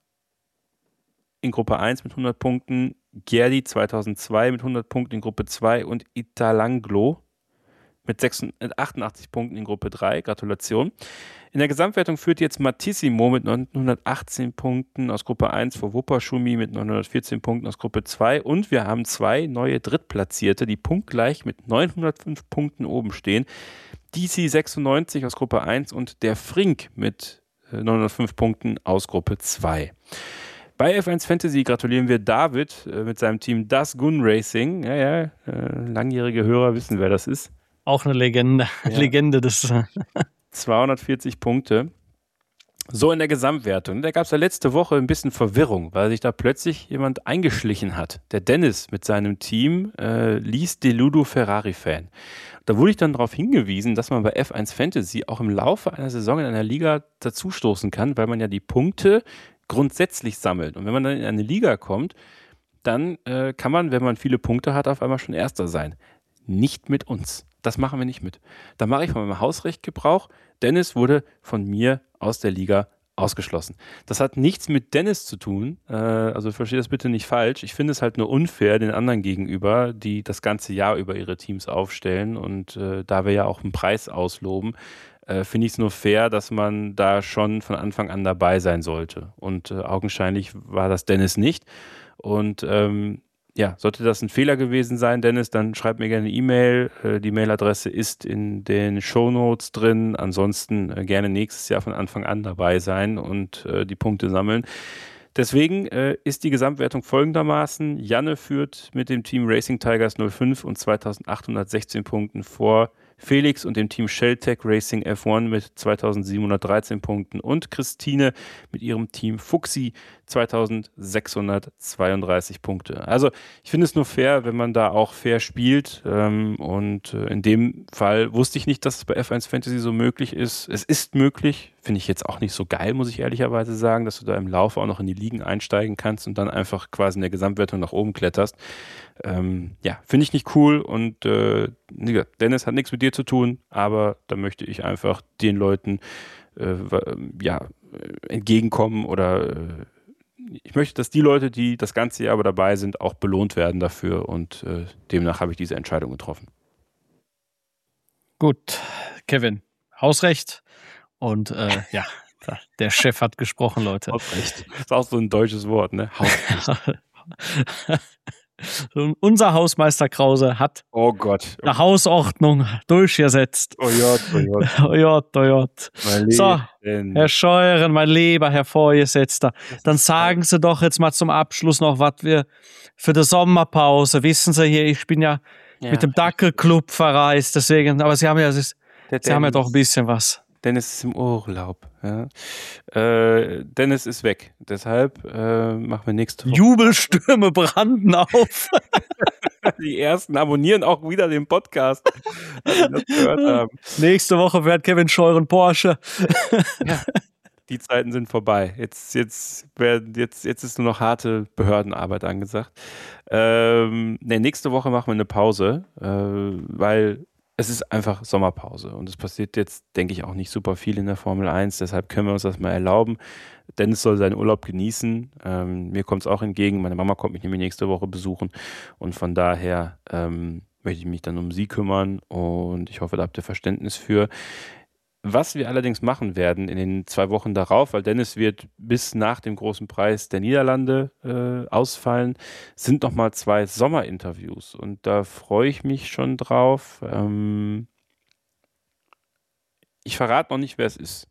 in Gruppe eins mit hundert Punkten, Gerdi zweitausendzwei mit hundert Punkten in Gruppe zwei und Italanglo mit achtundachtzig Punkten in Gruppe drei. Gratulation. In der Gesamtwertung führt jetzt Mattissimo mit neunhundertachtzehn Punkten aus Gruppe eins vor Wupperschumi mit neunhundertvierzehn Punkten aus Gruppe zwei und wir haben zwei neue Drittplatzierte, die punktgleich mit neunhundertfünf Punkten oben stehen. D C sechsundneunzig aus Gruppe eins und der Frink mit neunhundertfünf Punkten aus Gruppe zwei. Bei F eins Fantasy gratulieren wir David äh, mit seinem Team Das Gun Racing. Ja, ja, äh, langjährige Hörer wissen, wer das ist. Auch eine Legende. Ja. Legende des. zweihundertvierzig Punkte. So in der Gesamtwertung. Da gab es ja letzte Woche ein bisschen Verwirrung, weil sich da plötzlich jemand eingeschlichen hat. Der Dennis mit seinem Team äh, Lies Deludo Ferrari-Fan. Da wurde ich dann darauf hingewiesen, dass man bei F eins Fantasy auch im Laufe einer Saison in einer Liga dazustoßen kann, weil man ja die Punkte grundsätzlich sammelt. Und wenn man dann in eine Liga kommt, dann äh, kann man, wenn man viele Punkte hat, auf einmal schon Erster sein. Nicht mit uns. Das machen wir nicht mit. Da mache ich von meinem Hausrecht Gebrauch. Dennis wurde von mir aus der Liga ausgeschlossen. Das hat nichts mit Dennis zu tun. Äh, also verstehe das bitte nicht falsch. Ich finde es halt nur unfair den anderen gegenüber, die das ganze Jahr über ihre Teams aufstellen. Und äh, da wir ja auch einen Preis ausloben, äh, finde ich es nur fair, dass man da schon von Anfang an dabei sein sollte. Und äh, augenscheinlich war das Dennis nicht. Und ähm, ja, sollte das ein Fehler gewesen sein, Dennis, dann schreib mir gerne eine E-Mail. Äh, die Mailadresse ist in den Shownotes drin. Ansonsten äh, gerne nächstes Jahr von Anfang an dabei sein und äh, die Punkte sammeln. Deswegen äh, ist die Gesamtwertung folgendermaßen. Janne führt mit dem Team Racing Tigers null fünf und zweitausendachthundertsechzehn Punkten vor Felix und dem Team Shelltech Racing F eins mit zweitausendsiebenhundertdreizehn Punkten und Christine mit ihrem Team Fuxi zweitausendsechshundertzweiunddreißig Punkte. Also ich finde es nur fair, wenn man da auch fair spielt ähm, und äh, in dem Fall wusste ich nicht, dass es bei F eins Fantasy so möglich ist. Es ist möglich, finde ich jetzt auch nicht so geil, muss ich ehrlicherweise sagen, dass du da im Laufe auch noch in die Ligen einsteigen kannst und dann einfach quasi in der Gesamtwertung nach oben kletterst. Ähm, ja, finde ich nicht cool und äh, Dennis hat nichts mit dir zu tun, aber da möchte ich einfach den Leuten äh, ja, entgegenkommen oder äh, ich möchte, dass die Leute, die das ganze Jahr aber dabei sind, auch belohnt werden dafür und äh, demnach habe ich diese Entscheidung getroffen. Gut, Kevin, Hausrecht und äh, ja, der Chef hat gesprochen, Leute. Hausrecht. Das ist auch so ein deutsches Wort, ne? Hausrecht. Unser Hausmeister Krause hat oh Gott. eine Hausordnung durchgesetzt. Oh Gott, oh Gott. Oh Gott, oh Gott. So, Herr Scheuren, mein lieber Herr Vorgesetzter, dann sagen Sie doch jetzt mal zum Abschluss noch, was wir für die Sommerpause, wissen Sie hier, ich bin ja, ja mit dem Dackelclub verreist, deswegen, aber Sie haben ja, Sie haben ja doch ein bisschen was. Dennis ist im Urlaub. Ja. Äh, Dennis ist weg. Deshalb äh, machen wir nächste Woche. Jubelstürme branden auf. Die ersten abonnieren auch wieder den Podcast. Also das gehört haben. Nächste Woche fährt Kevin Scheuren Porsche. Ja, die Zeiten sind vorbei. Jetzt, jetzt, jetzt, jetzt ist nur noch harte Behördenarbeit angesagt. Ähm, nee, nächste Woche machen wir eine Pause, äh, weil es ist einfach Sommerpause und es passiert jetzt, denke ich, auch nicht super viel in der Formel eins, deshalb können wir uns das mal erlauben. Dennis soll seinen Urlaub genießen, ähm, mir kommt es auch entgegen, meine Mama kommt mich nämlich nächste Woche besuchen und von daher ähm, möchte ich mich dann um sie kümmern und ich hoffe, da habt ihr Verständnis für. Was wir allerdings machen werden in den zwei Wochen darauf, weil Dennis wird bis nach dem großen Preis der Niederlande äh, ausfallen, sind nochmal zwei Sommerinterviews und da freue ich mich schon drauf. Ähm, ich verrate noch nicht, wer es ist.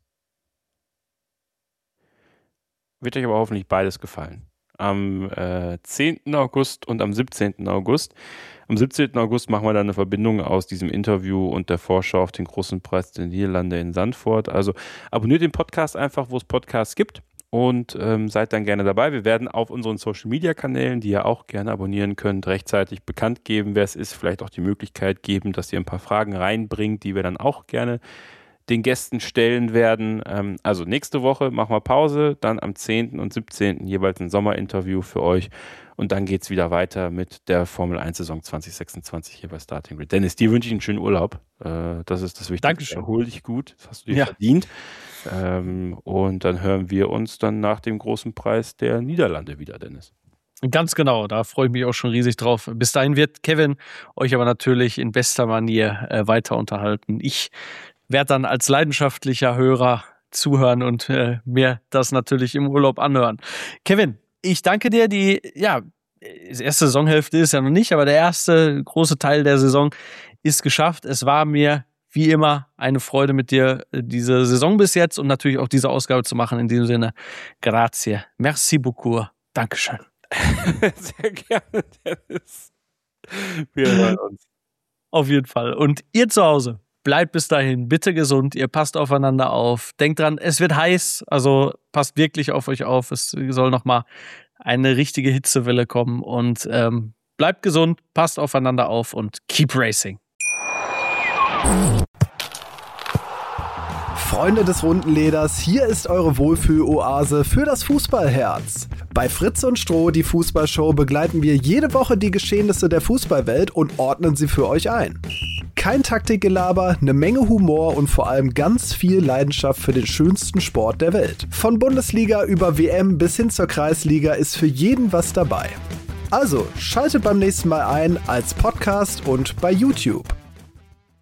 Wird euch aber hoffentlich beides gefallen. Am äh, zehnten August und am siebzehnten August. Am siebzehnten August machen wir dann eine Verbindung aus diesem Interview und der Vorschau auf den großen Preis der Niederlande in Zandvoort. Also abonniert den Podcast einfach, wo es Podcasts gibt und ähm, seid dann gerne dabei. Wir werden auf unseren Social-Media-Kanälen, die ihr auch gerne abonnieren könnt, rechtzeitig bekannt geben, wer es ist. Vielleicht auch die Möglichkeit geben, dass ihr ein paar Fragen reinbringt, die wir dann auch gerne den Gästen stellen werden. Also nächste Woche machen wir Pause, dann am zehnten und siebzehnten jeweils ein Sommerinterview für euch und dann geht es wieder weiter mit der Formel eins Saison zwanzig sechsundzwanzig hier bei Starting Grid. Dennis, dir wünsche ich einen schönen Urlaub. Das ist das Wichtigste. Dankeschön. Erhol dich gut, das hast du dir ja. verdient. Und dann hören wir uns dann nach dem großen Preis der Niederlande wieder, Dennis. Ganz genau, da freue ich mich auch schon riesig drauf. Bis dahin wird Kevin euch aber natürlich in bester Manier äh, weiter unterhalten. Ich werde dann als leidenschaftlicher Hörer zuhören und äh, mir das natürlich im Urlaub anhören. Kevin, ich danke dir. Die, ja, die erste Saisonhälfte ist ja noch nicht, aber der erste große Teil der Saison ist geschafft. Es war mir wie immer eine Freude mit dir, diese Saison bis jetzt und natürlich auch diese Ausgabe zu machen. In diesem Sinne, grazie. Merci beaucoup. Dankeschön. Sehr gerne, Dennis. Wir hören uns. Auf jeden Fall. Und ihr zu Hause, bleibt bis dahin bitte gesund, ihr passt aufeinander auf. Denkt dran, es wird heiß, also passt wirklich auf euch auf. Es soll nochmal eine richtige Hitzewelle kommen und ähm, bleibt gesund, passt aufeinander auf und keep racing. Freunde des runden Leders, hier ist eure Wohlfühl-Oase für das Fußballherz. Bei Fritz und Stroh, die Fußballshow, begleiten wir jede Woche die Geschehnisse der Fußballwelt und ordnen sie für euch ein. Kein Taktikgelaber, eine Menge Humor und vor allem ganz viel Leidenschaft für den schönsten Sport der Welt. Von Bundesliga über W M bis hin zur Kreisliga ist für jeden was dabei. Also, schaltet beim nächsten Mal ein als Podcast und bei YouTube.